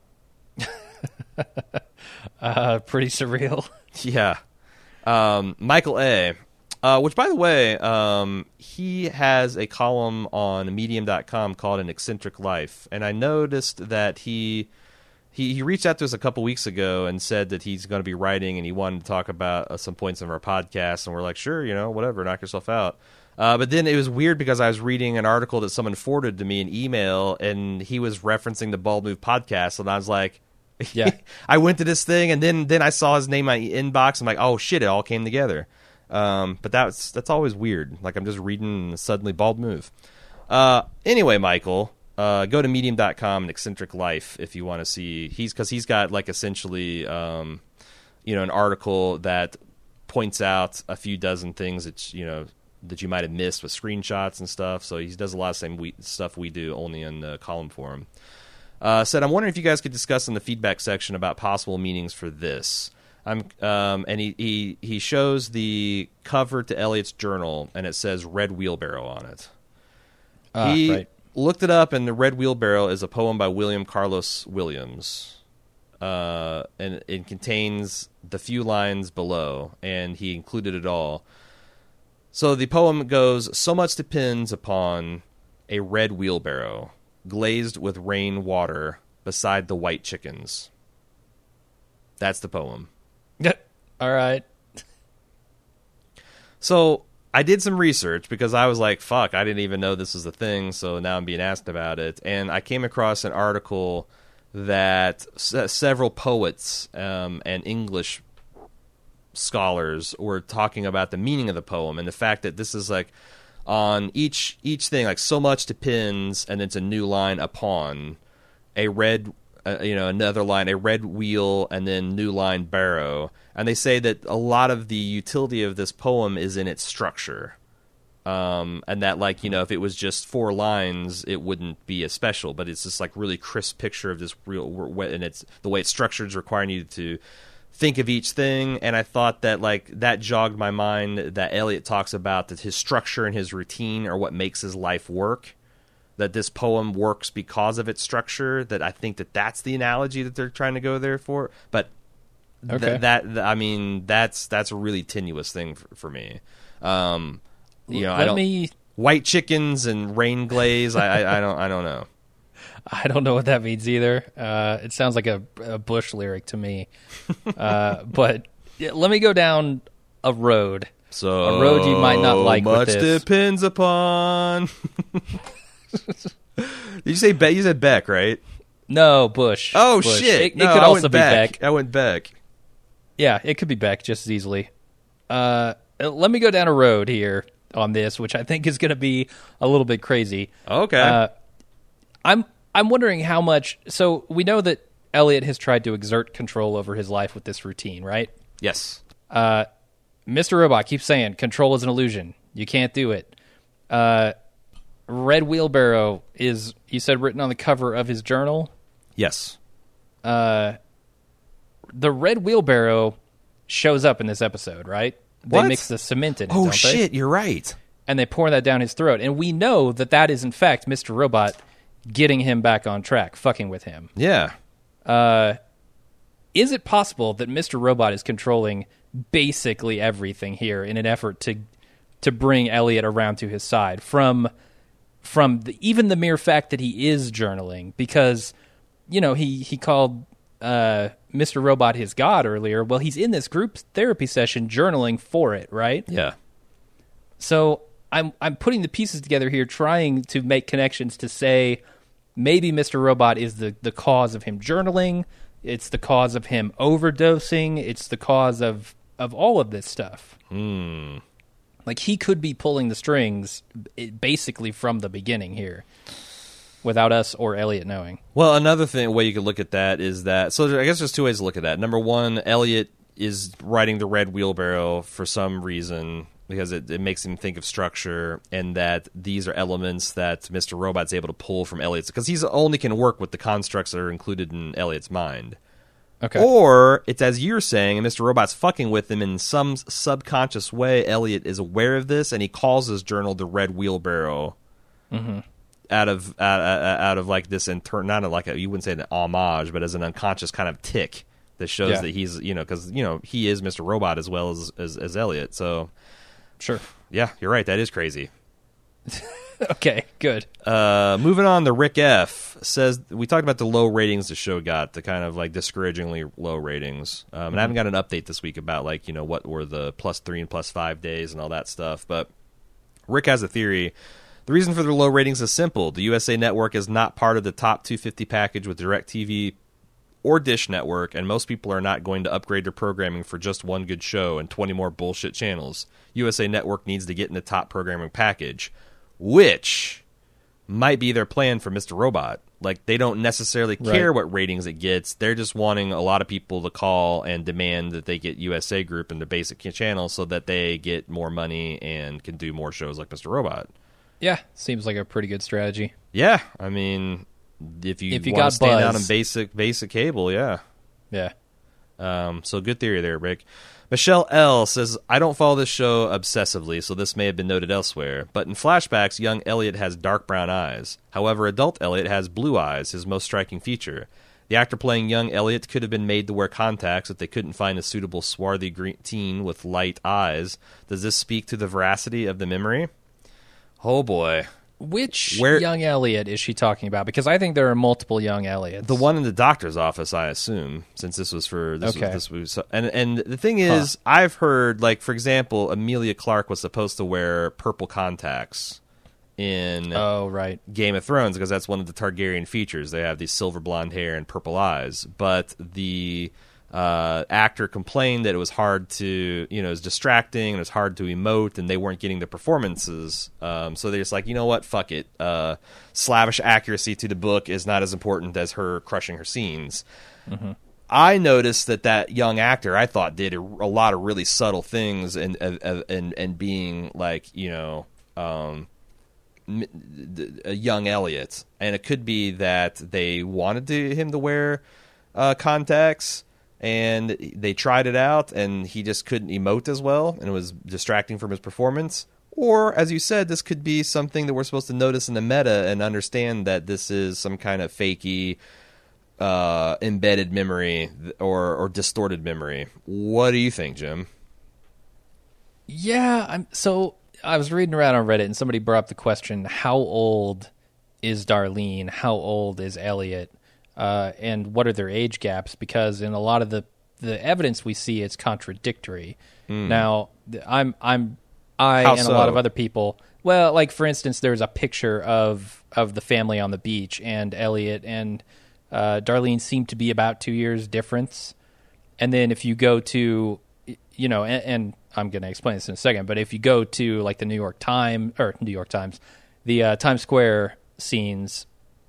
uh, pretty surreal. Yeah. Um, Michael A., uh, which, by the way, um, he has a column on medium dot com called An Eccentric Life. And I noticed that he, he he reached out to us a couple weeks ago and said that he's going to be writing and he wanted to talk about uh, some points of our podcast. And we're like, sure, you know, whatever, knock yourself out. Uh, but then it was weird because I was reading an article that someone forwarded to me in email, and he was referencing the Bald Move podcast, and I was like, "Yeah." I went to this thing, and then then I saw his name in my inbox. I'm like, "Oh shit!" It all came together. Um, but that's that's always weird. Like I'm just reading, and suddenly Bald Move. Uh, anyway, Michael, uh, go to medium dot com and Eccentric Life if you want to see. He's because he's got like essentially, um, you know, an article that points out a few dozen things that you know. that you might have missed with screenshots and stuff. So he does a lot of the same we, stuff we do, only in the column form. Uh, said, I'm wondering if you guys could discuss in the feedback section about possible meanings for this. I'm, um, and he, he, he shows the cover to Elliot's journal, and it says Red Wheelbarrow on it. Ah, he right. looked it up, and the Red Wheelbarrow is a poem by William Carlos Williams. Uh, and it contains the few lines below, and he included it all. So the poem goes, so much depends upon a red wheelbarrow, glazed with rain water beside the white chickens. That's the poem. All right. So I did some research because I was like, fuck, I didn't even know this was a thing, so now I'm being asked about it. And I came across an article that s- several poets um, and English scholars were talking about the meaning of the poem and the fact that this is like on each each thing, like so much depends, and it's a new line upon a red, uh, you know, another line, a red wheel, and then new line barrow. And they say that a lot of the utility of this poem is in its structure. Um, and that, like, you know, if it was just four lines, it wouldn't be as special. But it's this, like, really crisp picture of this real, and it's the way it's structured is requiring you to think of each thing. And I thought that, like, that jogged my mind that Eliot talks about that his structure and his routine are what makes his life work. That this poem works because of its structure. That I think that that's the analogy that they're trying to go there for. But th- Okay. that, I mean, that's that's a really tenuous thing for, for me. Um, you know, Let I don't. me. White chickens and rain glaze. I, I, I don't. I don't know. I don't know what that means either. Uh, it sounds like a, a Bush lyric to me. uh, but yeah, let me go down a road. So A road you might not like with much this. depends upon. Did you say Beck? You said Beck, right? No, Bush. Oh Bush. shit! It, it no, could I also went be Beck. Beck. I went Beck. Yeah, it could be Beck just as easily. Uh, let me go down a road here on this, which I think is going to be a little bit crazy. Okay. Uh, I'm I'm wondering how much. So we know that Elliot has tried to exert control over his life with this routine, right? yes. Uh, Mister Robot keeps saying control is an illusion. You can't do it. Uh, Red Wheelbarrow is, you said, written on the cover of his journal. Yes. Uh, the Red Wheelbarrow shows up in this episode, right? What? They mix the cement in it, Oh don't shit! they? You're right. And they pour that down his throat. And we know that that is, in fact, Mister Robot getting him back on track, fucking with him. Yeah. Uh, is it possible that Mister Robot is controlling basically everything here in an effort to to bring Elliot around to his side from from the, even the mere fact that he is journaling? Because, you know, he, he called uh, Mister Robot his god earlier. Well, he's in this group therapy session journaling for it, right? Yeah. So I'm I'm putting the pieces together here, trying to make connections to say maybe Mister Robot is the, the cause of him journaling. It's the cause of him overdosing. It's the cause of, of all of this stuff. Hmm. Like, he could be pulling the strings basically from the beginning here without us or Elliot knowing. Well, another thing, way you could look at that is that. So I guess there's two ways to look at that. Number one, Elliot is writing the Red Wheelbarrow for some reason because it, it makes him think of structure, and that these are elements that Mister Robot's able to pull from Elliot's, because he's only can work with the constructs that are included in Elliot's mind. Okay. Or it's as you're saying, and Mister Robot's fucking with him in some subconscious way. Elliot is aware of this, and he calls his journal the Red Wheelbarrow. Mm-hmm. Out of out, out of like this intern, not like a, you wouldn't say an homage, but as an unconscious kind of tick that shows Yeah. that he's, you know, because you know he is Mister Robot as well as, as as Elliot. So Sure. yeah, you're right. That is crazy. Okay, good. Uh, moving on, the Rick F says we talked about the low ratings the show got, the kind of like discouragingly low ratings. Um, and I haven't got an update this week about like you know what were the plus three and plus five days and all that stuff. But Rick has a theory. The reason for the low ratings is simple. The U S A Network is not part of the top two hundred fifty package with DirecTV or Dish Network, and most people are not going to upgrade their programming for just one good show and twenty more bullshit channels. U S A Network needs to get in the top programming package, which might be their plan for Mister Robot. Like, they don't necessarily care Right. what ratings it gets. They're just wanting a lot of people to call and demand that they get U S A Group in their basic channel so that they get more money and can do more shows like Mister Robot. Yeah, seems like a pretty good strategy. Yeah, I mean, if you, If you want got to stand out buzz. on basic basic cable, yeah. Yeah. Um, so good theory there, Rick. Michelle L. says, I don't follow this show obsessively, so this may have been noted elsewhere, but in flashbacks, young Elliot has dark brown eyes. However, adult Elliot has blue eyes, his most striking feature. The actor playing young Elliot could have been made to wear contacts if they couldn't find a suitable swarthy green teen with light eyes. Does this speak to the veracity of the memory? Oh boy. Which Where- young Elliot is she talking about? Because I think there are multiple young Elliots. The one in the doctor's office, I assume, since this was for this Okay. was this was and and the thing is, I've heard, like, for example, Amelia Clark was supposed to wear purple contacts in Oh, right. Game of Thrones, because that's one of the Targaryen features. They have these silver blonde hair and purple eyes. But the uh, actor complained that it was hard to, you know, it was distracting, and it was hard to emote, and they weren't getting the performances. Um, so they're just like, you know what, fuck it. Uh, slavish accuracy to the book is not as important as her crushing her scenes. Mm-hmm. I noticed that that young actor, I thought, did a, a lot of really subtle things, and and and, and being like, you know, um, a young Elliot, and it could be that they wanted to, him to wear uh, contacts, and they tried it out, and he just couldn't emote as well, and it was distracting from his performance. Or, as you said, this could be something that we're supposed to notice in the meta and understand that this is some kind of fakey, uh, embedded memory or, or distorted memory. What do you think, Jim? Yeah, I'm so... I was reading around on Reddit, and somebody brought up the question, how old is Darlene? How old is Elliot? Uh, and what are their age gaps? Because in a lot of the, the evidence we see, it's contradictory. Mm. Now, I'm I'm I how and so? a lot of other people. Well, like for instance, there's a picture of of the family on the beach, and Elliot and uh, Darlene seem to be about two years difference. And then if you go to, you know, and, and I'm going to explain this in a second, but if you go to like the New York Times or New York Times, the uh, Times Square scenes,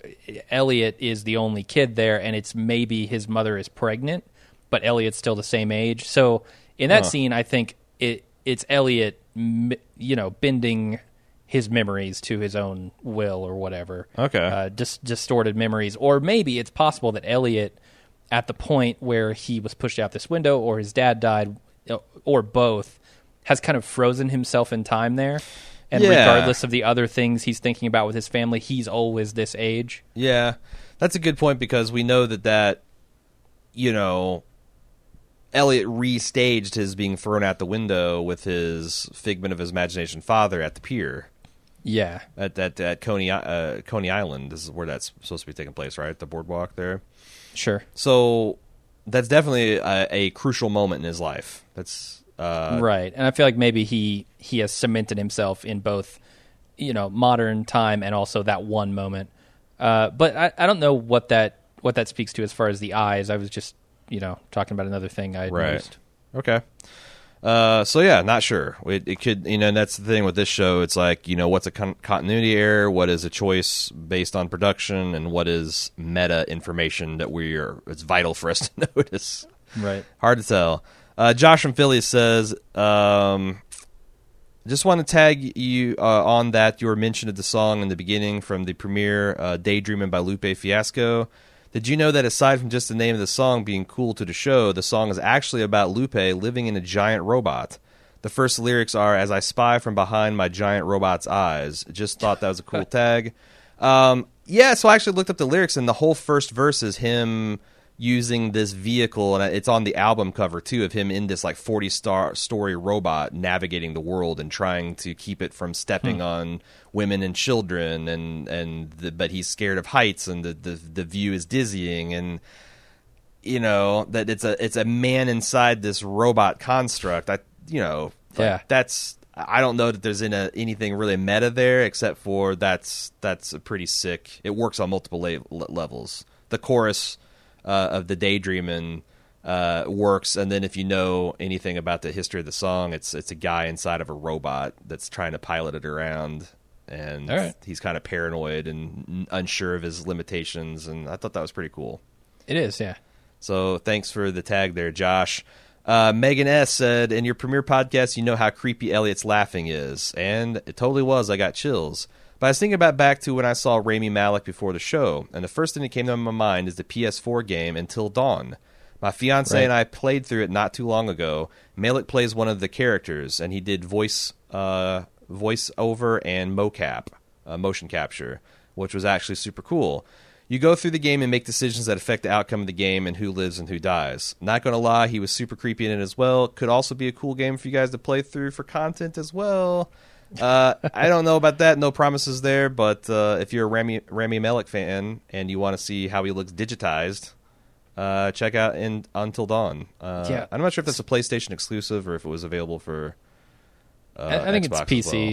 Elliot is the only kid there, and it's maybe his mother is pregnant, but Elliot's still the same age. So in that huh. scene, I think it it's Elliot, you know, bending his memories to his own will or whatever. Okay, uh, dis- distorted memories, or maybe it's possible that Elliot, at the point where he was pushed out this window, or his dad died, or both, has kind of frozen himself in time there. And yeah. regardless of the other things he's thinking about with his family, he's always this age. Yeah, that's a good point, because we know that that, you know, Elliot restaged his being thrown out the window with his figment of his imagination father at the pier. Yeah. At at, at Coney, uh, Coney Island. This is where that's supposed to be taking place, right? The boardwalk there. Sure. So that's definitely a, a crucial moment in his life. That's uh, right, and I feel like maybe he he has cemented himself in both, you know, modern time and also that one moment. Uh, but I, I don't know what that what that speaks to as far as the eyes. I was just, you know, talking about another thing I had right. noticed. Okay. Uh, so yeah, not sure. It, it could, you know, and that's the thing with this show. It's like, you know, what's a con- continuity error? What is a choice based on production? And what is meta information that we are, it's vital for us to notice. Right. Hard to tell. Uh, Josh from Philly says, um, just want to tag you uh, on that. You were mentioned at the song in the beginning from the premiere, uh, Daydreaming by Lupe Fiasco. Did you know that aside from just the name of the song being cool to the show, the song is actually about Lupe living in a giant robot? The first lyrics are, "As I spy from behind my giant robot's eyes." Just thought that was a cool tag. Um, yeah, so I actually looked up the lyrics, and the whole first verse is him using this vehicle, and it's on the album cover too, of him in this like forty star story robot navigating the world and trying to keep it from stepping hmm. on women and children, and and the, but he's scared of heights, and the, the the view is dizzying, and you know that it's a it's a man inside this robot construct. I you know yeah that's I don't know that there's in a, anything really meta there, except for that's that's a pretty sick. It works on multiple la- levels. The chorus Uh, of the Daydreamin' uh, works, and then if you know anything about the history of the song, it's it's a guy inside of a robot that's trying to pilot it around, and right. he's kind of paranoid and unsure of his limitations, and I thought that was pretty cool. It is, yeah. So thanks for the tag there, Josh. Uh, Megan S. said, in your premiere podcast, you know how creepy Elliot's laughing is, and it totally was. I got chills. But I was thinking about back to when I saw Rami Malek before the show, and the first thing that came to my mind is the P S four game Until Dawn. My fiance right. and I played through it not too long ago. Malek plays one of the characters, and he did voice uh, voice over and mocap, uh, motion capture, which was actually super cool. You go through the game and make decisions that affect the outcome of the game and who lives and who dies. Not going to lie, he was super creepy in it as well. Could also be a cool game for you guys to play through for content as well. uh, I don't know about that. No promises there. But uh, if you're a Rami, Rami Malek fan and you want to see how he looks digitized, uh, check out in, Until Dawn. Uh, yeah. I'm not sure if that's a PlayStation exclusive or if it was available for uh, I, I think Xbox it's P C. as well.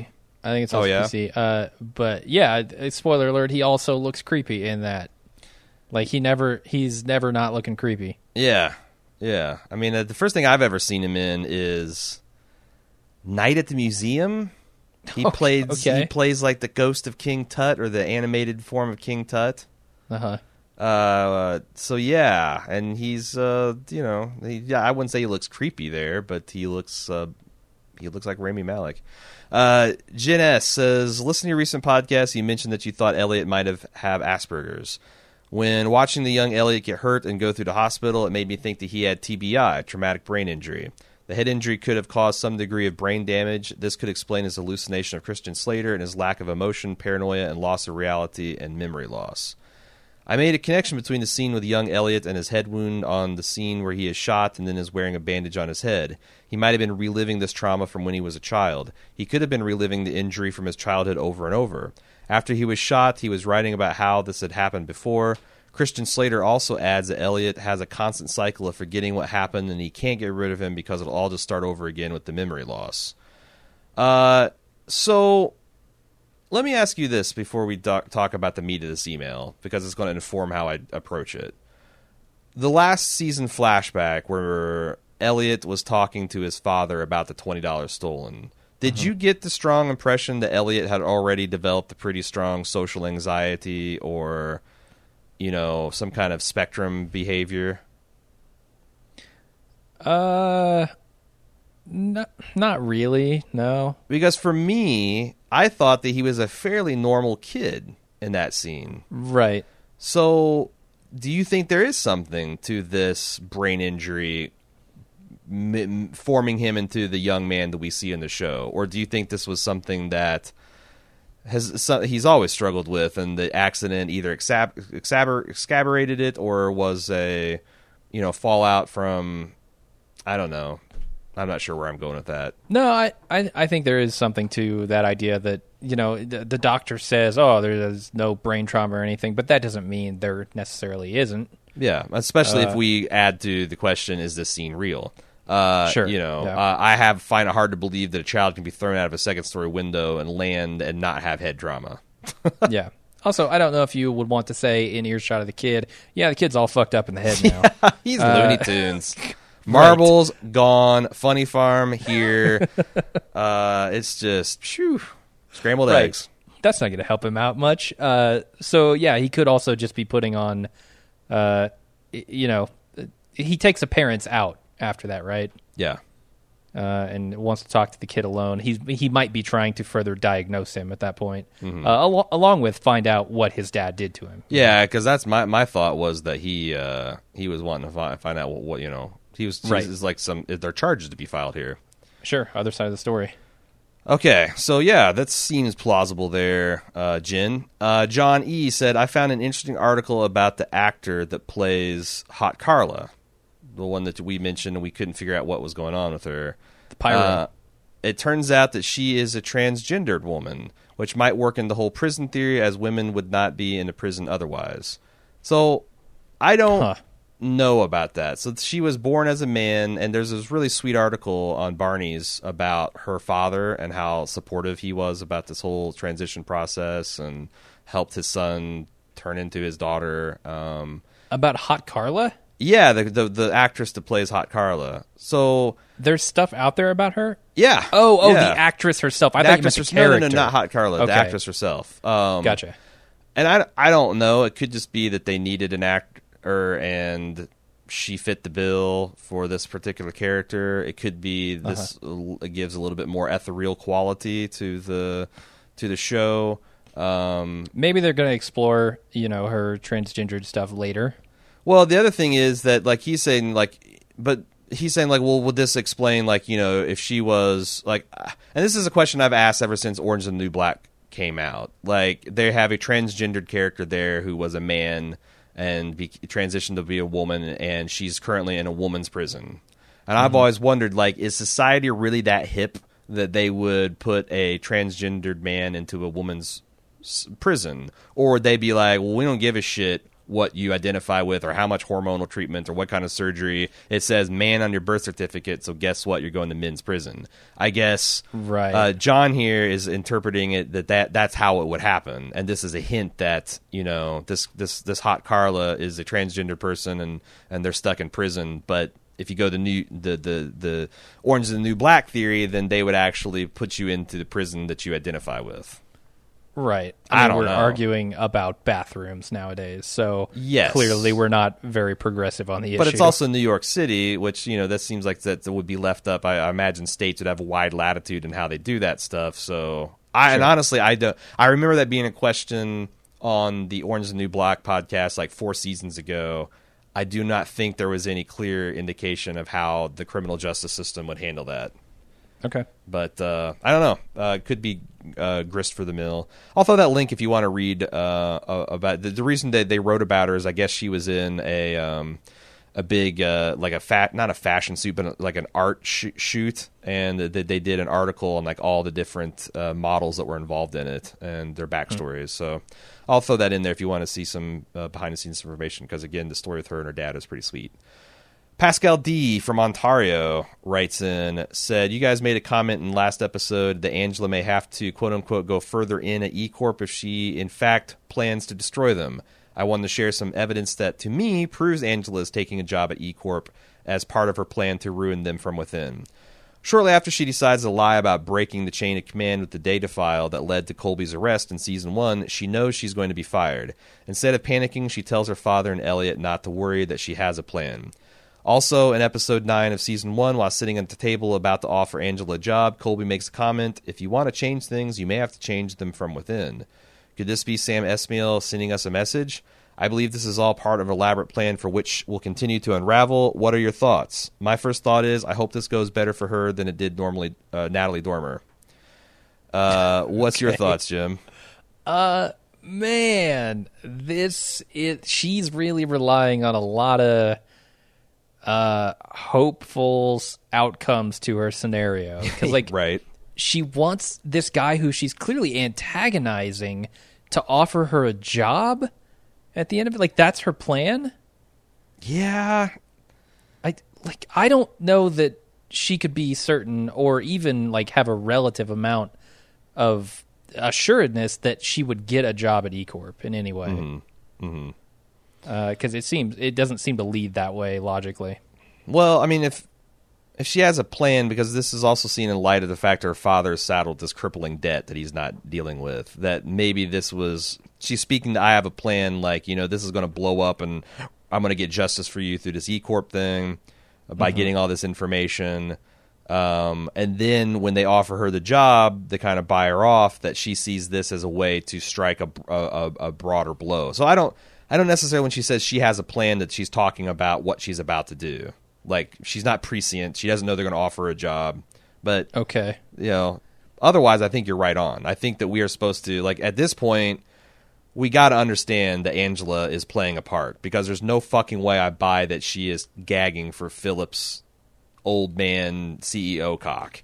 I think it's Oh, also yeah? P C. Uh, but yeah, uh, spoiler alert, he also looks creepy in that. Like, he never, he's never not looking creepy. Yeah, yeah. I mean, uh, the first thing I've ever seen him in is Night at the Museum. He plays okay. he plays like the ghost of King Tut, or the animated form of King Tut. Uh-huh. Uh So yeah, and he's uh you know he, yeah I wouldn't say he looks creepy there, but he looks uh he looks like Rami Malek. Uh, Jen S says, listen to your recent podcast. You mentioned that you thought Elliot might have have Asperger's. When watching the young Elliot get hurt and go through the hospital, it made me think that he had T B I, traumatic brain injury. The head injury could have caused some degree of brain damage. This could explain his hallucination of Christian Slater and his lack of emotion, paranoia, and loss of reality and memory loss. I made a connection between the scene with young Elliot and his head wound on the scene where he is shot and then is wearing a bandage on his head. He might have been reliving this trauma from when he was a child. He could have been reliving the injury from his childhood over and over. After he was shot, he was writing about how this had happened before. Christian Slater also adds that Elliot has a constant cycle of forgetting what happened, and he can't get rid of him because it'll all just start over again with the memory loss. Uh, so let me ask you this before we do- talk about the meat of this email, because it's going to inform how I approach it. The last season flashback where Elliot was talking to his father about the twenty dollars stolen, did mm-hmm. you get the strong impression that Elliot had already developed a pretty strong social anxiety or, you know, some kind of spectrum behavior? Uh, not, not really, no. Because for me, I thought that he was a fairly normal kid in that scene. Right. So, do you think there is something to this brain injury m- forming him into the young man that we see in the show? Or do you think this was something that has he's always struggled with, and the accident either excab- excabor- exacerbated it or was a, you know, fallout from, I don't know. I'm not sure where I'm going with that. No, I, I, I think there is something to that idea that, you know, the, the doctor says, oh, there's no brain trauma or anything, but that doesn't mean there necessarily isn't. Yeah, especially uh, if we add to the question, is this scene real? Uh, sure. You know, yeah. uh, I have find it hard to believe that a child can be thrown out of a second-story window and land and not have head trauma. Yeah. Also, I don't know if you would want to say in earshot of the kid, yeah, the kid's all fucked up in the head now. Yeah, he's uh, Looney Tunes. Marbles right. gone. Funny Farm here. uh, it's just phew, scrambled right. eggs. That's not going to help him out much. Uh, so yeah, he could also just be putting on, uh, you know, he takes a parent's out after that, right? Yeah. Uh, and wants to talk to the kid alone. He's he might be trying to further diagnose him at that point, mm-hmm. uh, al- along with find out what his dad did to him. Yeah, because that's my my thought was that he uh, he was wanting to find, find out what, what you know. He was right. Is like some there are charges to be filed here. Sure, other side of the story. Okay, so yeah, that seems plausible there, uh, Jen. Uh, John E. said, I found an interesting article about the actor that plays Hot Carla, the one that we mentioned, and we couldn't figure out what was going on with her. The pyro. Uh, it turns out that she is a transgendered woman, which might work in the whole prison theory, as women would not be in a prison otherwise. So, I don't... Huh. know about that. So she was born as a man, and there's this really sweet article on Barney's about her father and how supportive he was about this whole transition process and helped his son turn into his daughter. Um, about Hot Carla? Yeah, the, the the actress that plays Hot Carla. So there's stuff out there about her? Yeah. Oh, oh, yeah. the actress herself. I the thought you meant the herself, character. No, no, no, not Hot Carla. Okay. The actress herself. Um, gotcha. And I, I don't know. It could just be that they needed an actor and she fit the bill for this particular character. It could be this uh-huh. uh, gives a little bit more ethereal quality to the to the show. Um, Maybe they're going to explore, you know, her transgendered stuff later. Well, the other thing is that, like, he's saying, like, but he's saying, like, well, would this explain, like, you know, if she was, like, and this is a question I've asked ever since Orange is the New Black came out. Like, they have a transgendered character there who was a man and be, transitioned to be a woman, and she's currently in a woman's prison. And mm-hmm. I've always wondered, like, is society really that hip that they would put a transgendered man into a woman's s- prison? Or would they be like, well, we don't give a shit, what you identify with or how much hormonal treatment or what kind of surgery. It says man on your birth certificate, so guess what? You're going to men's prison. I guess right. uh, John here is interpreting it that, that that's how it would happen, and this is a hint that, you know, this this this hot Carla is a transgender person and, and they're stuck in prison. But if you go the new the, the, the Orange is the New Black theory, then they would actually put you into the prison that you identify with. Right. I, I mean, don't we're know. arguing about bathrooms nowadays, so Yes. clearly we're not very progressive on the issue. But it's also New York City, which, you know, that seems like that would be left up. I, I imagine states would have a wide latitude in how they do that stuff. So, I Sure. and honestly, I don't. I remember that being a question on the Orange is the New Black podcast like four seasons ago. I do not think there was any clear indication of how the criminal justice system would handle that. Okay. But uh, I don't know. Uh, it could be uh, grist for the mill. I'll throw that link if you want to read uh, about the, the reason that they wrote about her is I guess she was in a um, a big uh, like a fat not a fashion suit but like an art sh- shoot, and that they did an article on like all the different uh, models that were involved in it and their backstories. Mm-hmm. So I'll throw that in there if you want to see some uh, behind the scenes information because again the story with her and her dad is pretty sweet. Pascal D from Ontario writes in, said, you guys made a comment in last episode that Angela may have to, quote-unquote, go further in at E-Corp if she, in fact, plans to destroy them. I wanted to share some evidence that, to me, proves Angela is taking a job at E-Corp as part of her plan to ruin them from within. Shortly after she decides to lie about breaking the chain of command with the data file that led to Colby's arrest in Season one, she knows she's going to be fired. Instead of panicking, she tells her father and Elliot not to worry, that she has a plan. Also, in episode nine of season one, while sitting at the table about to offer Angela a job, Colby makes a comment, if you want to change things, you may have to change them from within. Could this be Sam Esmail sending us a message? I believe this is all part of an elaborate plan for which will continue to unravel. What are your thoughts? My first thought is, I hope this goes better for her than it did normally uh, Natalie Dormer. Uh, what's okay. your thoughts, Jim? Uh, man, this, it, she's really relying on a lot of uh hopeful outcomes to her scenario because like right she wants this guy who she's clearly antagonizing to offer her a job at the end of it. Like that's her plan. Yeah, I like I don't know that she could be certain or even like have a relative amount of assuredness that she would get a job at E-Corp in any way. Mm-hmm. Mm-hmm. Because uh, it seems it doesn't seem to lead that way logically. Well, I mean, if if she has a plan, because this is also seen in light of the fact her father is saddled this crippling debt that he's not dealing with, that maybe this was she's speaking to I have a plan, like, you know, this is going to blow up and I'm going to get justice for you through this E-Corp thing by mm-hmm. getting all this information. Um, and then when they offer her the job, they kind of buy her off that she sees this as a way to strike a, a, a broader blow. So I don't. I don't necessarily, when she says she has a plan, that she's talking about what she's about to do. Like, she's not prescient. She doesn't know they're going to offer her a job. But, okay, you know, otherwise, I think you're right on. I think that we are supposed to, like, at this point, we got to understand that Angela is playing a part. Because there's no fucking way I buy that she is gagging for Philip's old man C E O cock.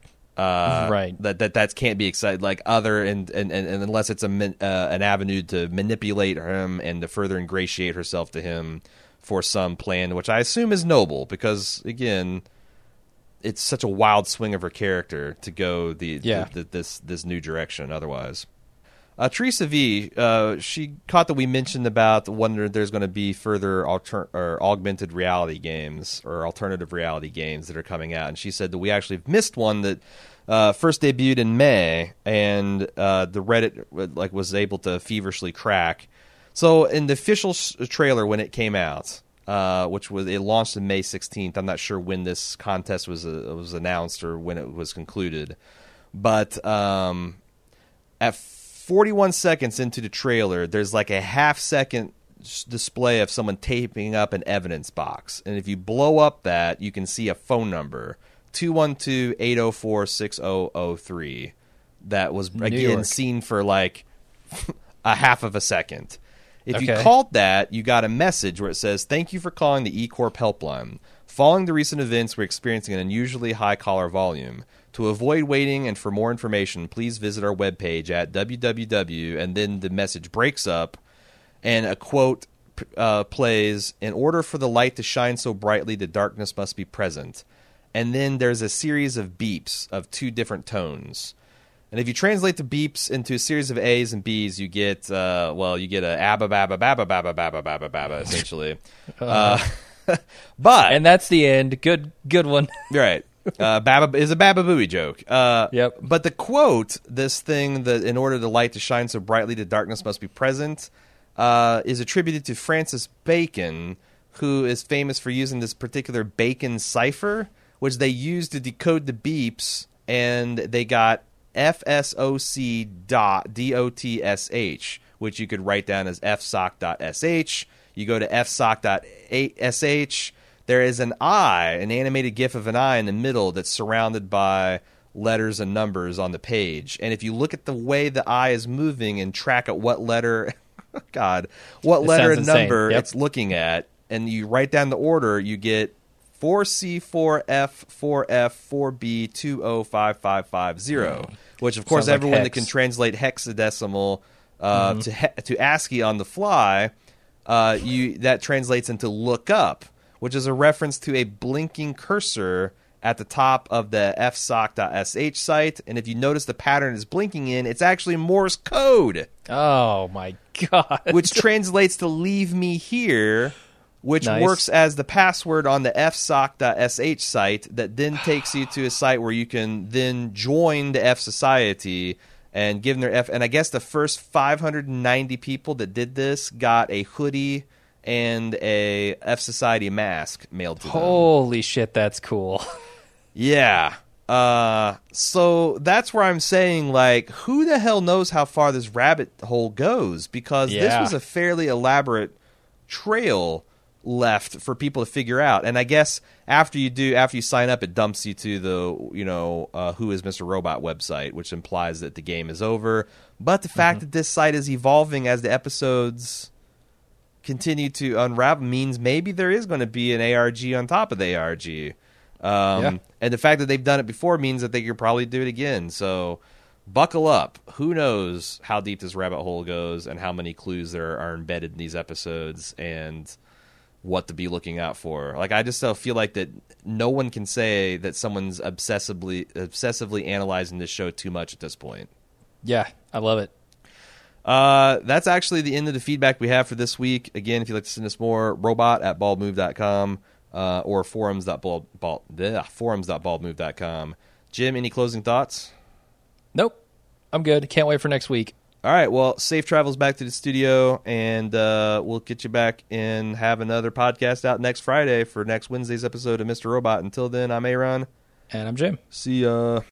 Uh, right. That that that can't be excited. Like other and and, and, and unless it's a uh, an avenue to manipulate him and to further ingratiate herself to him for some plan, which I assume is noble, because again, it's such a wild swing of her character to go the, yeah. the, the this this new direction. Otherwise, uh, Teresa V, uh, she caught that we mentioned about wonder there's going to be further alter- or augmented reality games or alternative reality games that are coming out, and she said that we actually missed one that uh, first debuted in May, and uh, the Reddit like was able to feverishly crack. So in the official sh- trailer when it came out, uh, which was it launched in May sixteenth. I'm not sure when this contest was uh, was announced or when it was concluded, but um, at forty-one seconds into the trailer, there's like a half second display of someone taping up an evidence box. And if you blow up that, you can see a phone number, two one two, eight oh four, six oh oh three, that was, New again, York. seen for like a half of a second. If okay. you called that, you got a message where it says, thank you for calling the E-Corp helpline. Following the recent events, we're experiencing an unusually high caller volume. To avoid waiting and for more information, please visit our webpage at www, and then the message breaks up, and a quote uh, plays, in order for the light to shine so brightly, the darkness must be present. And then there's a series of beeps of two different tones. And if you translate the beeps into a series of A's and B's, you get, uh, well, you get a abba, babba, babba, babba, babba, babba, babba, essentially. Uh, but... And that's the end. Good good one. Right. Uh, Baba is a Baba Booey joke. Uh, Yep. But the quote, this thing that in order the light to shine so brightly, the darkness must be present, uh, is attributed to Francis Bacon, who is famous for using this particular Bacon cipher, which they used to decode the beeps, and they got F S O C dot D O T S H, which you could write down as F S O C dot S H. You go to F S O C dot S H. There is an eye, an animated GIF of an eye in the middle that's surrounded by letters and numbers on the page. And if you look at the way the eye is moving and track at what letter, God, what It letter sounds and insane. number Yep. it's looking at, and you write down the order, you get four C, four F, four F, four B, two O, five five five zero, which, of course, Sounds like everyone that hex. can translate hexadecimal uh, Mm-hmm. to he- to ASCII on the fly, uh, you that translates into look up, which is a reference to a blinking cursor at the top of the F S O C dot S H site. And if you notice the pattern is blinking in, it's actually Morse code, Oh, my God. which translates to leave me here, which Nice. works as the password on the F S O C dot S H site that then takes you to a site where you can then join the F Society and give them their F. And I guess the first five hundred ninety people that did this got a hoodie and a F Society mask mailed to them. Holy shit, that's cool. Yeah. Uh, so that's where I'm saying, like, who the hell knows how far this rabbit hole goes? Because this Yeah. was a fairly elaborate trail left for people to figure out. And I guess after you do, after you sign up, it dumps you to the, you know, uh, Who is Mister Robot website, which implies that the game is over. But the fact that this site is evolving as the episodes continue to unravel means maybe there is going to be an A R G on top of the A R G. Um, Yeah. And the fact that they've done it before means that they could probably do it again. So buckle up. Who knows how deep this rabbit hole goes and how many clues there are embedded in these episodes and what to be looking out for. Like, I just don't feel like that no one can say that someone's obsessively obsessively analyzing this show too much at this point. Yeah, I love it. Uh, that's actually the end of the feedback we have for this week. Again, if you'd like to send us more, robot at baldmove dot com uh, or forums dot bald, bald, bleh, forums dot baldmove dot com. Jim, any closing thoughts? Nope. I'm good. Can't wait for next week. All right, well, safe travels back to the studio, and uh, we'll get you back and have another podcast out next Friday for next Wednesday's episode of Mister Robot. Until then, I'm Aaron. And I'm Jim. See ya.